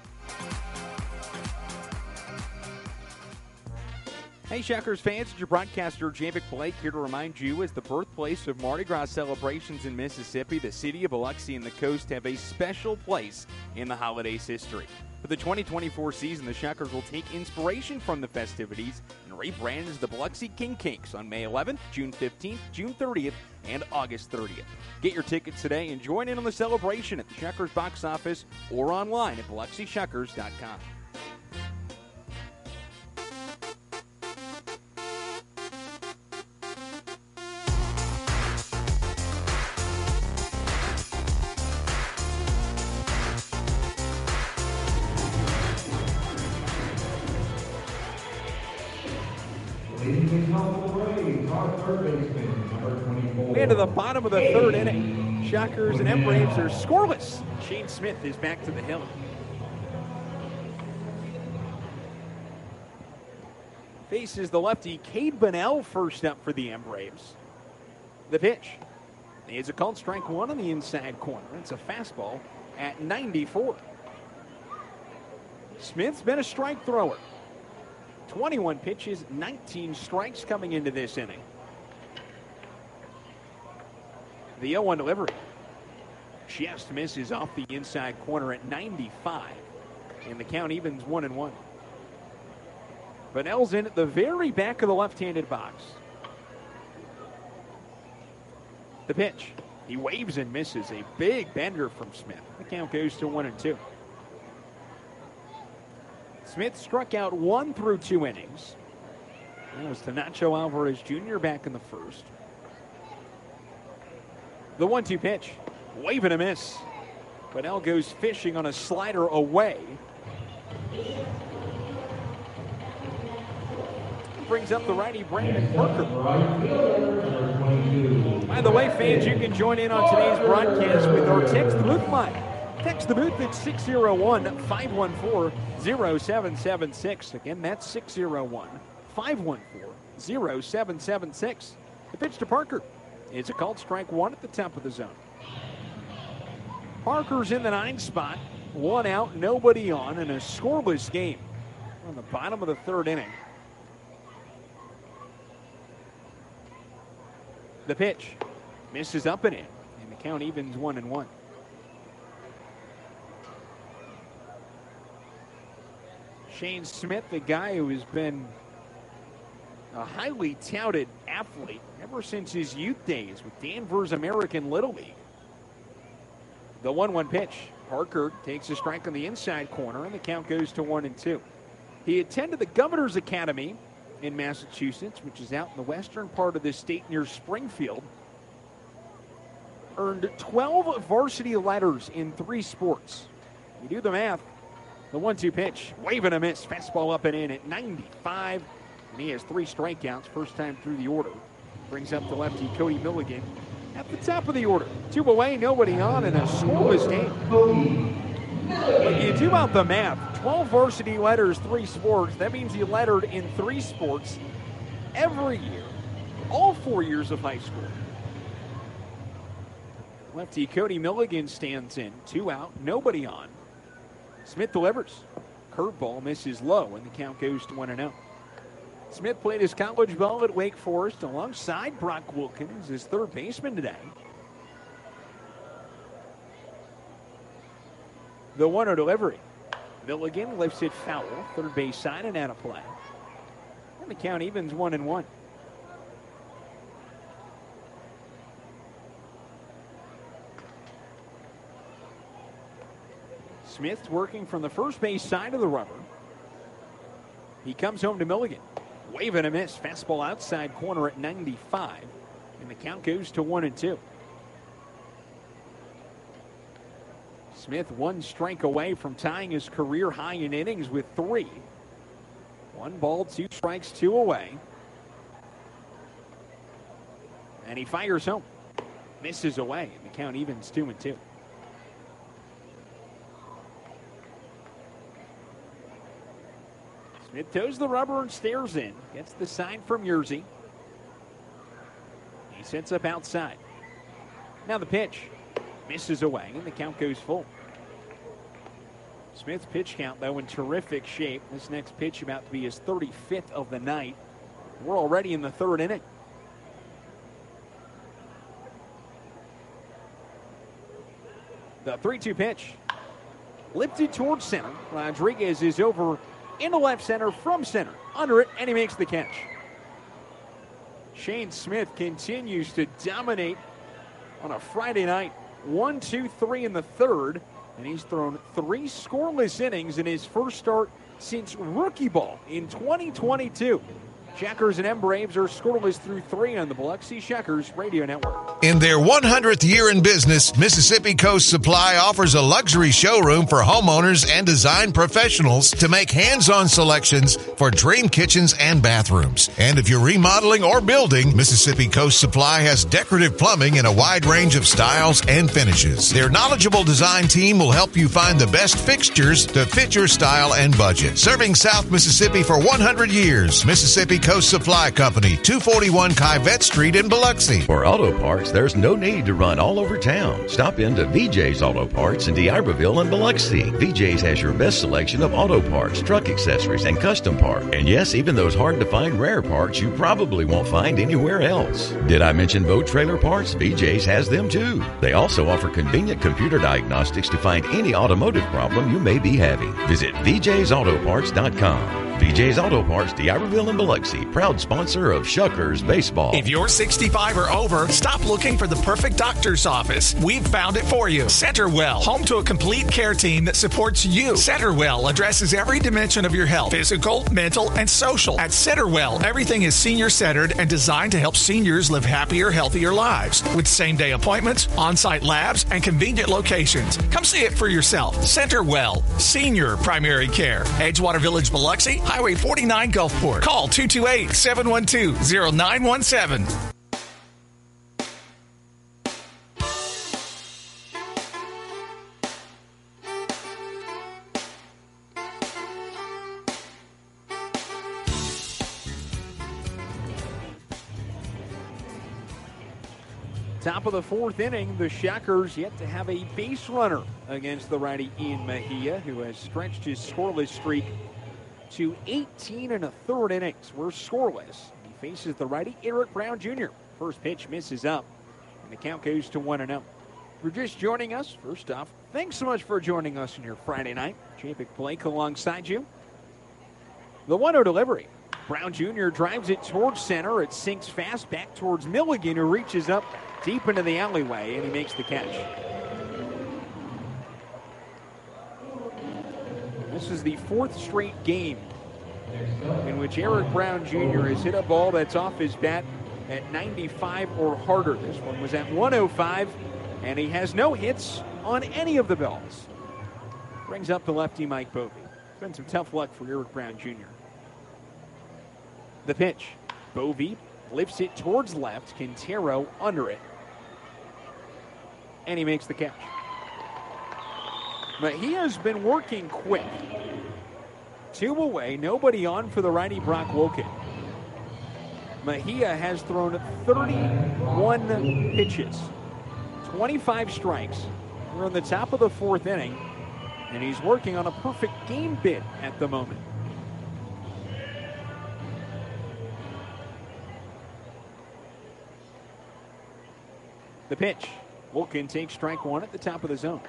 Hey Shuckers fans, it's your broadcaster Javik Blake here to remind you, as the birthplace of Mardi Gras celebrations in Mississippi, the city of Biloxi and the coast have a special place in the holiday's history. For the 2024 season, the Shuckers will take inspiration from the festivities and rebrand as the Biloxi King Cakes on May 11th, June 15th, June 30th, and August 30th. Get your tickets today and join in on the celebration at the Shuckers box office or online at BiloxiShuckers.com. Into the bottom of the third inning. Shockers and M-Braves are scoreless. Shane Smith is back to the hill. Faces the lefty Cade Bunnell first up for the M-Braves. The pitch. It's a called strike one on the inside corner. It's a fastball at 94. Smith's been a strike thrower. 21 pitches, 19 strikes coming into this inning. The 0-1 delivery. Just misses off the inside corner at 95. And the count evens 1-1. Bunnell's in at the very back of the left-handed box. The pitch. He waves and misses. A big bender from Smith. The count goes to 1-2. Smith struck out 1 through 2 innings. That was to Nacho Alvarez Jr. back in the first. The 1-2 pitch. Wave and a miss. Bunnell goes fishing on a slider away. Brings up the righty Brandon Parker. By the way, fans, you can join in on today's broadcast with our text booth line. Text the booth at 601-514-0776. Again, that's 601-514-0776. The pitch to Parker. It's a called strike one at the top of the zone. Parker's in the 9th spot. 1 out, nobody on, in a scoreless game on the bottom of the third inning. The pitch misses up and in, and the count evens 1-1. Shane Smith, the guy who has been a highly touted athlete ever since his youth days with Danvers American Little League. The 1-1 pitch. Parker takes a strike on the inside corner, and the count goes to 1-2. He attended the Governor's Academy in Massachusetts, which is out in the western part of the state near Springfield. Earned 12 varsity letters in 3 sports. You do the math. The 1-2 pitch, wave and a miss. Fastball up and in at 95. And he has 3 strikeouts, first time through the order. Brings up the lefty Cody Milligan at the top of the order. 2 away, nobody on, in a scoreless game. When you do out the math, 12 varsity letters, 3 sports. That means he lettered in 3 sports every year, all 4 years of high school. Lefty Cody Milligan stands in. 2 out, nobody on. Smith delivers. Curveball misses low, and the count goes to 1-0. Smith played his college ball at Wake Forest alongside Brock Wilkins, his third baseman today. The 1-0 delivery. Milligan lifts it foul, third base side and out of play. And the count evens 1-1. Smith working from the first base side of the rubber. He comes home to Milligan. Wave and a miss. Fastball outside corner at 95. And the count goes to 1-2. Smith 1 strike away from tying his career high in innings with 3. 1 ball, 2 strikes, 2 away. And he fires home. Misses away. And the count evens 2-2. Smith toes the rubber and stares in. Gets the sign from Yerzy. He sets up outside. Now the pitch. Misses away, and the count goes full. Smith's pitch count, though, in terrific shape. This next pitch about to be his 35th of the night. We're already in the 3rd inning. The 3-2 pitch. Lifted towards center. Rodriguez is over into left center from center. Under it, and he makes the catch. Shane Smith continues to dominate on a Friday night. 1, 2, 3 in the 3rd, and he's thrown 3 scoreless innings in his first start since rookie ball in 2022. Shockers and M-Braves are scoreless through 3 on the Biloxi Shockers Radio Network. In their 100th year in business, Mississippi Coast Supply offers a luxury showroom for homeowners and design professionals to make hands-on selections for dream kitchens and bathrooms. And if you're remodeling or building, Mississippi Coast Supply has decorative plumbing in a wide range of styles and finishes. Their knowledgeable design team will help you find the best fixtures to fit your style and budget. Serving South Mississippi for 100 years, Mississippi Coast Supply Company, 241 Kyvette Street in Biloxi. For auto parts, there's no need to run all over town. Stop into VJ's Auto Parts in D'Iberville and Biloxi. VJ's has your best selection of auto parts, truck accessories, and custom parts. And yes, even those hard-to-find rare parts you probably won't find anywhere else. Did I mention boat trailer parts? VJ's has them too. They also offer convenient computer diagnostics to find any automotive problem you may be having. Visit VJ'sAutoParts.com. VJ's Auto Parts, D'Iberville and Biloxi, proud sponsor of Shuckers Baseball. If you're 65 or over, stop looking for the perfect doctor's office. We've found it for you. Centerwell, home to a complete care team that supports you. Centerwell addresses every dimension of your health, physical, mental, and social. At Centerwell, everything is senior-centered and designed to help seniors live happier, healthier lives. With same-day appointments, on-site labs, and convenient locations. Come see it for yourself. Centerwell, Senior Primary Care. Edgewater Village, Biloxi, Highway 49 Gulfport. Call 228-712-0917. Top of the fourth inning, the Shuckers yet to have a base runner against the righty Ian Mejia, who has stretched his scoreless streak to 18 1/3 innings. We're scoreless. He faces the righty Eric Brown Jr. First pitch misses up, and the count goes to 1-0. If you're just joining us, first off, thanks so much for joining us on your Friday night. Chapek Blake alongside you. The 1-0 delivery. Brown Jr. drives it towards center. It sinks fast back towards Milligan, who reaches up deep into the alleyway, and he makes the catch. This is the fourth straight game in which Eric Brown Jr. has hit a ball that's off his bat at 95 or harder. This one was at 105, and he has no hits on any of the balls. Brings up the lefty Mike Bovee. It's been some tough luck for Eric Brown Jr. The pitch. Bovee lifts it towards left. Quintero under it. And he makes the catch. But he has been working quick. 2 away, nobody on for the righty Brock Wilken. Mejia has thrown 31 pitches, 25 strikes. We're in the top of the fourth inning, and he's working on a perfect game bid at the moment. The pitch. Wilken takes strike one at the top of the zone.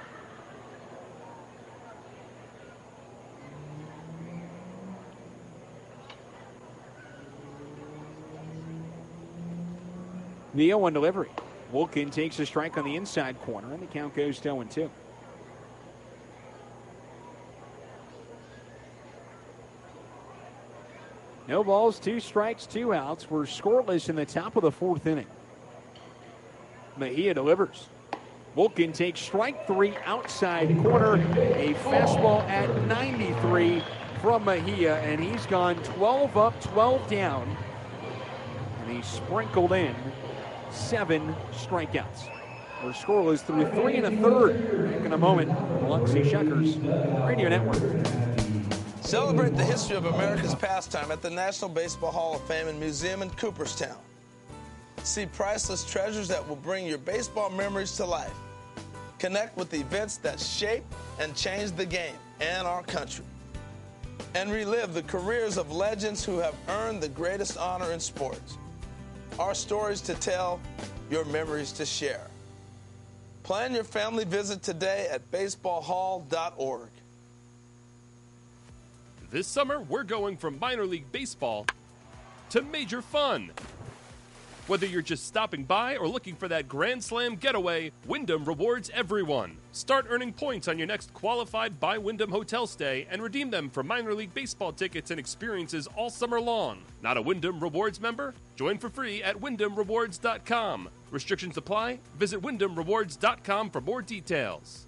The 0-1 delivery. Wilken takes a strike on the inside corner, and the count goes to 0-2. No balls, 2 strikes, 2 outs. We're scoreless in the top of the fourth inning. Mejia delivers. Wilken takes strike 3 outside corner. A fastball at 93 from Mejia, and he's gone 12 up, 12 down. And he sprinkled in 7 strikeouts. We're scoreless through 3 1/3. Back in a moment, Biloxi Shuckers Radio Network. Celebrate the history of America's pastime at the National Baseball Hall of Fame and Museum in Cooperstown. See priceless treasures that will bring your baseball memories to life. Connect with events that shape and change the game and our country. And relive the careers of legends who have earned the greatest honor in sports. Our stories to tell, your memories to share. Plan your family visit today at baseballhall.org. This summer, we're going from minor league baseball to major fun. Whether you're just stopping by or looking for that Grand Slam getaway, Wyndham rewards everyone. Start earning points on your next qualified by Wyndham hotel stay and redeem them for minor league baseball tickets and experiences all summer long. Not a Wyndham Rewards member? Join for free at WyndhamRewards.com. Restrictions apply. Visit WyndhamRewards.com for more details.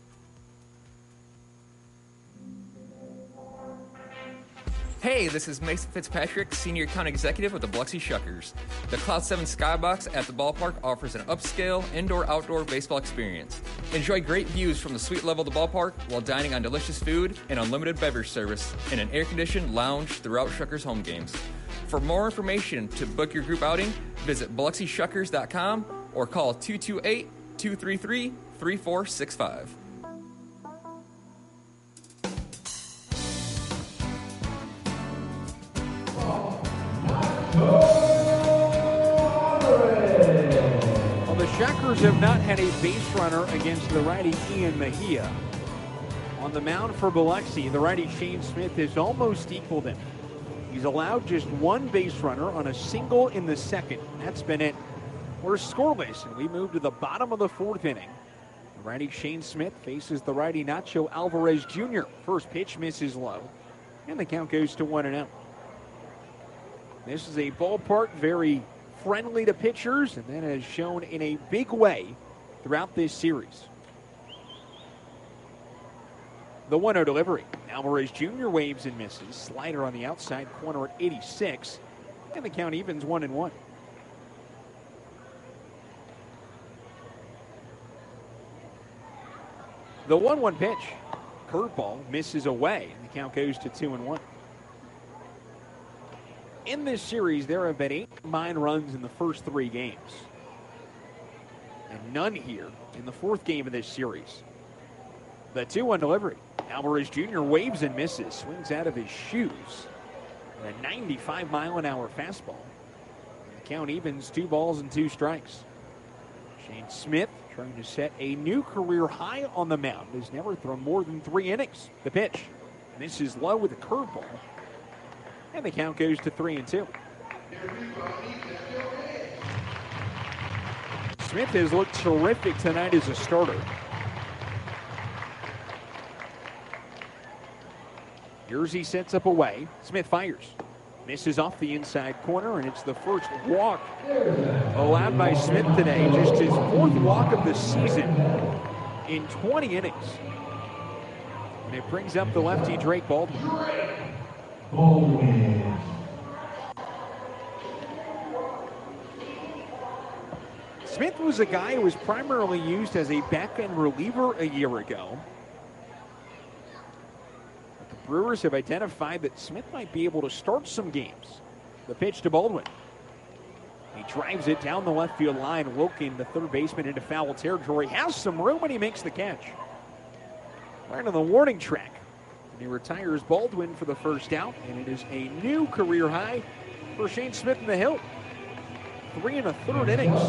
Hey, this is Mason Fitzpatrick, Senior Account Executive with the Biloxi Shuckers. The Cloud 7 Skybox at the ballpark offers an upscale indoor-outdoor baseball experience. Enjoy great views from the suite level of the ballpark while dining on delicious food and unlimited beverage service in an air-conditioned lounge throughout Shuckers home games. For more information to book your group outing, visit BiloxiShuckers.com or call 228-233-3465. Well, the Shuckers have not had a base runner against the righty Ian Mejia. On the mound for Biloxi, the righty Shane Smith has almost equaled him. He's allowed just one base runner on a single in the second. That's been it. We're scoreless, and we move to the bottom of the fourth inning. The righty Shane Smith faces the righty Nacho Alvarez Jr. First pitch misses low, and the count goes to 1-0. This is a ballpark very friendly to pitchers, and that has shown in a big way throughout this series. The 1-0 delivery. Alvarez Jr. waves and misses. Slider on the outside corner at 86, and the count evens 1-1. The 1-1 pitch. Curveball misses away, and the count goes to 2-1. In this series, there have been 8 combined runs in the first 3 games, and none here in the 4th game of this series. The 2-1 delivery. Alvarez Jr. waves and misses, swings out of his shoes. And a 95-mile-an-hour fastball. The count evens 2 balls and 2 strikes. Shane Smith trying to set a new career high on the mound. Has never thrown more than 3 innings. The pitch. And this is low with a curveball. And the count goes to 3-2. Smith has looked terrific tonight as a starter. Jersey sets up away. Smith fires. Misses off the inside corner, and it's the first walk allowed by Smith today. Just his 4th walk of the season in 20 innings. And it brings up the lefty Drake Baldwin. Smith was a guy who was primarily used as a back-end reliever a year ago. But the Brewers have identified that Smith might be able to start some games. The pitch to Baldwin. He drives it down the left field line. Wilkin, the third baseman, into foul territory. Has some room and he makes the catch. Right on the warning track. And he retires Baldwin for the first out. And it is a new career high for Shane Smith in the Hill. 3 1/3 innings.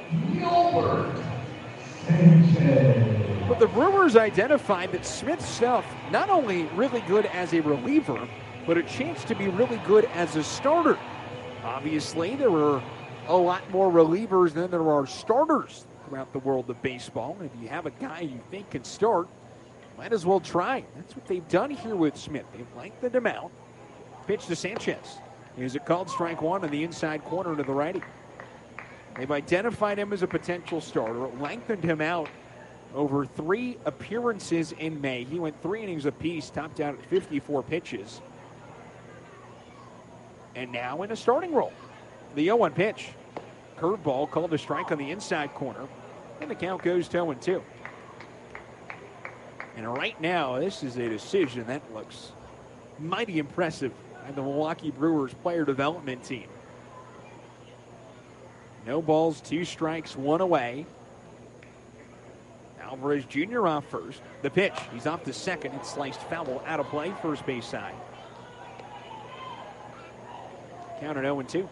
But the Brewers identified that Smith's stuff not only really good as a reliever, but a chance to be really good as a starter. Obviously, there are a lot more relievers than there are starters throughout the world of baseball. And if you have a guy you think can start, might as well try. That's what they've done here with Smith. They've lengthened him out. Pitch to Sanchez. Is it called strike 1 on the inside corner to the righty? They've identified him as a potential starter, lengthened him out over 3 appearances in May. He went 3 innings apiece, topped out at 54 pitches. And now in a starting role. The 0-1 pitch. Curveball called a strike on the inside corner. And the count goes to 0-2. And right now, this is a decision that looks mighty impressive by the Milwaukee Brewers player development team. No balls, 2 strikes, 1 away. Alvarez Jr. off first. The pitch, he's off to second. It's sliced foul out of play, first base side. Count at 0-2.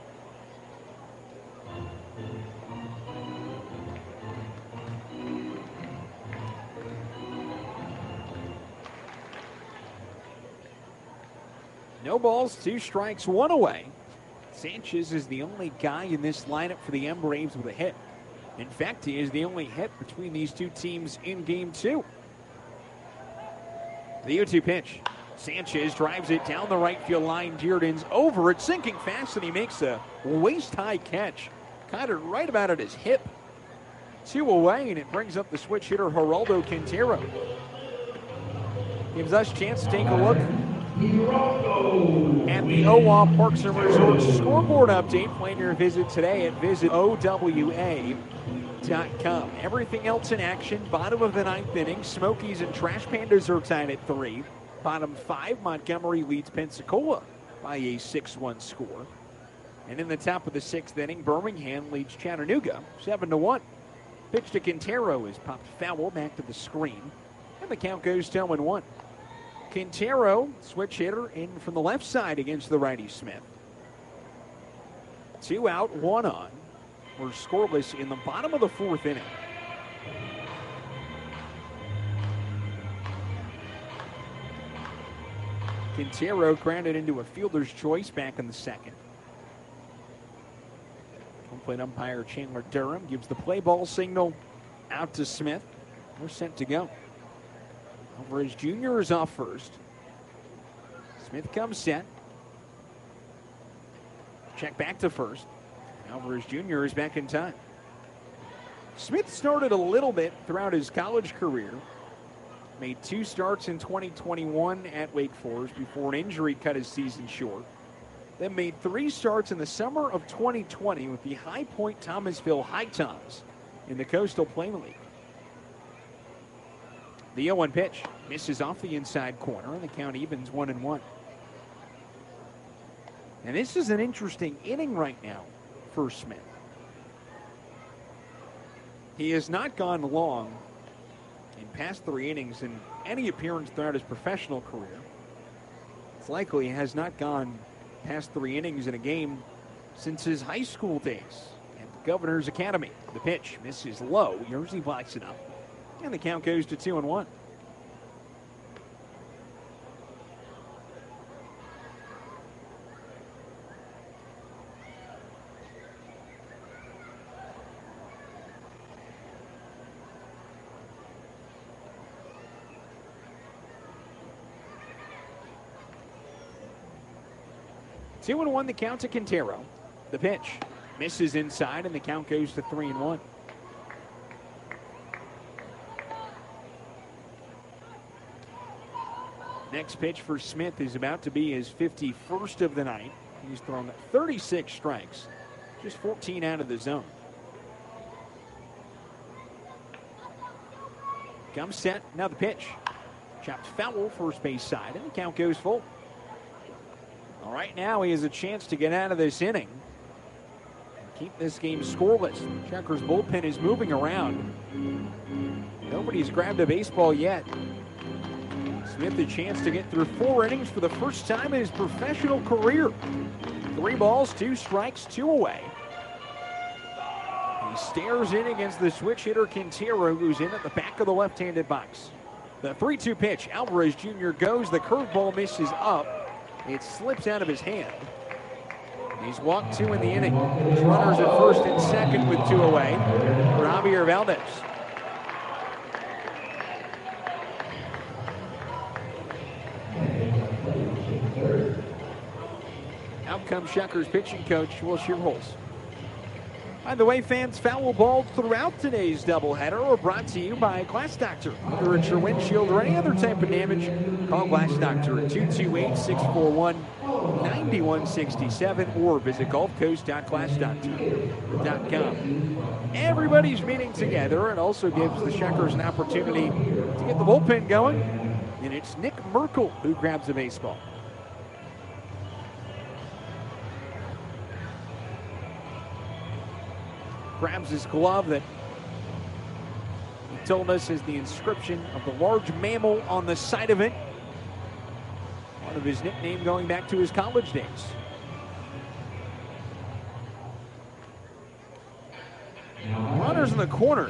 No balls, 2 strikes, 1 away. Sanchez is the only guy in this lineup for the M Braves with a hit. In fact, he is the only hit between these 2 teams in Game 2. The 0-2 pitch. Sanchez drives it down the right field line. Dearden's over it, sinking fast, and he makes a waist-high catch. Caught it right about at his hip. 2 away, and it brings up the switch hitter Geraldo Quintero. Gives us a chance to take a look at the OWA Parks and Resorts scoreboard update. Plan your visit today at visitowa.com. Everything else in action. Bottom of the 9th inning, Smokies and Trash Pandas are tied at 3. Bottom 5, Montgomery leads Pensacola by a 6-1 score. And in the top of the 6th inning, Birmingham leads Chattanooga 7-1. Pitch to Quintero is popped foul back to the screen, and the count goes 2-1. Quintero, switch hitter, in from the left side against the righty Smith. 2 out, 1 on. We're scoreless in the bottom of the 4th inning. Quintero grounded into a fielder's choice back in the 2nd. Home plate umpire Chandler Durham gives the play ball signal out to Smith. We're set to go. Alvarez Jr. is off first. Smith comes set. Check back to first. Alvarez Jr. is back in time. Smith started a little bit throughout his college career. Made 2 starts in 2021 at Wake Forest before an injury cut his season short. Then made 3 starts in the summer of 2020 with the High Point Thomasville High Toms in the Coastal Plain League. The 0-1 pitch misses off the inside corner, and the count evens 1-1. And this is an interesting inning right now for Smith. He has not gone long in past 3 innings in any appearance throughout his professional career. It's likely he has not gone past 3 innings in a game since his high school days at the Governor's Academy. The pitch misses low. Yerzy blocks it up. And the count goes to 2-1. Two and 1, the count to Quintero. The pitch misses inside, and the count goes to 3-1. Next pitch for Smith is about to be his 51st of the night. He's thrown 36 strikes, just 14 out of the zone. Comes set, now the pitch. Chopped foul, first base side, and the count goes full. All right, now he has a chance to get out of this inning and keep this game scoreless. Checkers bullpen is moving around. Nobody's grabbed a baseball yet. Smith a chance to get through 4 innings for the first time in his professional career. 3 balls, 2 strikes, 2 away. He stares in against the switch hitter Quintero, who's in at the back of the left-handed box. The 3-2 pitch, Alvarez Jr. goes. The curveball misses up. It slips out of his hand. He's walked 2 in the inning. There's runners at first and second with 2 away for Javier Valdez. Out comes Shuckers pitching coach Will Shearholz. By the way, fans, foul balls throughout today's doubleheader are brought to you by Glass Doctor. Whether it's your windshield or any other type of damage, call Glass Doctor at 228-641-9167 or visit gulfcoast.glassdoctor.com. Everybody's meeting together. It also gives the Shuckers an opportunity to get the bullpen going, and it's Nick Merkel who grabs the baseball. Grabs his glove that he told us is the inscription of the large mammal on the side of it. One of his nickname going back to his college days. Runners in the corners.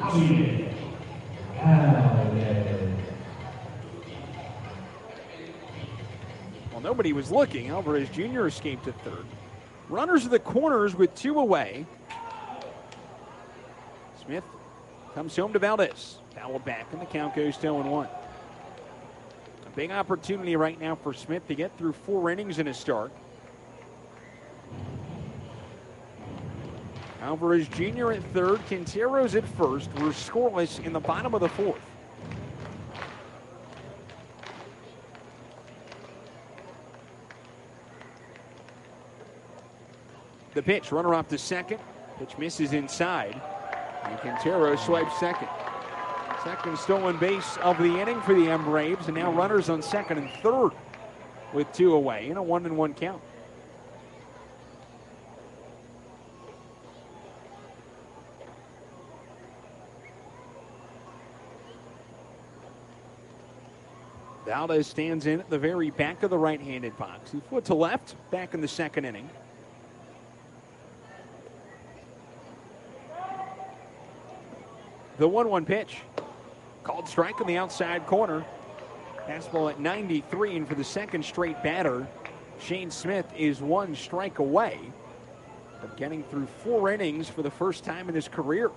Well, nobody was looking. Alvarez Jr. escaped at third. Runners in the corners with 2 away. Smith comes home to Valdez. Foul back, and the count goes to 0-1. A big opportunity right now for Smith to get through 4 innings in his start. Alvarez Jr. at third, Quinteros at first. We're scoreless in the bottom of the fourth. The pitch, runner off to second. Pitch misses inside. And Quintero swipes second. Second stolen base of the inning for the M Braves. And now runners on second and third with 2 away in a 1-1 count. Valdez stands in at the very back of the right-handed box. He foot to left, back in the second inning. The 1-1 pitch. Called strike on the outside corner. Fastball at 93, and for the second straight batter, Shane Smith is 1 strike away from getting through 4 innings for the first time in his career.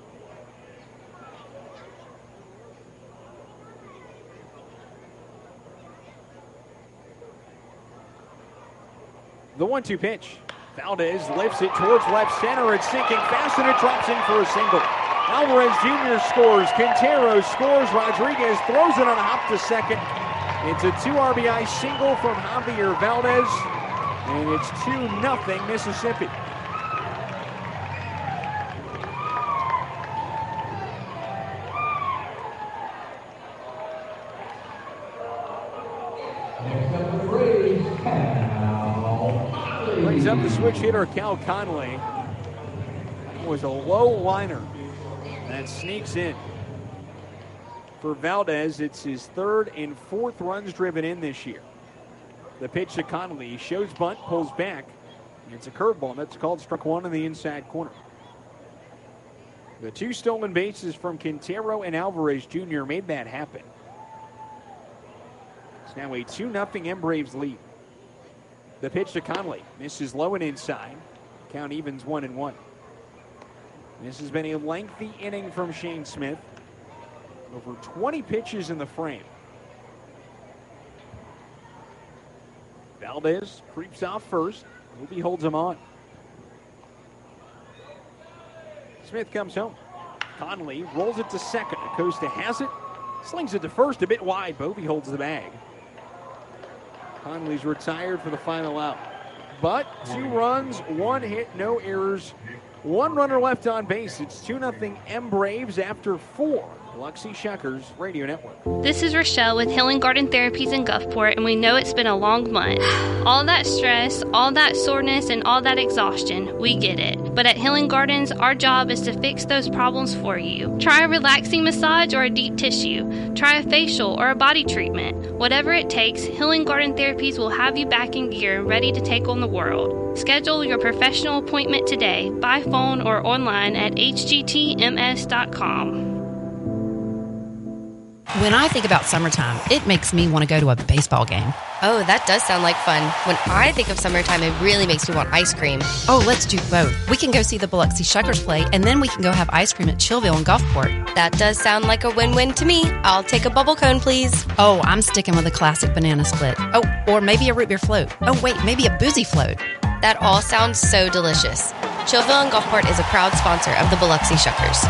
The 1-2 pitch. Valdez lifts it towards left center. It's sinking fast, and it drops in for a single. Alvarez Jr. scores. Quintero scores. Rodriguez throws it on a hop to second. It's a 2 RBI single from Javier Valdez, and it's 2-0 Mississippi. Brings up the switch hitter, Cal Conley. It was a low liner that sneaks in. For Valdez, it's his 3rd and 4th runs driven in this year. The pitch to Conley, shows bunt, pulls back. It's a curveball, and that's called strike 1 in the inside corner. The 2 stolen bases from Quintero and Alvarez Jr. made that happen. It's now a 2-0 M Braves lead. The pitch to Conley, misses low and inside. Count evens 1-1. This has been a lengthy inning from Shane Smith. Over 20 pitches in the frame. Valdez creeps off first. Ruby holds him on. Smith comes home. Conley rolls it to second. Acosta has it. Slings it to first, a bit wide. Bovee holds the bag. Conley's retired for the final out. But 2 runs, 1 hit, no errors. 1 runner left on base. It's 2-0 M Braves after 4. Biloxi Shuckers Radio Network. This is Rochelle with Healing Garden Therapies in Gulfport, and we know it's been a long month. All that stress, all that soreness, and all that exhaustion, we get it. But at Healing Gardens, our job is to fix those problems for you. Try a relaxing massage or a deep tissue. Try a facial or a body treatment. Whatever it takes, Healing Garden Therapies will have you back in gear and ready to take on the world. Schedule your professional appointment today by phone or online at hgtms.com. When I think about summertime, it makes me want to go to a baseball game. Oh, that does sound like fun. When I think of summertime, it really makes me want ice cream. Oh, let's do both. We can go see the Biloxi Shuckers play, and then we can go have ice cream at Chillville and Gulfport. That does sound like a win-win to me. I'll take a bubble cone, please. Oh, I'm sticking with a classic banana split. Oh, or maybe a root beer float. Oh, wait, maybe a boozy float. That all sounds so delicious. Chillville and Gulfport is a proud sponsor of the Biloxi Shuckers.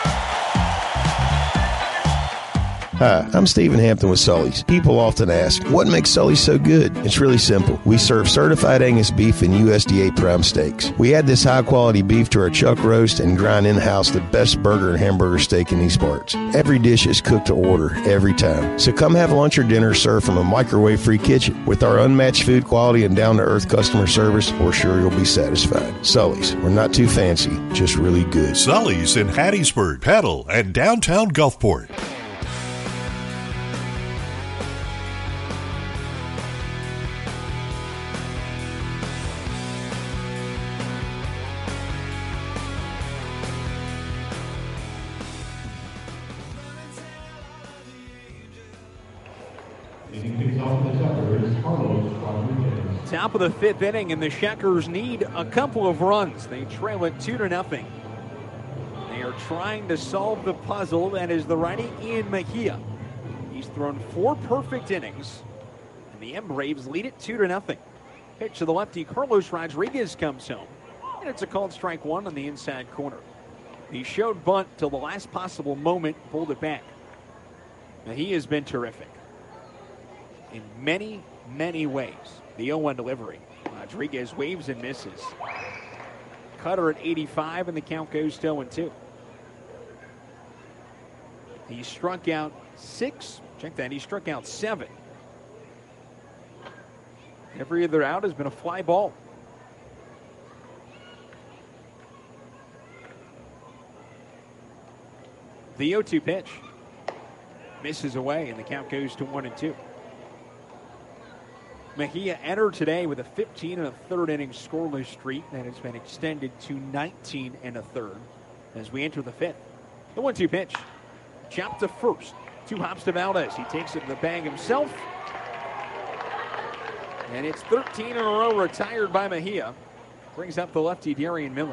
Hi, I'm Stephen Hampton with Sully's. People often ask, what makes Sully's so good? It's really simple. We serve certified Angus beef and USDA prime steaks. We add this high-quality beef to our chuck roast and grind in-house the best burger and hamburger steak in these parts. Every dish is cooked to order, every time. So come have lunch or dinner served from a microwave-free kitchen. With our unmatched food quality and down-to-earth customer service, we're sure you'll be satisfied. Sully's, we're not too fancy, just really good. Sully's in Hattiesburg, Petal, and downtown Gulfport. Top of the 5th inning, and the Shuckers need a couple of runs. They trail it 2-0. They are trying to solve the puzzle that is the righty Ian Mejia. He's thrown 4 perfect innings, and the M Braves lead it 2-0. Pitch to the lefty, Carlos Rodriguez comes home. And it's a called strike one on the inside corner. He showed bunt till the last possible moment, pulled it back. Now, he has been terrific in many, many ways. The 0-1 delivery. Rodriguez waves and misses. Cutter at 85, and the count goes to 0-2. He struck out 6. Check that. He struck out 7. Every other out has been a fly ball. The 0-2 pitch misses away, and the count goes to 1-2. Mejia entered today with a 15 1/3 inning scoreless streak that has been extended to 19 1/3 as we enter the 5th. The 1-2 pitch, chopped to first. 2 hops to Valdez. He takes it to the bag himself, and it's 13 in a row retired by Mejia. Brings up the lefty Darian Miller.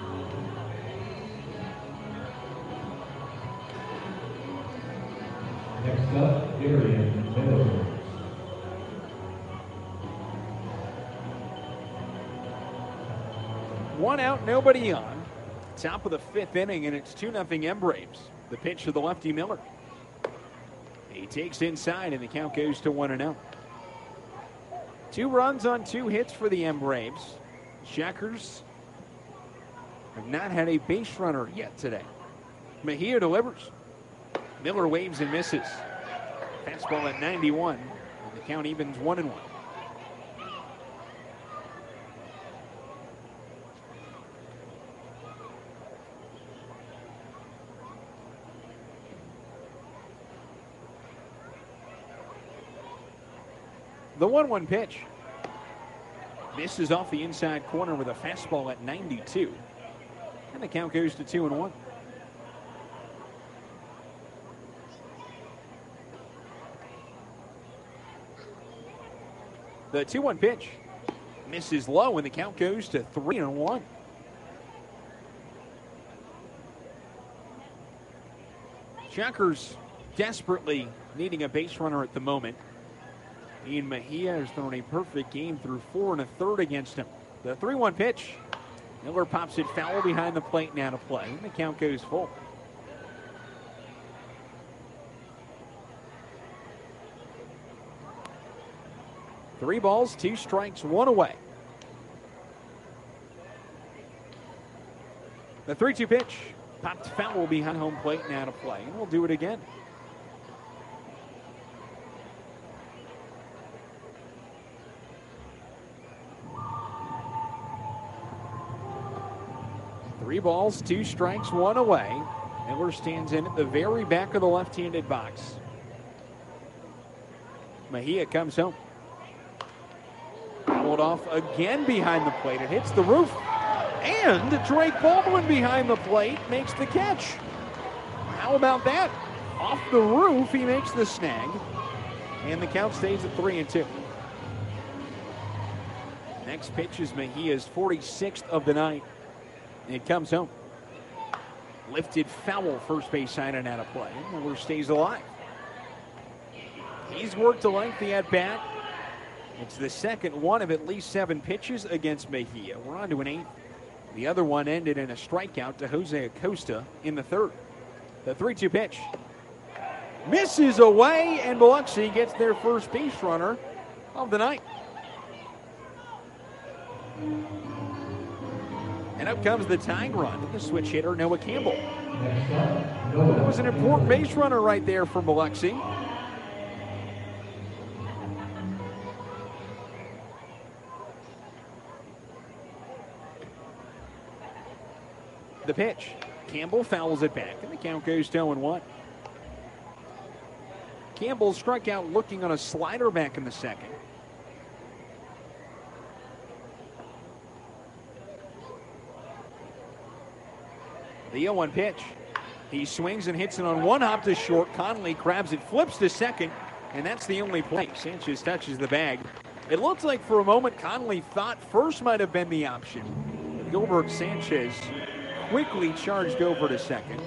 Next up, Darian Miller. One out, nobody on. Top of the 5th inning, and it's 2-0 M Braves. The pitch to the lefty Miller. He takes inside, and the count goes to 1-0. 2 runs on 2 hits for the M Braves. Shuckers have not had a base runner yet today. Mejia delivers. Miller waves and misses. Fastball at 91. And the count evens 1-1. The 1-1 pitch misses off the inside corner with a fastball at 92. And the count goes to 2-1. The 2-1 pitch misses low, and the count goes to 3-1. Shuckers desperately needing a base runner at the moment. Ian Mejia has thrown a perfect game through 4 1/3 against him. The 3-1 pitch. Miller pops it foul behind the plate now to play, and the count goes full. Three balls, 2 strikes, 1 away. The 3-2 pitch popped foul behind home plate now to play, and we'll do it again. Three balls, 2 strikes, 1 away. Miller stands in at the very back of the left-handed box. Mejia comes home. Fouled off again behind the plate. It hits the roof. And Drake Baldwin behind the plate makes the catch. How about that? Off the roof, he makes the snag. And the count stays at 3-2. Next pitch is Mejia's 46th of the night. It comes home. Lifted foul, first base side and out of play. Miller stays alive. He's worked a lengthy at bat. It's the second one of at least 7 pitches against Mejia. We're on to an 8th. The other one ended in a strikeout to Jose Acosta in the 3rd. The 3-2 pitch misses away, and Biloxi gets their first base runner of the night. And up comes the tying run, the switch hitter, Noah Campbell. That was an important base runner right there for Biloxi. The pitch. Campbell fouls it back, and the count goes to 0-1. Campbell struck out looking on a slider back in the 2nd. The 0-1 pitch. He swings and hits it on 1 hop to short. Connolly grabs it, flips to 2nd, and that's the only play. Sanchez touches the bag. It looks like for a moment Connolly thought first might have been the option. Gilbert Sanchez quickly charged over to 2nd.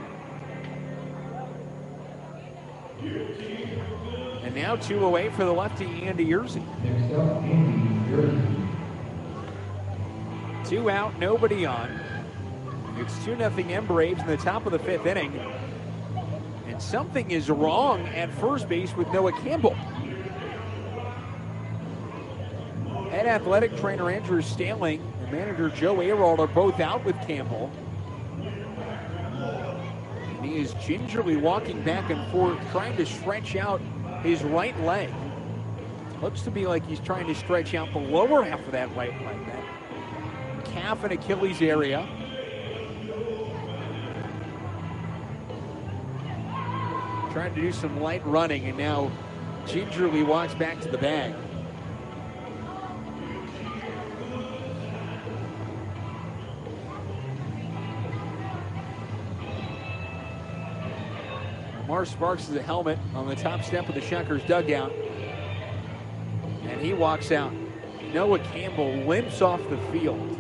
And now 2 away for the lefty Andy Yerzy. 2 out, nobody on. It's 2-0 M Braves in the top of the 5th inning. And something is wrong at first base with Noah Campbell. Head athletic trainer Andrew Stanley and manager Joe Arald are both out with Campbell. And he is gingerly walking back and forth, trying to stretch out his right leg. Looks to be like he's trying to stretch out the lower half of that right leg, that calf and Achilles area. Trying to do some light running, and now gingerly walks back to the bag. Lamar Sparks has a helmet on the top step of the Shuckers dugout, and he walks out. Noah Campbell limps off the field.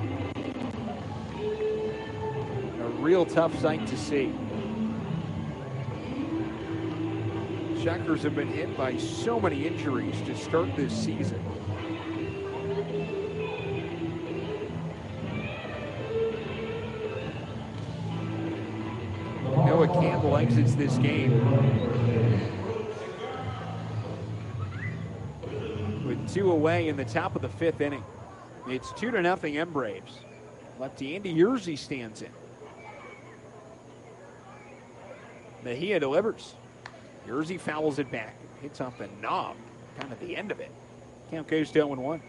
A real tough sight to see. Shuckers have been hit by so many injuries to start this season. Noah Campbell exits this game with 2 away in the top of the 5th inning. It's 2-0 M Braves. Lefty Andy Yerzy stands in. Mejia delivers. Yerzy fouls it back. Hits off the knob, kind of the end of it. Count goes to 0-1.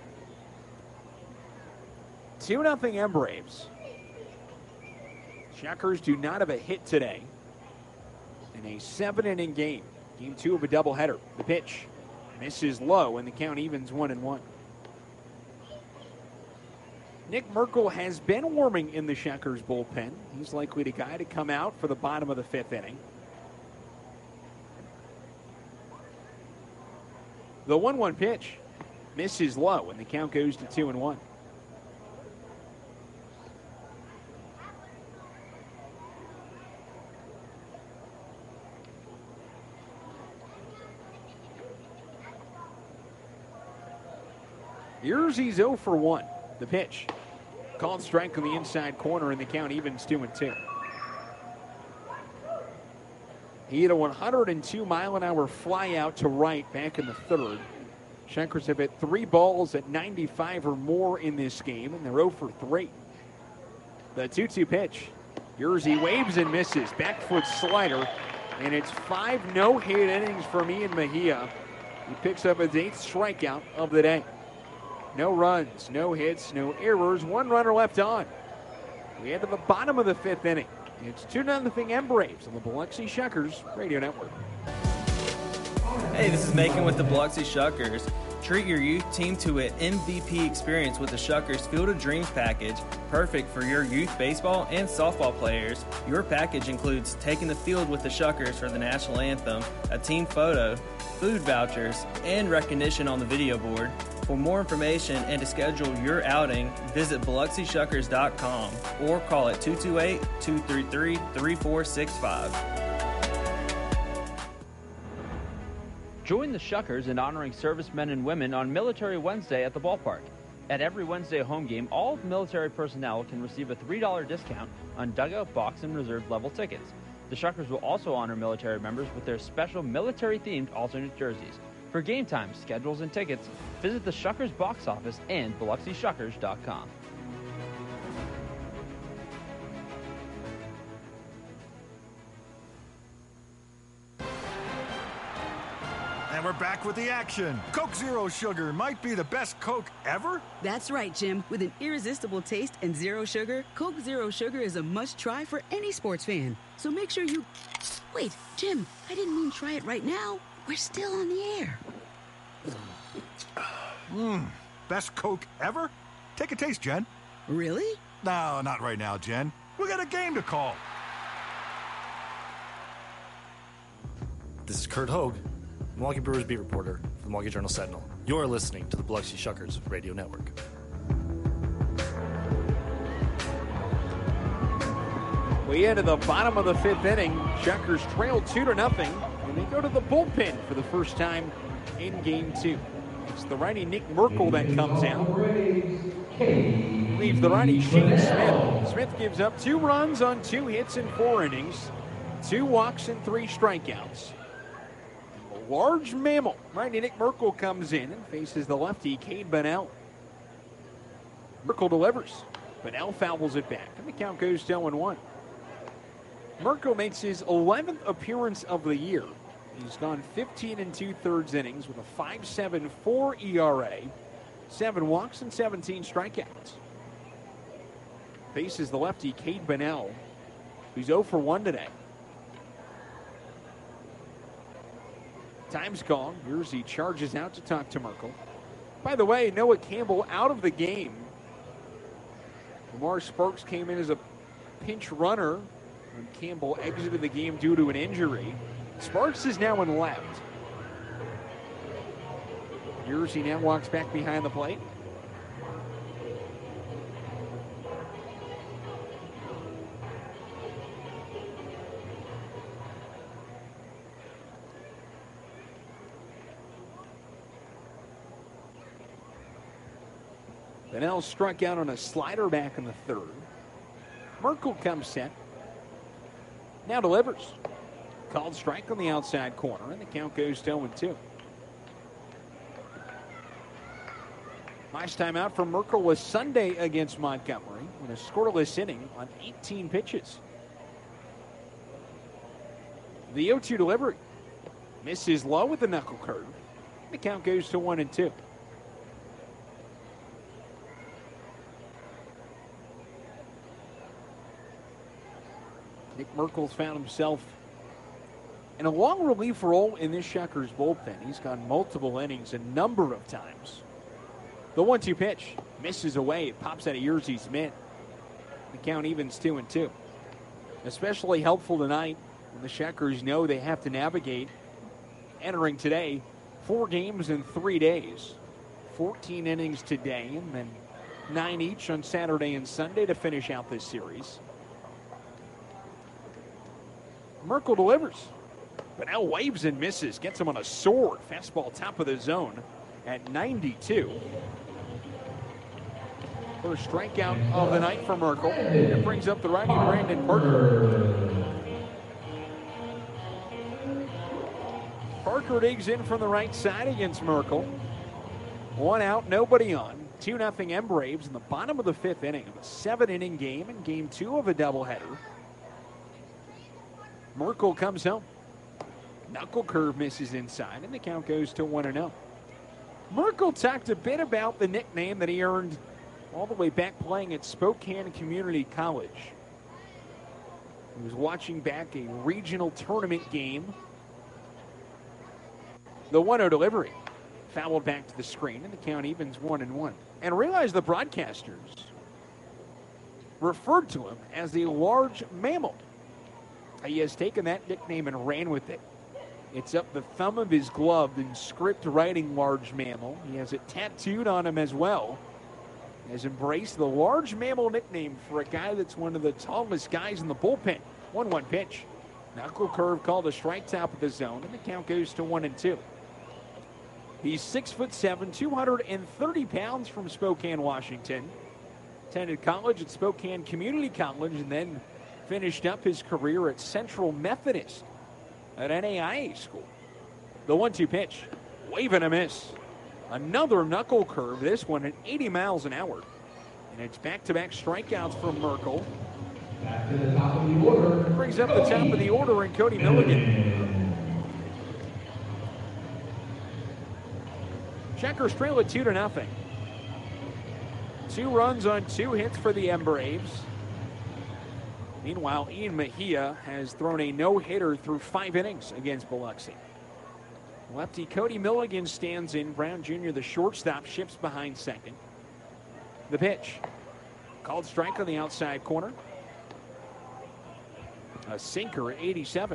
2-0 M Braves. Shuckers do not have a hit today in a 7-inning game. Game 2 of a doubleheader. The pitch misses low, and the count evens 1-1. Nick Merkel has been warming in the Shuckers bullpen. He's likely the guy to come out for the bottom of the 5th inning. The 1-1 pitch misses low, and the count goes to 2-1. Yerzy's 0 for 1. The pitch called strike on the inside corner, and the count evens 2-2. He hit a 102-mile-an-hour fly out to right back in the 3rd. Shuckers have hit 3 balls at 95 or more in this game, and they're 0 for 3. The 2-2 pitch. Yerzy waves and misses. Back foot slider, and it's 5 no-hit innings from Ian Mejia. He picks up his 8th strikeout of the day. No runs, no hits, no errors. 1 runner left on. We head to the bottom of the 5th inning. It's 2-0 M Braves on the Biloxi Shuckers Radio Network. Hey, this is Macon with the Biloxi Shuckers. Treat your youth team to an MVP experience with the Shuckers Field of Dreams package, perfect for your youth baseball and softball players. Your package includes taking the field with the Shuckers for the national anthem, a team photo, food vouchers, and recognition on the video board. For more information and to schedule your outing, visit BiloxiShuckers.com or call at 228-233-3465. Join the Shuckers in honoring servicemen and women on Military Wednesday at the ballpark. At every Wednesday home game, all military personnel can receive a $3 discount on dugout, box, and reserve level tickets. The Shuckers will also honor military members with their special military-themed alternate jerseys. For game time, schedules, and tickets, visit the Shuckers box office and BiloxiShuckers.com. And we're back with the action. Coke Zero Sugar might be the best Coke ever. That's right, Jim. With an irresistible taste and zero sugar, Coke Zero Sugar is a must-try for any sports fan. So make sure you... Wait, Jim, I didn't mean try it right now. We're still on the air. Best Coke ever? Take a taste, Jen. Really? No, not right now, Jen. We got a game to call. This is Kurt Hogue, Milwaukee Brewers beat reporter for the Milwaukee Journal-Sentinel. You're listening to the Biloxi Shuckers Radio Network. We head to the bottom of the 5th inning. Shuckers trail 2-0, and they go to the bullpen for the first time in Game 2. It's the righty Nick Merkel that comes out. leaves the righty, Shane Smith. Smith gives up 2 runs on 2 hits in 4 innings, 2 walks and 3 strikeouts. A large mammal. Righty Nick Merkel comes in and faces the lefty, Cade Bunnell. Merkel delivers. Bunnell fouls it back, and the count goes to 0-1. Merkel makes his 11th appearance of the year. He's gone 15 2/3 innings with a 5.74 ERA, 7 walks and 17 strikeouts. Faces the lefty, Cade Bunnell, who's 0 for 1 today. Time's gone. Yerzy charges out to talk to Merkel. By the way, Noah Campbell out of the game. Lamar Sparks came in as a pinch runner when Campbell exited the game due to an injury. Sparks is now in left. Yerzy now walks back behind the plate. Bunnell struck out on a slider back in the 3rd. Merkel comes set. Now delivers. Called strike on the outside corner, and the count goes to 0-2. Last time out for Merkel was Sunday against Montgomery with a scoreless inning on 18 pitches. The 0-2 delivery. Misses low with the knuckle curve. The count goes to 1-2. Nick Merkel's found himself in a long relief role in this Shuckers bullpen. He's gone multiple innings a number of times. The 1-2 pitch misses away. It pops out of Yerzy's mitt. The count evens 2-2. Especially helpful tonight when the Shuckers know they have to navigate entering today 4 games in 3 days. 14 innings today and then 9 each on Saturday and Sunday to finish out this series. Merkel delivers. Bunnell waves and misses. Gets him on a sword. Fastball top of the zone at 92. First strikeout of the night for Merkel. It brings up the righty, Brandon Parker. Parker digs in from the right side against Merkel. 1 out, nobody on. 2-0 M Braves in the bottom of the 5th inning of a 7-inning game and game 2 of a doubleheader. Merkel comes home. Knuckle curve misses inside, and the count goes to 1-0. Merkel talked a bit about the nickname that he earned all the way back playing at Spokane Community College. He was watching back a regional tournament game. The 1-0 delivery fouled back to the screen, and the count evens 1-1. And realize the broadcasters referred to him as the large mammal. He has taken that nickname and ran with it. It's up the thumb of his glove in script writing, large mammal. He has it tattooed on him as well. He has embraced the large mammal nickname for a guy that's one of the tallest guys in the bullpen. 1-1 pitch. Knuckle curve called a strike top of the zone, and the count goes to 1-2. He's 6'7", 230 pounds from Spokane, Washington. Attended college at Spokane Community College and then finished up his career at Central Methodist at NAIA school. The 1-2 pitch, wave and a miss. Another knuckle curve, this one at 80 miles an hour. And it's back-to-back strikeouts from Merkel. Back to the top of the order. Brings up the top of the order in Cody Milligan. Checkers trail at 2-0. 2 runs on 2 hits for the M Braves. Meanwhile, Ian Mejia has thrown a no-hitter through 5 innings against Biloxi. Lefty Cody Milligan stands in. Brown Jr., the shortstop, shifts behind second. The pitch. Called strike on the outside corner. A sinker at 87.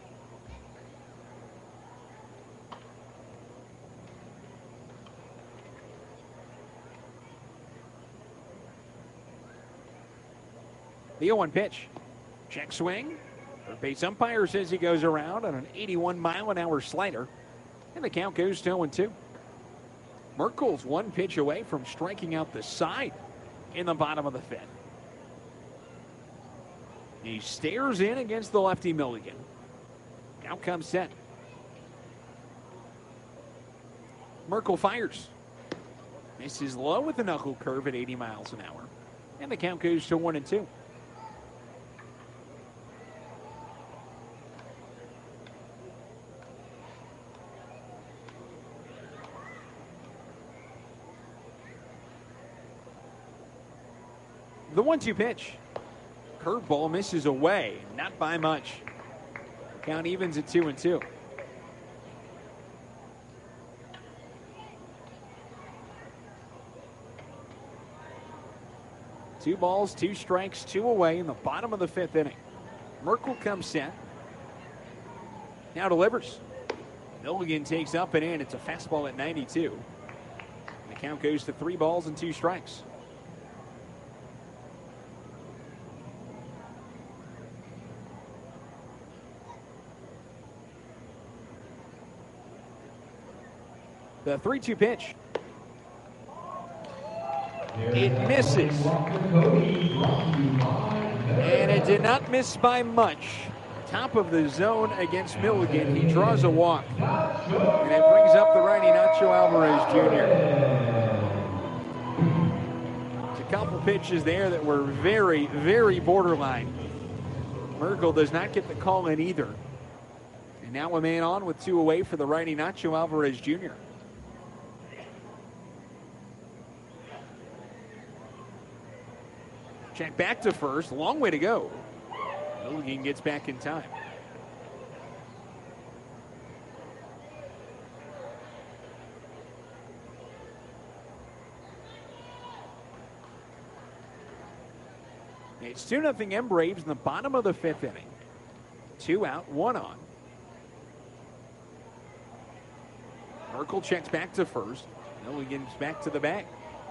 The 0-1 pitch. Check swing. Third base umpire says he goes around on an 81-mile-an-hour slider. And the count goes to 0-2. Merkel's 1 pitch away from striking out the side in the bottom of the 5th. He stares in against the lefty Milligan. Now comes set. Merkel fires. Misses low with the knuckle curve at 80 miles an hour. And the count goes to 1-2. The 1-2 pitch. Curveball misses away, not by much. Count evens at 2-2. Two balls, 2 strikes, 2 away in the bottom of the 5th inning. Merkel comes set. Now delivers. Milligan takes up and in. It's a fastball at 92. The count goes to 3 balls and 2 strikes. The 3-2 pitch. It misses. And it did not miss by much. Top of the zone against Milligan. He draws a walk. And it brings up the righty Nacho Alvarez Jr. It's a couple pitches there that were very, very borderline. Merkel does not get the call in either. And now a man on with 2 away for the righty Nacho Alvarez Jr. Check back to first. Long way to go. Milligan gets back in time. It's 2-0 M Braves in the bottom of the 5th inning. 2 out, 1 on. Merkel checks back to first. Milligan's back to the bag.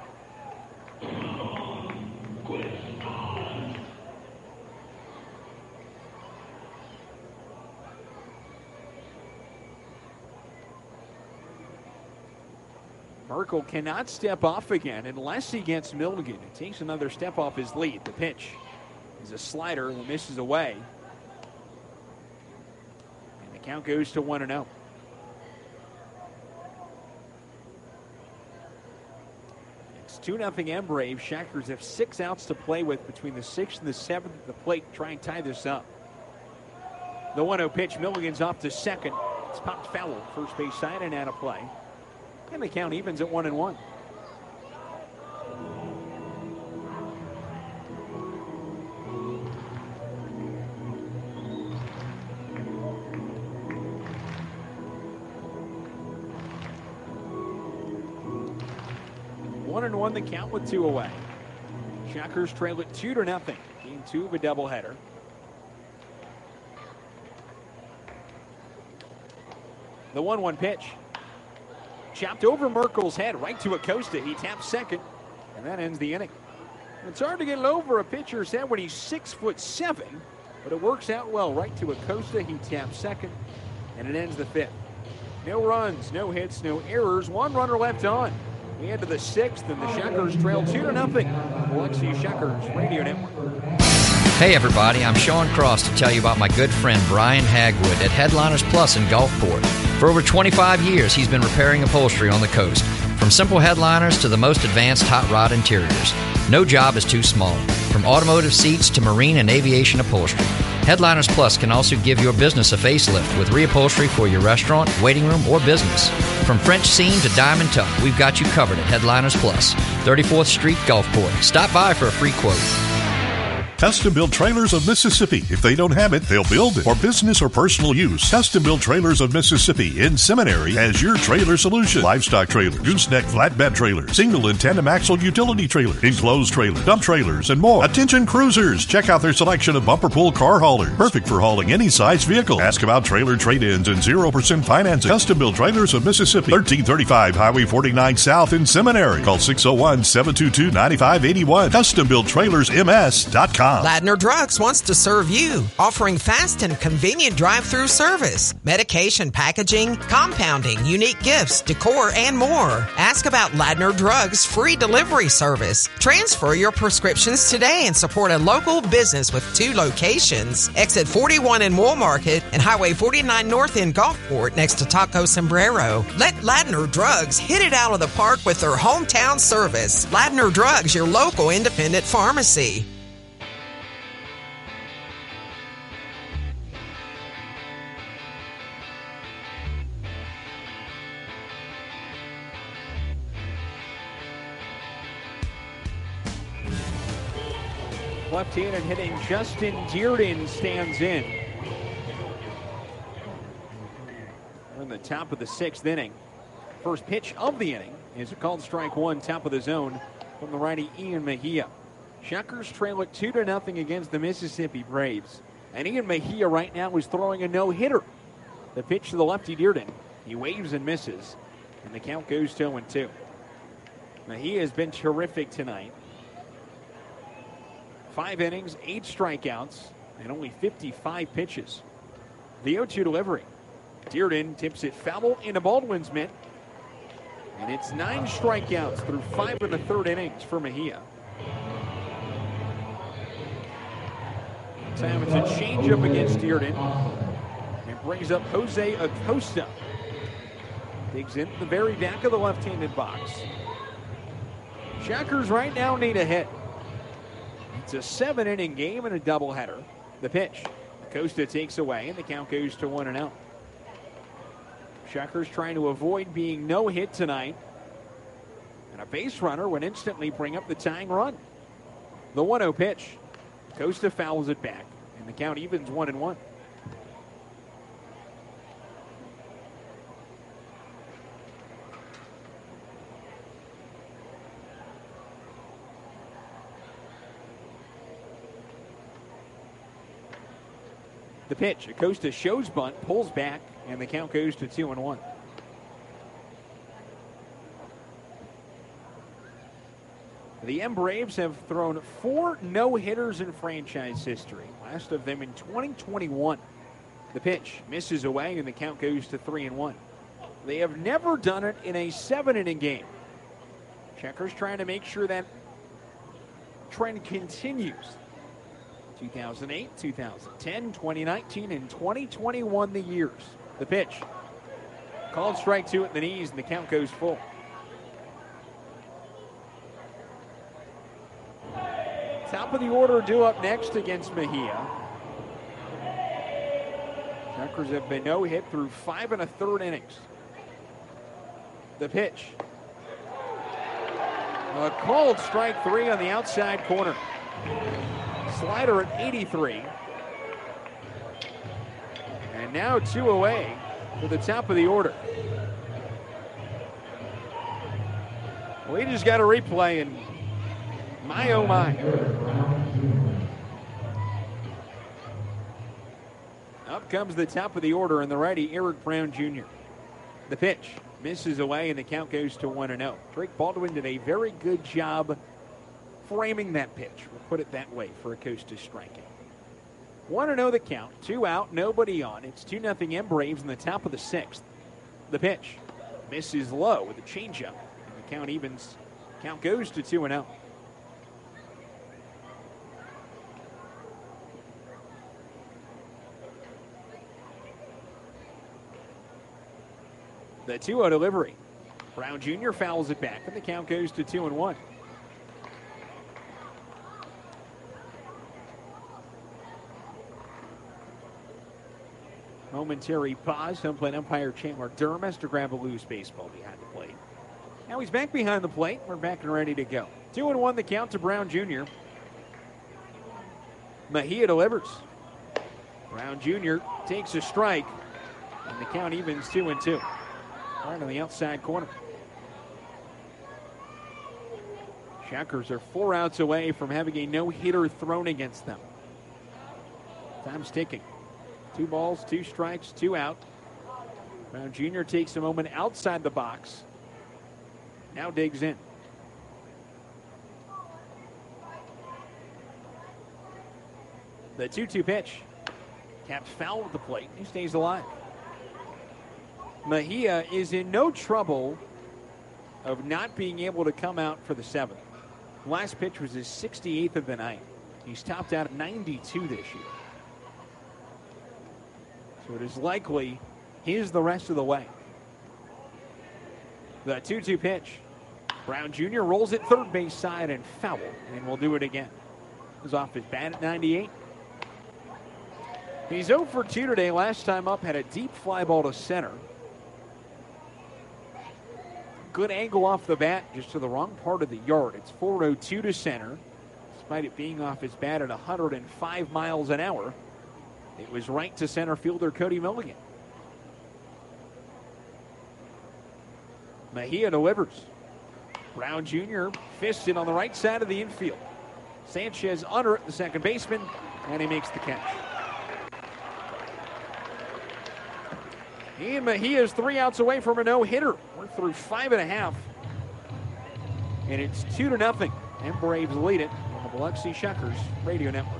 Merkel cannot step off again unless he gets Milligan. It takes another step off his lead. The pitch is a slider that misses away. And the count goes to 1-0. It's 2-0 M Braves. Shackers have 6 outs to play with between the 6th and the 7th at the plate. Try and tie this up. The 1-0 pitch. Milligan's off to second. It's popped foul. First base side and out of play. And the count evens at 1-1. The count with 2 away. Shockers trail it 2-0. Game 2 of a doubleheader. The 1-1 pitch. Chopped over Merkel's head right to Acosta. He taps second, and that ends the inning. It's hard to get it over a pitcher's head when he's 6'7", but it works out well. Right to Acosta. He taps second, and it ends the 5th. No runs, no hits, no errors. 1 runner left on. We head to the 6th, and the Shockers trail 2-0. Biloxi Shockers Radio Network. Hey everybody, I'm Sean Cross to tell you about my good friend Brian Hagwood at Headliners Plus in Gulfport. For over 25 years, he's been repairing upholstery on the coast, from simple headliners to the most advanced hot rod interiors. No job is too small, from automotive seats to marine and aviation upholstery. Headliners Plus can also give your business a facelift with reupholstery for your restaurant, waiting room, or business. From French seam to diamond tuck, we've got you covered at Headliners Plus, 34th Street, Gulfport. Stop by for a free quote. Custom Built Trailers of Mississippi. If they don't have it, they'll build it. For business or personal use, Custom Built Trailers of Mississippi in Seminary has your trailer solution. Livestock trailer, gooseneck flatbed trailer, single and tandem axle utility trailer, enclosed trailer, dump trailers, and more. Attention cruisers, check out their selection of bumper pull car haulers. Perfect for hauling any size vehicle. Ask about trailer trade-ins and 0% financing. Custom Built Trailers of Mississippi, 1335 Highway 49 South in Seminary. Call 601-722-9581. CustomBuiltTrailersMS.com. LadnerDrugs.com. Ladner Drugs wants to serve you, offering fast and convenient drive-through service, medication packaging, compounding, unique gifts, decor, and more. Ask about Ladner Drugs' free delivery service. Transfer your prescriptions today and support a local business with 2 locations. Exit 41 in Wool Market and Highway 49 North in Gulfport next to Taco Sombrero. Let Ladner Drugs hit it out of the park with their hometown service. Ladner Drugs, your local independent pharmacy. Left-handed hitting Justin Dearden stands in. We're in the top of the 6th inning. First pitch of the inning is a called strike 1, top of the zone from the righty Ian Mejia. Shuckers trail it 2-0 against the Mississippi Braves. And Ian Mejia right now is throwing a no-hitter. The pitch to the lefty Dearden. He waves and misses, and the count goes 2-2. Mejia has been terrific tonight. 5 innings, 8 strikeouts, and only 55 pitches. The 0-2 delivery. Dearden tips it foul into Baldwin's mitt. And it's 9 strikeouts through 5 1/3 innings for Mejia. Time it's a changeup against Dearden. It brings up Jose Acosta. Digs into the very back of the left-handed box. Shuckers right now need a hit. It's a 7-inning game and a doubleheader. The pitch. Acosta takes away, and the count goes to 1-0. Shuckers trying to avoid being no hit tonight. And a base runner would instantly bring up the tying run. The 1-0 pitch. Acosta fouls it back, and the count evens 1-1. The pitch. Acosta shows bunt, pulls back, and the count goes to 2-1. The M Braves have thrown 4 no-hitters in franchise history, last of them in 2021. The pitch misses away, and the count goes to 3-1. They have never done it in a 7-inning game. Checkers trying to make sure that trend continues. 2008, 2010, 2019, and 2021 the years. The pitch. Called strike 2 at the knees, and the count goes full. Top of the order due up next against Mejia. Checkers have been no hit through 5 1/3 innings. The pitch. A called strike 3 on the outside corner. Slider at 83. And now 2 away for the top of the order. We just got a replay, and my oh my. Up comes the top of the order, and the righty Eric Brown Jr. The pitch misses away, and the count goes to 1-0. Drake Baldwin did a very good job framing that pitch. We'll put it that way for Acosta striking. 1-0 the count. 2 out, nobody on. It's 2-0 M Braves in the top of the 6th. The pitch misses low with a changeup, and the count evens. Count goes to 2-0. The 2-0 delivery. Brown Jr. fouls it back, and the count goes to 2-1. Momentary pause. Home plate umpire Chandler Durham has to grab a loose baseball behind the plate. Now he's back behind the plate. We're back and ready to go. 2-1 the count to Brown Jr. Mejia delivers. Brown Jr. takes a strike, and the count evens 2-2. Right on the outside corner. Shuckers are 4 outs away from having a no-hitter thrown against them. Time's ticking. 2 balls, 2 strikes, 2 out. Brown Jr. takes a moment outside the box. Now digs in. The 2-2 pitch. Taps foul at the plate. He stays alive. Mejia is in no trouble of not being able to come out for the 7th. Last pitch was his 68th of the night. He's topped out at 92 this year. So it is likely he's the rest of the way. The 2-2 pitch. Brown Jr. rolls it third base side and foul, and will do it again. He's off his bat at 98. He's 0 for 2 today. Last time up had a deep fly ball to center. Good angle off the bat, just to the wrong part of the yard. It's 402 to center. Despite it being off his bat at 105 miles an hour, it was right to center fielder Cody Milligan. Mejia delivers. Brown Jr. fisted on the right side of the infield. Sanchez under it, the second baseman, and he makes the catch. Ian Mejia is 3 outs away from a no-hitter. We're through 5.5. And it's 2-0. And Braves lead it on the Biloxi Shuckers Radio Network.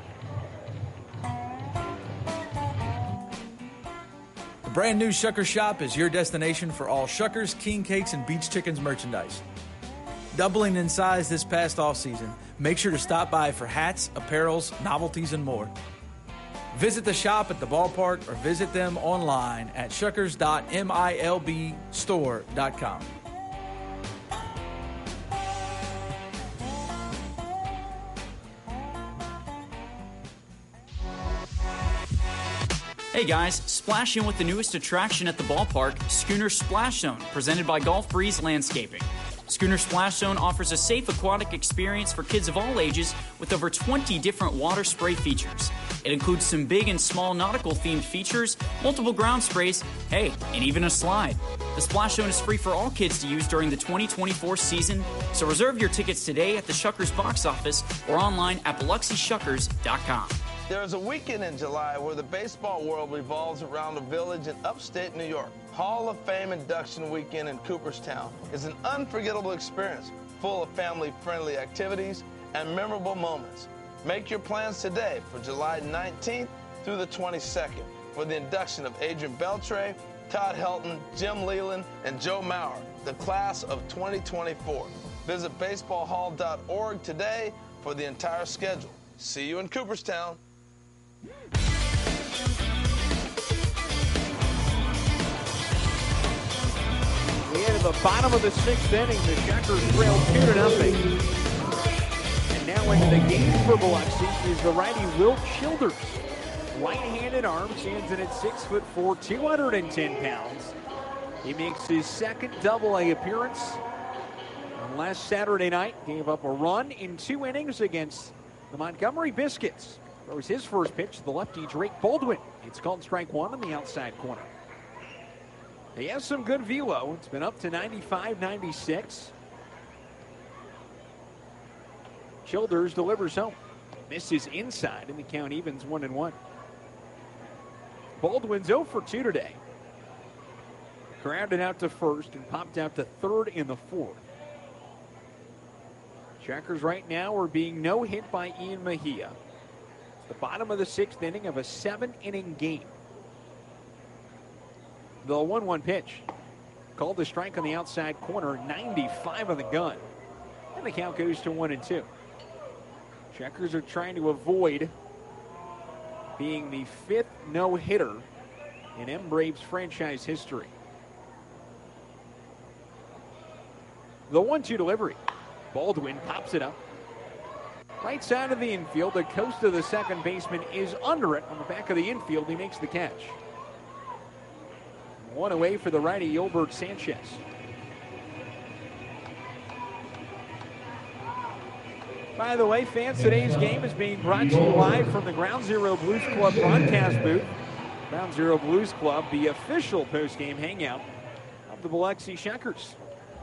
The brand new Shucker Shop is your destination for all Shuckers, King Cakes, and Beach Chickens merchandise. Doubling in size this past off-season, make sure to stop by for hats, apparels, novelties, and more. Visit the shop at the ballpark or visit them online at shuckers.milbstore.com. Hey guys, splash in with the newest attraction at the ballpark, Schooner Splash Zone, presented by Golf Breeze Landscaping. Schooner Splash Zone offers a safe aquatic experience for kids of all ages with over 20 different water spray features. It includes some big and small nautical-themed features, multiple ground sprays, hey, and even a slide. The Splash Zone is free for all kids to use during the 2024 season, so reserve your tickets today at the Shuckers box office or online at BiloxiShuckers.com. There's a weekend in July where the baseball world revolves around a village in upstate New York. Hall of Fame Induction Weekend in Cooperstown is an unforgettable experience full of family-friendly activities and memorable moments. Make your plans today for July 19th through the 22nd for the induction of Adrian Beltre, Todd Helton, Jim Leland, and Joe Mauer, the class of 2024. Visit baseballhall.org today for the entire schedule. See you in Cooperstown. We enter the bottom of the 6th inning. The Shuckers trail 2-0. And now into the game for Biloxi is the righty Will Childers. Right-handed arm, stands in at 6'4", 210 pounds. He makes his second Double-A appearance. And last Saturday night, gave up a run in 2 innings against the Montgomery Biscuits. Throws his first pitch to the lefty Drake Baldwin. It's called strike 1 on the outside corner. He has some good velo. It's been up to 95, 96. Childers delivers home. Misses inside, and the count evens 1-1. Baldwin's 0 for 2 today. Grounded out to first and popped out to third in the 4th. Shuckers right now are being no hit by Ian Mejia. It's the bottom of the 6th inning of a 7-inning game. The 1-1 pitch. Called the strike on the outside corner, 95 on the gun. And the count goes to 1-2. Shuckers are trying to avoid being the 5th no-hitter in M. Braves franchise history. The 1-2 delivery. Baldwin pops it up. Right side of the infield, the coast of the second baseman is under it. On the back of the infield, he makes the catch. 1 away for the righty, Yolbert Sanchez. By the way, fans, today's game is being brought to you live from the Ground Zero Blues Club broadcast booth. Ground Zero Blues Club, the official post-game hangout of the Biloxi Shuckers.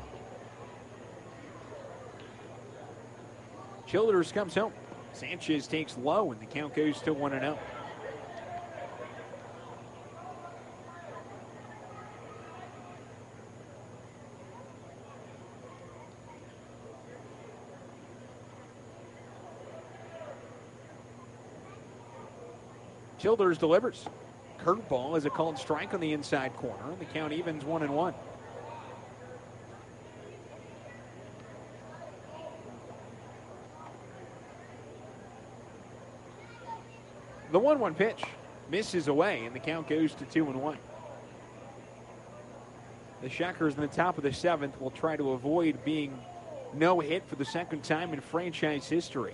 Childers comes home. Sanchez takes low, and the count goes to 1-0. Childers delivers. Curveball is a called strike on the inside corner. The count evens 1-1. The 1-1 pitch misses away, and the count goes to 2-1. The Shuckers in the top of the 7th will try to avoid being no hit for the second time in franchise history.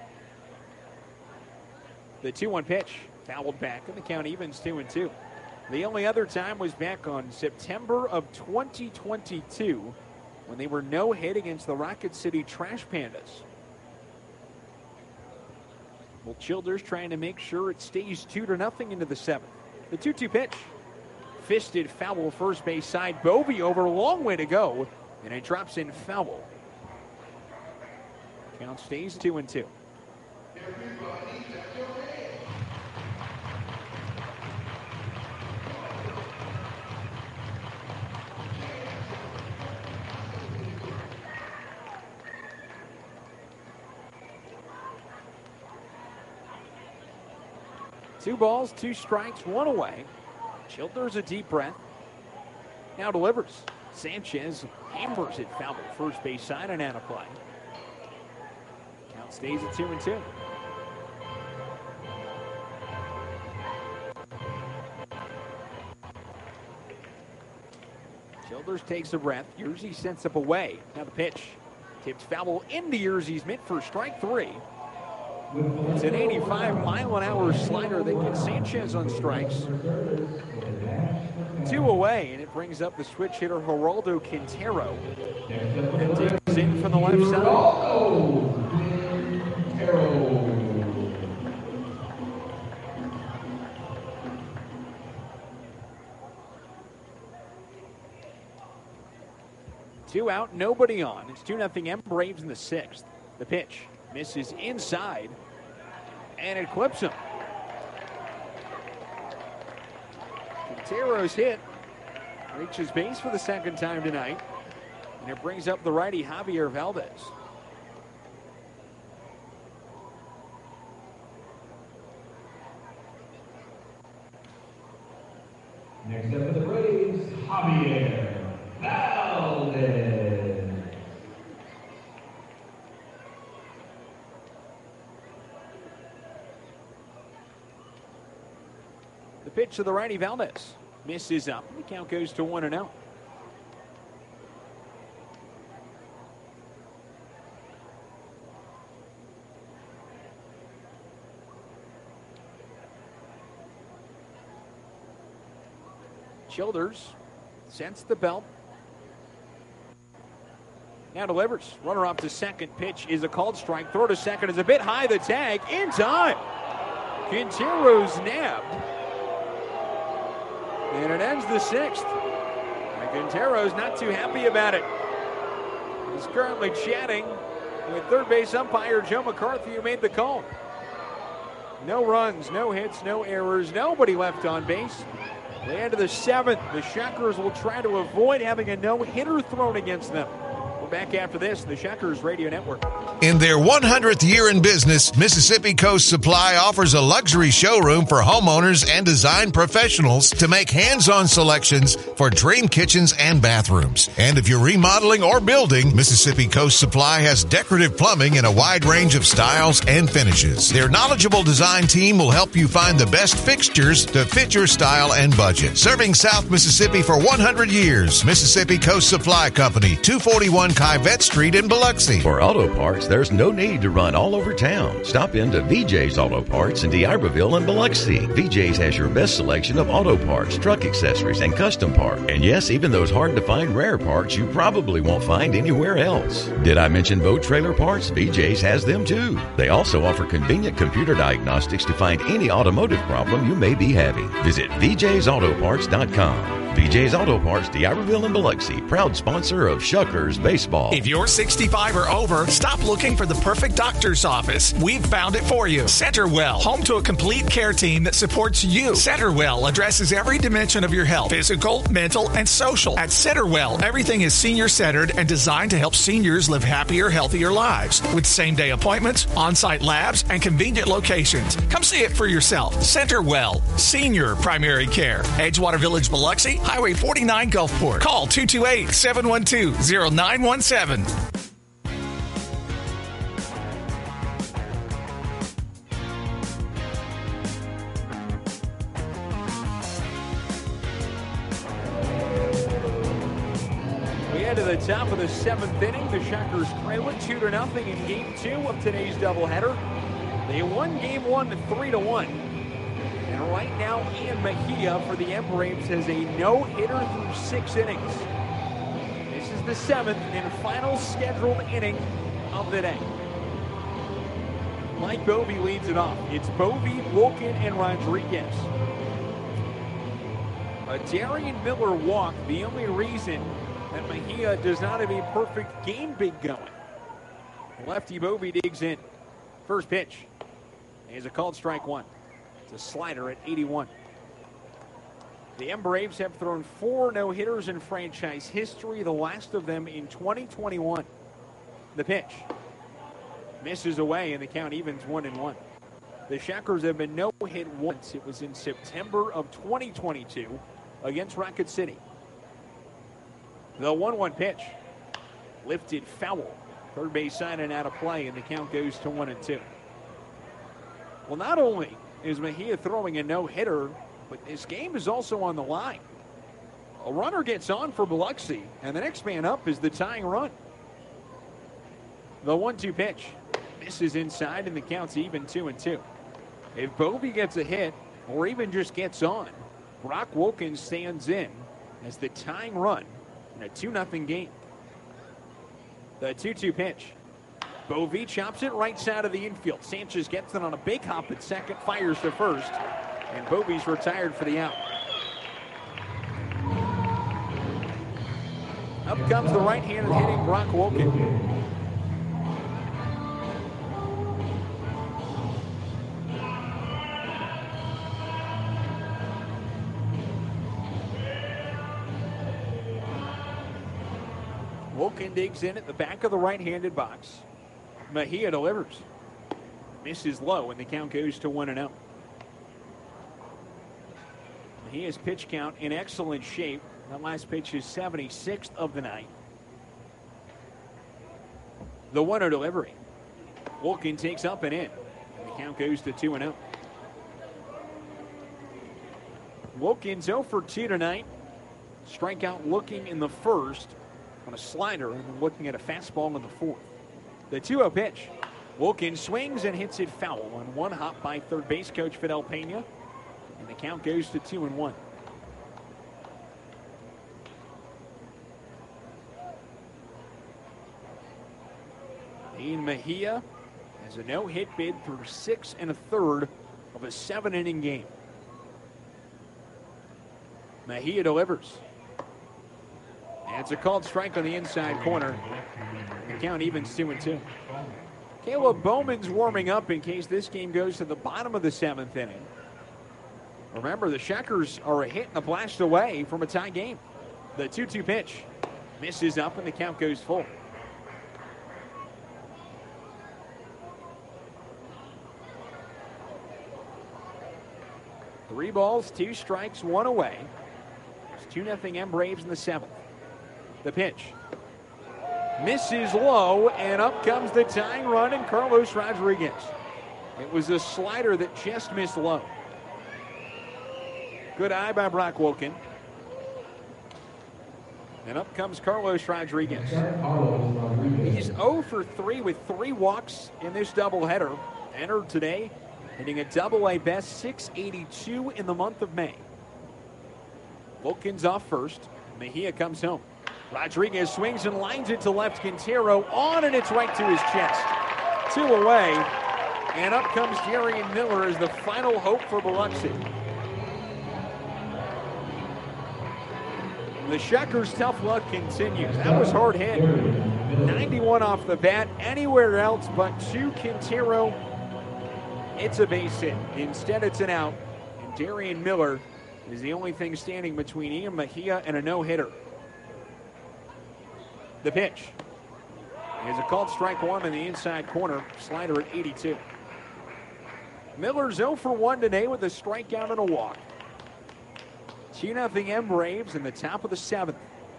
The 2-1 pitch fouled back, and the count evens 2-2. The only other time was back on September of 2022 when they were no hit against the Rocket City Trash Pandas. Well, Childers trying to make sure it stays 2-0 into the 7th. The 2-2 pitch. Fisted foul first base side. Bovee over, long way to go. And it drops in foul. Count stays 2-2. Two balls, 2 strikes, 1 away. Childers a deep breath. Now delivers. Sanchez hammers it foul first base side and out of play. Count stays at 2-2. Childers takes a breath. Yerzy sends up away. Now the pitch. Tipped foul into Yerzy's mitt for strike 3. It's an 85-mile-an-hour slider that gets Sanchez on strikes. 2 away, and it brings up the switch hitter Geraldo Quintero. And digs in from the left side. Two out, nobody on. It's 2-0 M Braves in the 6th. The pitch misses inside, and it clips him. Quintero's hit reaches base for the second time tonight, and it brings up the righty Javier Valdez. Next up for the Braves, Javier Valdez. The pitch to the righty Valdez misses up. The count goes to 1-0. Childers sends the belt. Now delivers. Runner up to second. Pitch is a called strike. Throw to second is a bit high. The tag in time. Quintero's nabbed. And it ends the 6th. And Quintero's not too happy about it. He's currently chatting with third base umpire Joe McCarthy, who made the call. No runs, no hits, no errors, nobody left on base. The end of the 7th, the Shuckers will try to avoid having a no-hitter thrown against them. We're back after this, the Shuckers Radio Network. In their 100th year in business, Mississippi Coast Supply offers a luxury showroom for homeowners and design professionals to make hands-on selections for dream kitchens and bathrooms. And if you're remodeling or building, Mississippi Coast Supply has decorative plumbing in a wide range of styles and finishes. Their knowledgeable design team will help you find the best fixtures to fit your style and budget. Serving South Mississippi for 100 years, Mississippi Coast Supply Company, 241 Kyvette Street in Biloxi. For auto parts, there's no need to run all over town. Stop into VJ's Auto Parts in D'Iberville and Biloxi. VJ's has your best selection of auto parts, truck accessories, and custom parts. And yes, even those hard-to-find rare parts you probably won't find anywhere else. Did I mention boat trailer parts? VJ's has them too. They also offer convenient computer diagnostics to find any automotive problem you may be having. Visit VJ'sAutoparts.com. VJ's Auto Parts, D'Iberville and Biloxi, proud sponsor of Shuckers Baseball. If you're 65 or over, stop looking for the perfect doctor's office. We've found it for you. Centerwell, home to a complete care team that supports you. Centerwell addresses every dimension of your health, physical, mental, and social. At Centerwell, everything is senior-centered and designed to help seniors live happier, healthier lives. With same-day appointments, on-site labs, and convenient locations. Come see it for yourself. Centerwell, Senior Primary Care. Edgewater Village, Biloxi, Highway 49, Gulfport. Call 228-712-0917. We head to the top of the 7th inning. The Shockers trail it 2-0 in Game 2 of today's doubleheader. They won Game 1 3-1. And right now, Ian Mejia for the M-Braves has a no-hitter through 6 innings. This is the 7th and final scheduled inning of the day. Mike Bovee leads it off. It's Bovee, Wilkin, and Rodriguez. A Darian Miller walk, the only reason that Mejia does not have a perfect game big going. Lefty Bovee digs in. First pitch is a called strike one. It's a slider at 81. The M-Braves have thrown 4 no-hitters in franchise history, the last of them in 2021. The pitch misses away, and the count evens 1-1. The Shockers have been no-hit once. It was in September of 2022 against Rocket City. The 1-1 pitch lifted foul. Third base side and out of play, and the count goes to 1-2. Well, not only is Mejia throwing a no-hitter, but this game is also on the line. A runner gets on for Biloxi, and the next man up is the tying run. The 1-2 pitch misses inside, and the count's even 2-2. If Bovee gets a hit, or even just gets on, Brock Wilkins stands in as the tying run in a 2-0 game. The 2-2 pitch. Bovee chops it right side of the infield. Sanchez gets it on a big hop at second, fires to first, and Bovee's retired for the out. Up comes the right-handed hitting Brock Wilkin. Wilkin digs in at the back of the right-handed box. Mejia delivers. Misses low, and the count goes to 1-0. Mejia's pitch count in excellent shape. That last pitch is 76th of the night. The 1-0 delivery. Wilkin takes up and in. And the count goes to 2-0. Wilkins 0 for 2 tonight. Strikeout looking in the first on a slider, and then looking at a fastball in the fourth. The 2-0 pitch. Wilkins swings and hits it foul on one hop by third base coach Fidel Pena. And the count goes to 2-1. Ian Mejia has a no-hit bid through 6 1/3 of a 7-inning game. Mejia delivers. And it's a called strike on the inside corner. The count evens 2-2. Caleb Bowman's warming up in case this game goes to the bottom of the 7th inning. Remember, the Shockers are a hit and a blast away from a tie game. The 2-2 pitch misses up, and the count goes full. Three balls, 2 strikes, 1 away. It's 2-0 M-Braves in the 7th. The pitch misses low, and up comes the tying run and Carlos Rodriguez. It was a slider that just missed low. Good eye by Brock Wilkin. And up comes Carlos Rodriguez. He's 0 for 3 with 3 walks in this doubleheader. Entered today, hitting a double-A best, 682 in the month of May. Wilkins off first. Mejia comes home. Rodriguez swings and lines it to left. Quintero on, and it's right to his chest. 2 away, and up comes Darian Miller as the final hope for Biloxi. The Shuckers' tough luck continues. That was hard hit. 91 off the bat. Anywhere else but to Quintero, it's a base hit. Instead, it's an out. And Darian Miller is the only thing standing between Ian Mejia and a no-hitter. The pitch is a called strike one in the inside corner. Slider at 82. Miller's 0 for 1 today with a strikeout and a walk. 2-0 M Braves in the top of the 7th.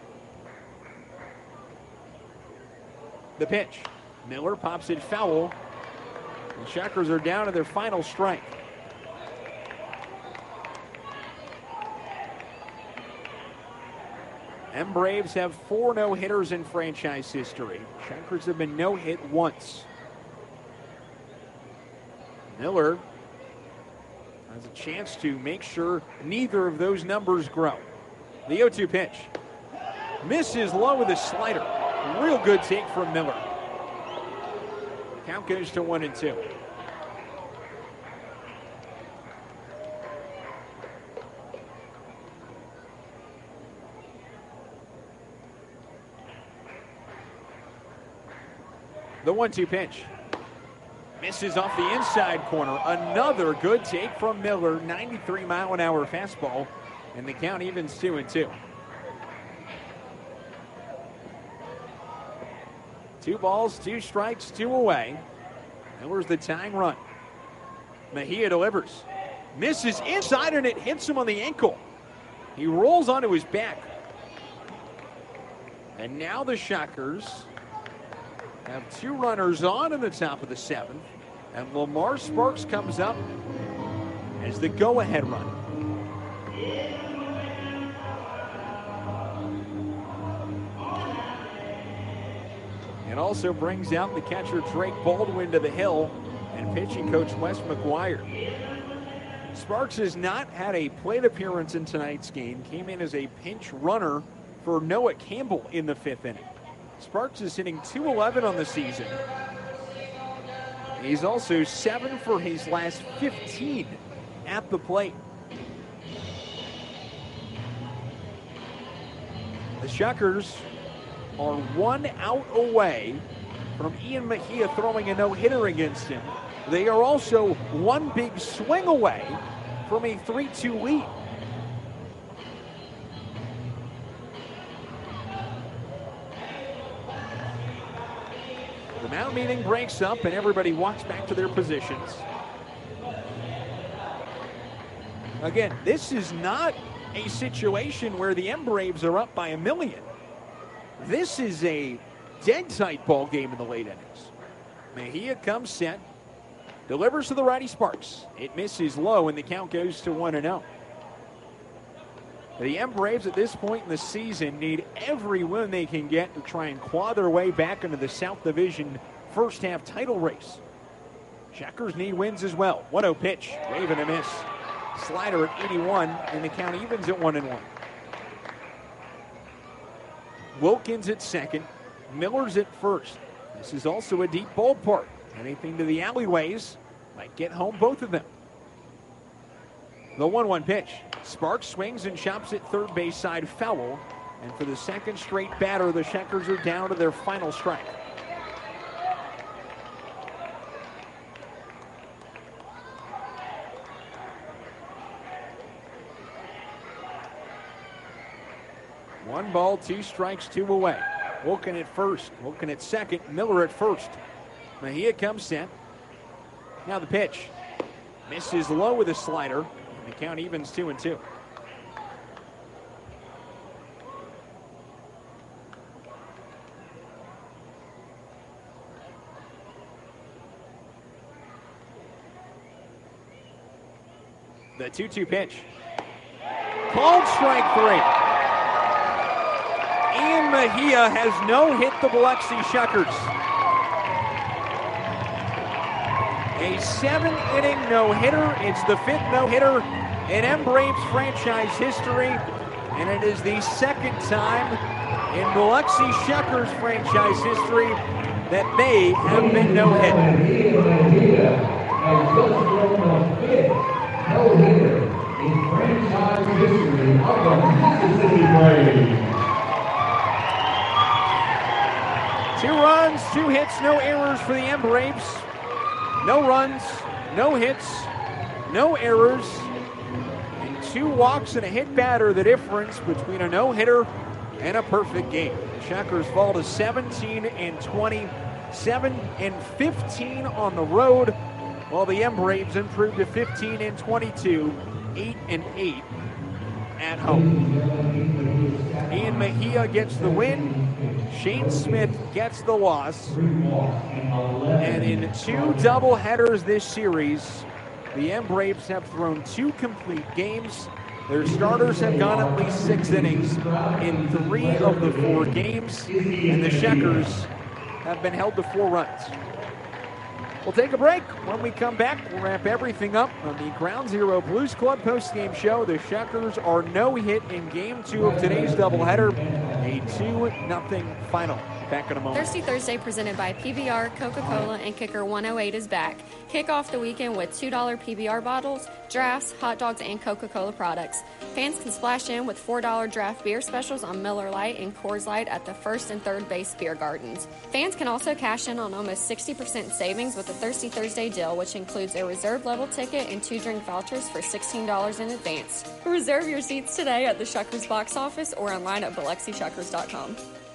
The pitch. Miller pops it foul. The Shuckers are down to their final strike. M Braves have 4 no-hitters in franchise history. Shuckers have been no-hit once. Miller has a chance to make sure neither of those numbers grow. The 0-2 pitch. Misses low with a slider. Real good take from Miller. Count goes to 1-2. The 1-2 pitch. Misses off the inside corner. Another good take from Miller. 93-mile-an-hour fastball. And the count evens 2-2. 2 balls, 2 strikes, 2 away. Miller's the tying run. Mejia delivers. Misses inside and it hits him on the ankle. He rolls onto his back. And now the Shuckers have 2 runners on in the top of the 7th, and Lamar Sparks comes up as the go-ahead run. It also brings out the catcher Drake Baldwin to the hill and pitching coach Wes McGuire. Sparks has not had a plate appearance in tonight's game. Came in as a pinch runner for Noah Campbell in the 5th inning. Sparks is hitting .211 on the season. He's also 7 for his last 15 at the plate. The Shuckers are 1 out away from Ian Mejia throwing a no-hitter against him. They are also 1 big swing away from a 3-2 lead. The mound meeting breaks up and everybody walks back to their positions. Again, this is not a situation where the M Braves are up by 1 million. This is a dead tight ball game in the late innings. Mejia comes set, delivers to the righty Sparks. It misses low and the count goes to 1-0. The M Braves at this point in the season need every win they can get to try and claw their way back into the South Division first half title race. Shuckers need wins as well. 1-0 pitch, wave and a miss. Slider at 81 and the count evens at 1-1. Wilkins at second, Miller's at first. This is also a deep ballpark. Anything to the alleyways might get home both of them. The 1-1 pitch. Sparks swings and chops it third base side foul. And for the second straight batter, the Shuckers are down to their final strike. One ball, 2 strikes, 2 away. Wilkin at first, Wilkin at second, Miller at first. Mejia comes set. Now the pitch. Misses low with a slider. The count evens 2-2. The 2-2 pitch. Called strike 3. Ian Mejia has no-hit the Biloxi Shuckers. A 7-inning no-hitter. It's the 5th no-hitter in M Braves franchise history, and it is the 2nd time in Biloxi Shuckers franchise history that they have been no-hit. franchise history of the Mississippi Braves. 2 runs, 2 hits, no errors for the M Braves. No runs, no hits, no errors, and 2 walks and a hit batter, the difference between a no-hitter and a perfect game. The Shuckers fall to 17-20, 7-15 on the road, while the M Braves improved to 15-22, 8-8 at home. Ian Mejia gets the win. Shane Smith gets the loss. And in 2 doubleheaders this series, the M Braves have thrown 2 complete games. Their starters have gone at least 6 innings in 3 of the 4 games, and the Shuckers have been held to 4 runs. We'll take a break. When we come back, we'll wrap everything up on the Ground Zero Blues Club postgame show. The Shuckers are no-hit in Game 2 of today's doubleheader, a 2-0 final. Back in a moment. Thirsty Thursday presented by PBR, Coca-Cola, and Kicker 108 is back. Kick off the weekend with $2 PBR bottles, drafts, hot dogs, and Coca-Cola products. Fans can splash in with $4 draft beer specials on Miller Lite and Coors Light at the first and third base beer gardens. Fans can also cash in on almost 60% savings with the Thirsty Thursday deal, which includes a reserve level ticket and 2 drink vouchers for $16 in advance. Reserve your seats today at the Shuckers box office or online at BiloxiShuckers.com.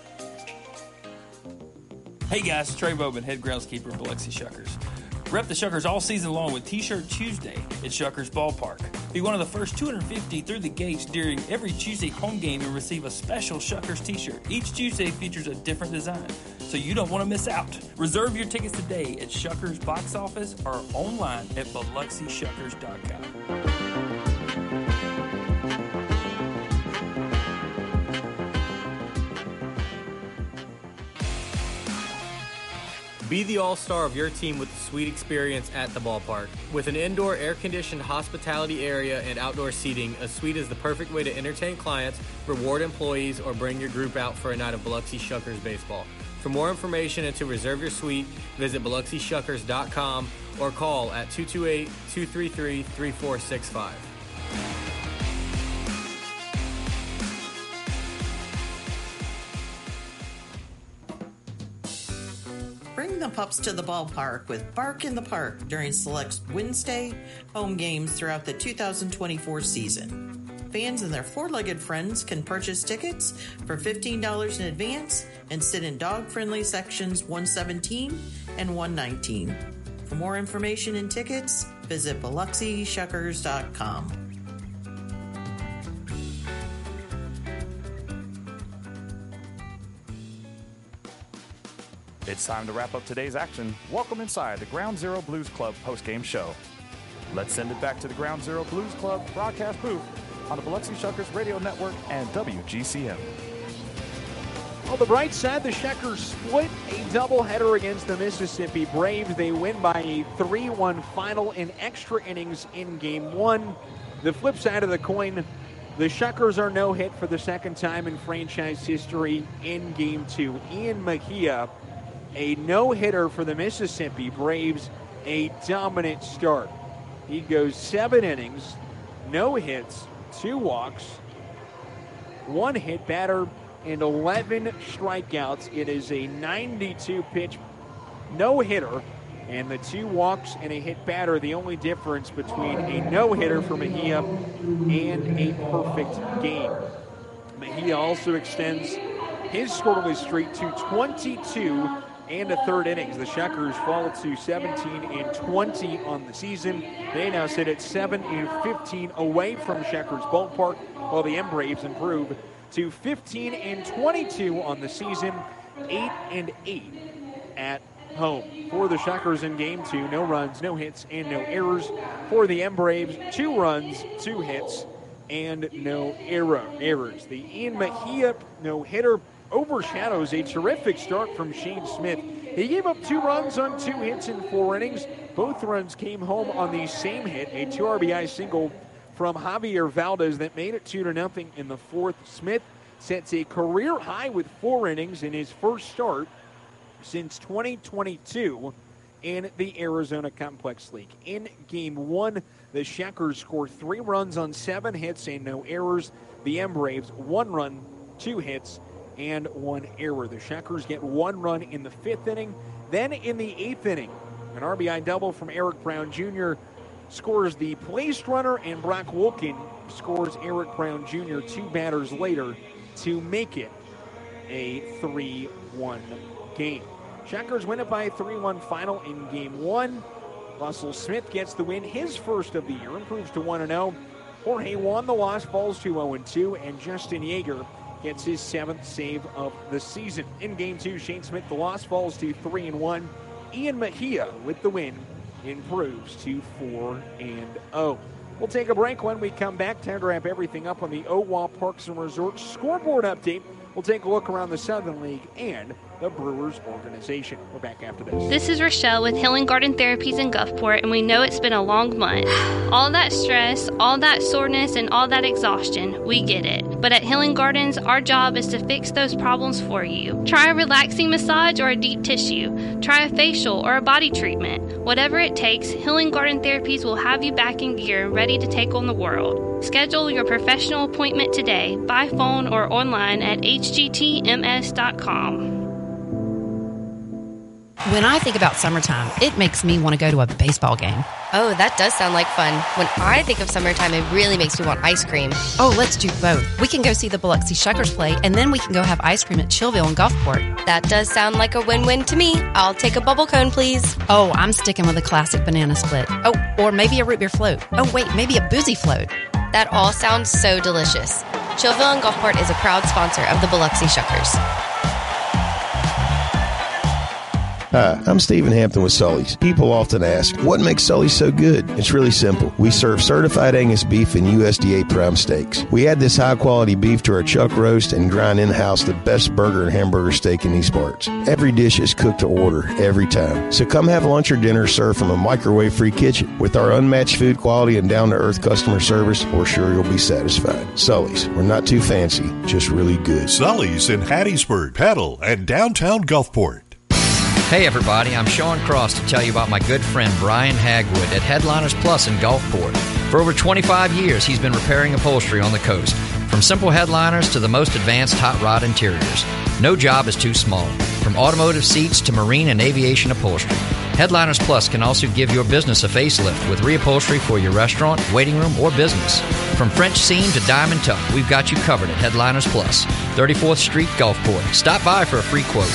Hey guys, Trey Bowman, head groundskeeper of Biloxi Shuckers. Rep the Shuckers all season long with T-Shirt Tuesday at Shuckers Ballpark. Be one of the first 250 through the gates during every Tuesday home game and receive a special Shuckers T-shirt. Each Tuesday features a different design, so you don't want to miss out. Reserve your tickets today at Shuckers box office or online at BiloxiShuckers.com. Be the all-star of your team with a sweet experience at the ballpark. With an indoor air-conditioned hospitality area and outdoor seating, a suite is the perfect way to entertain clients, reward employees, or bring your group out for a night of Biloxi Shuckers baseball. For more information and to reserve your suite, visit BiloxiShuckers.com or call at 228-233-3465. Bring the pups to the ballpark with Bark in the Park during select Wednesday home games throughout the 2024 season. Fans and their 4-legged friends can purchase tickets for $15 in advance and sit in dog-friendly sections 117 and 119. For more information and tickets, visit BiloxiShuckers.com. It's time to wrap up today's action. Welcome inside the Ground Zero Blues Club postgame show. Let's send it back to the Ground Zero Blues Club broadcast booth on the Biloxi Shuckers Radio Network and WGCM. On the bright side, the Shuckers split a doubleheader against the Mississippi Braves. They win by a 3-1 final in extra innings in Game 1. The flip side of the coin, the Shuckers are no-hit for the second time in franchise history in Game 2. Ian Mejia, a no-hitter for the Mississippi Braves, a dominant start. He goes 7 innings, no hits, 2 walks, 1 hit batter, and 11 strikeouts. It is a 92-pitch no-hitter, and the 2 walks and a hit batter, the only difference between a no-hitter for Mejia and a perfect game. Mejia also extends his scoreless streak to 22 and a third innings. The Shuckers fall to 17-20 on the season. They now sit at 7-15 away from Shuckers Ballpark, while the M Braves improve to 15-22 on the season, 8-8 at home. For the Shuckers in Game 2, no runs, no hits, and no errors. For the M Braves, 2 runs, 2 hits, and no errors. The Ian Mejia no-hitter overshadows a terrific start from Shane Smith. He gave up 2 runs on 2 hits in 4 innings. Both runs came home on the same hit, a 2 RBI single from Javier Valdez that made it 2-0 in the 4th. Smith sets a career high with 4 innings in his first start since 2022 in the Arizona Complex League. In Game 1, the Shuckers scored 3 runs on 7 hits and no errors. The M-Braves, 1 run, 2 hits, and 1 error. The Shuckers get 1 run in the 5th inning. Then in the 8th inning, an RBI double from Eric Brown Jr. scores the placed runner, and Brock Wilkin scores Eric Brown Jr. 2 batters later to make it a 3-1 game. Shuckers win it by a 3-1 final in Game 1. Russell Smith gets the win, his first of the year, improves to 1-0. Jorge won the loss, falls to 0-2, and Justin Yeager gets his 7th save of the season. In Game 2, Shane Smith, the loss, falls to 3-1. Ian Mejia with the win improves to 4-0. We'll take a break. When we come back, time to wrap everything up on the OWA Parks and Resorts scoreboard update. We'll take a look around the Southern League and the Brewers organization. We're back after this. This is Rochelle with Healing Garden Therapies in Gulfport, and we know it's been a long month. All that stress, all that soreness, and all that exhaustion, we get it. But at Healing Gardens, our job is to fix those problems for you. Try a relaxing massage or a deep tissue. Try a facial or a body treatment. Whatever it takes, Healing Garden Therapies will have you back in gear and ready to take on the world. Schedule your professional appointment today by phone or online at hgtms.com. When I think about summertime, it makes me want to go to a baseball game. Oh, that does sound like fun. When I think of summertime, it really makes me want ice cream. Oh, let's do both. We can go see the Biloxi Shuckers play, and then we can go have ice cream at Chillville and Gulfport. That does sound like a win-win to me. I'll take a bubble cone, please. Oh, I'm sticking with a classic banana split. Oh, or maybe a root beer float. Oh, wait, maybe a boozy float. That all sounds so delicious. Chillville and Gulfport is a proud sponsor of the Biloxi Shuckers. Hi, I'm Stephen Hampton with Sully's. People often ask, what makes Sully's so good? It's really simple. We serve certified Angus beef and USDA prime steaks. We add this high-quality beef to our chuck roast and grind in-house the best burger and hamburger steak in these parts. Every dish is cooked to order, every time. So come have lunch or dinner served from a microwave-free kitchen. With our unmatched food quality and down-to-earth customer service, we're sure you'll be satisfied. Sully's, we're not too fancy, just really good. Sully's in Hattiesburg, Petal, and downtown Gulfport. Hey everybody, I'm Sean Cross to tell you about my good friend Brian Hagwood at Headliners Plus in Gulfport. For over 25 years, he's been repairing upholstery on the coast, from simple headliners to the most advanced hot rod interiors. No job is too small, from automotive seats to marine and aviation upholstery. Headliners Plus can also give your business a facelift with reupholstery for your restaurant, waiting room, or business. From French seam to diamond tuck, we've got you covered at Headliners Plus, 34th Street, Gulfport. Stop by for a free quote.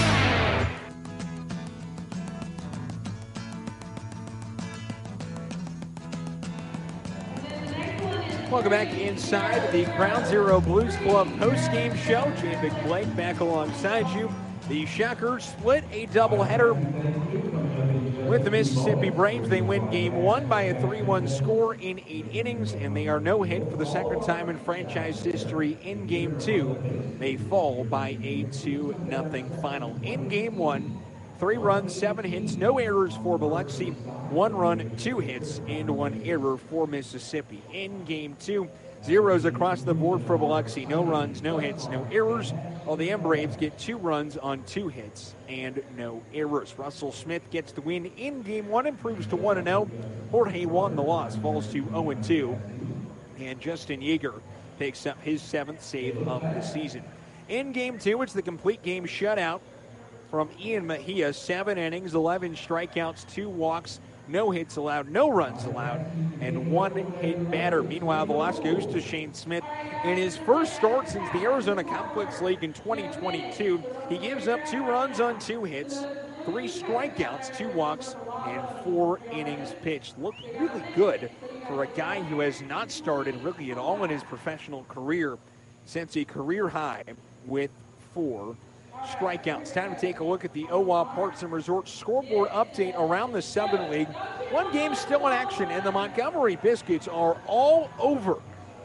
Welcome back inside the Ground Zero Blues Club post-game show. Jay Big Blake back alongside you. The Shuckers split a doubleheader with the Mississippi Braves. They win Game 1 by a 3-1 score in 8 innings, and they are no-hit for the second time in franchise history. In Game 2, they fall by a 2-0 final. In Game 1, 3 runs, 7 hits, no errors for Biloxi, 1 run, 2 hits, and 1 error for Mississippi. In Game 2, zeros across the board for Biloxi, no runs, no hits, no errors, while the M-Braves get 2 runs on 2 hits and no errors. Russell Smith gets the win in Game 1, improves to 1-0. Jorge won the loss, falls to 0-2, and Justin Yeager picks up his 7th save of the season. In Game 2, it's the complete game shutout from Ian Mejia, 7 innings, 11 strikeouts, 2 walks, no hits allowed, no runs allowed, and 1 hit batter. Meanwhile, the loss goes to Shane Smith. In his first start since the Arizona Complex League in 2022, he gives up 2 runs on 2 hits, 3 strikeouts, 2 walks, and 4 innings pitched. Looked really good for a guy who has not started really at all in his professional career since a career high with 4 strikeouts. Time to take a look at the OWA Parks and Resorts scoreboard update around the Southern League. 1 game still in action, and the Montgomery Biscuits are all over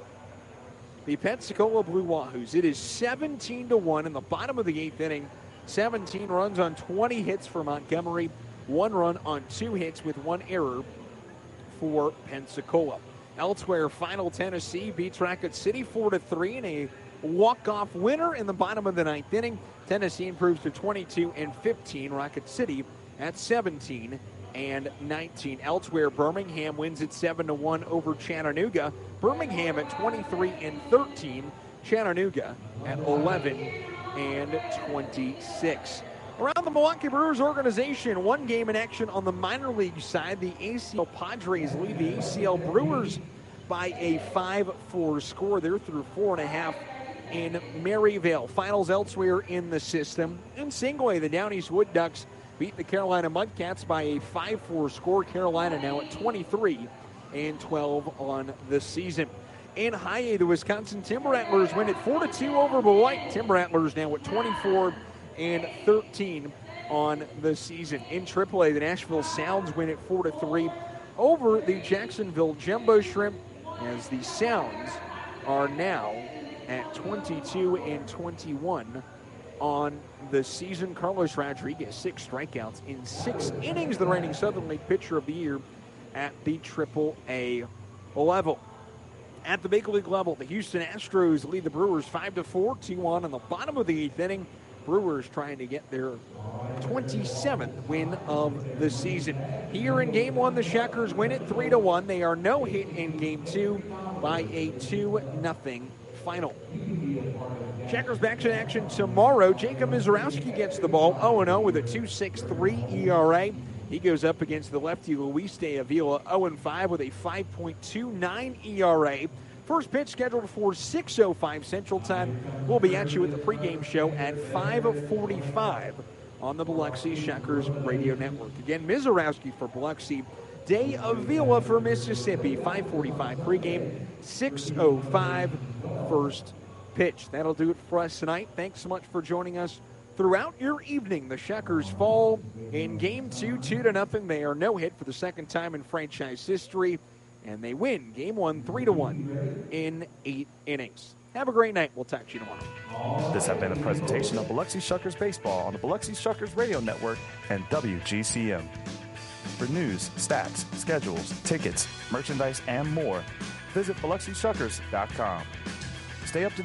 the Pensacola Blue Wahoos. It is 17-1 in the bottom of the 8th inning. 17 runs on 20 hits for Montgomery, 1 run on 2 hits with 1 error for Pensacola. Elsewhere, Final Tennessee beats Rocket City 4-3 in a walk-off winner in the bottom of the 9th inning. Tennessee improves to 22-15. Rocket City at 17-19. Elsewhere, Birmingham wins at 7-1 over Chattanooga. Birmingham at 23-13. Chattanooga at 11-26. Around the Milwaukee Brewers organization, one game in action on the minor league side. The ACL Padres lead the ACL Brewers by a 5-4 score. They're through 4.5 in Maryvale. Finals elsewhere in the system. In single A, the Down East Wood Ducks beat the Carolina Mudcats by a 5-4 score. Carolina now at 23-12 on the season. In high A, the Wisconsin Timber Antlers win at 4-2 over Beloit. Timber Antlers now at 24-13 on the season. In AAA, the Nashville Sounds win at 4-3 over the Jacksonville Jumbo Shrimp, as the Sounds are now at 22-21 on the season. Carlos Rodriguez, 6 strikeouts in 6 innings, the reigning Southern League Pitcher of the Year at the AAA level. At the big league level, the Houston Astros lead the Brewers 5-4, 2-1 in the bottom of the 8th inning. Brewers trying to get their 27th win of the season. Here in Game 1, the Shockers win it 3-1. They are no hit in Game 2 by a 2-0 final. Shockers back to action tomorrow. Jacob Mizorowski gets the ball 0-0 with a 2.63 ERA. He goes up against the lefty Luis De Avila, 0-5 with a 5.29 ERA. First pitch scheduled for 6:05 Central Time. We'll be at you at the pregame show at 5:45 on the Biloxi Shockers Radio Network. Again, Mizorowski for Biloxi, De Avila for Mississippi. 5:45 pregame, 6:05 first pitch. That'll do it for us tonight. Thanks so much for joining us throughout your evening. The Shockers fall in Game 2, 2-0. They are no hit for the second time in franchise history, and they win Game 1, 3-1 in 8 innings. Have a great night. We'll talk to you tomorrow. This has been a presentation of Biloxi Shuckers Baseball on the Biloxi Shuckers Radio Network and WGCM. For news, stats, schedules, tickets, merchandise, and more, visit BiloxiShuckers.com. Stay up to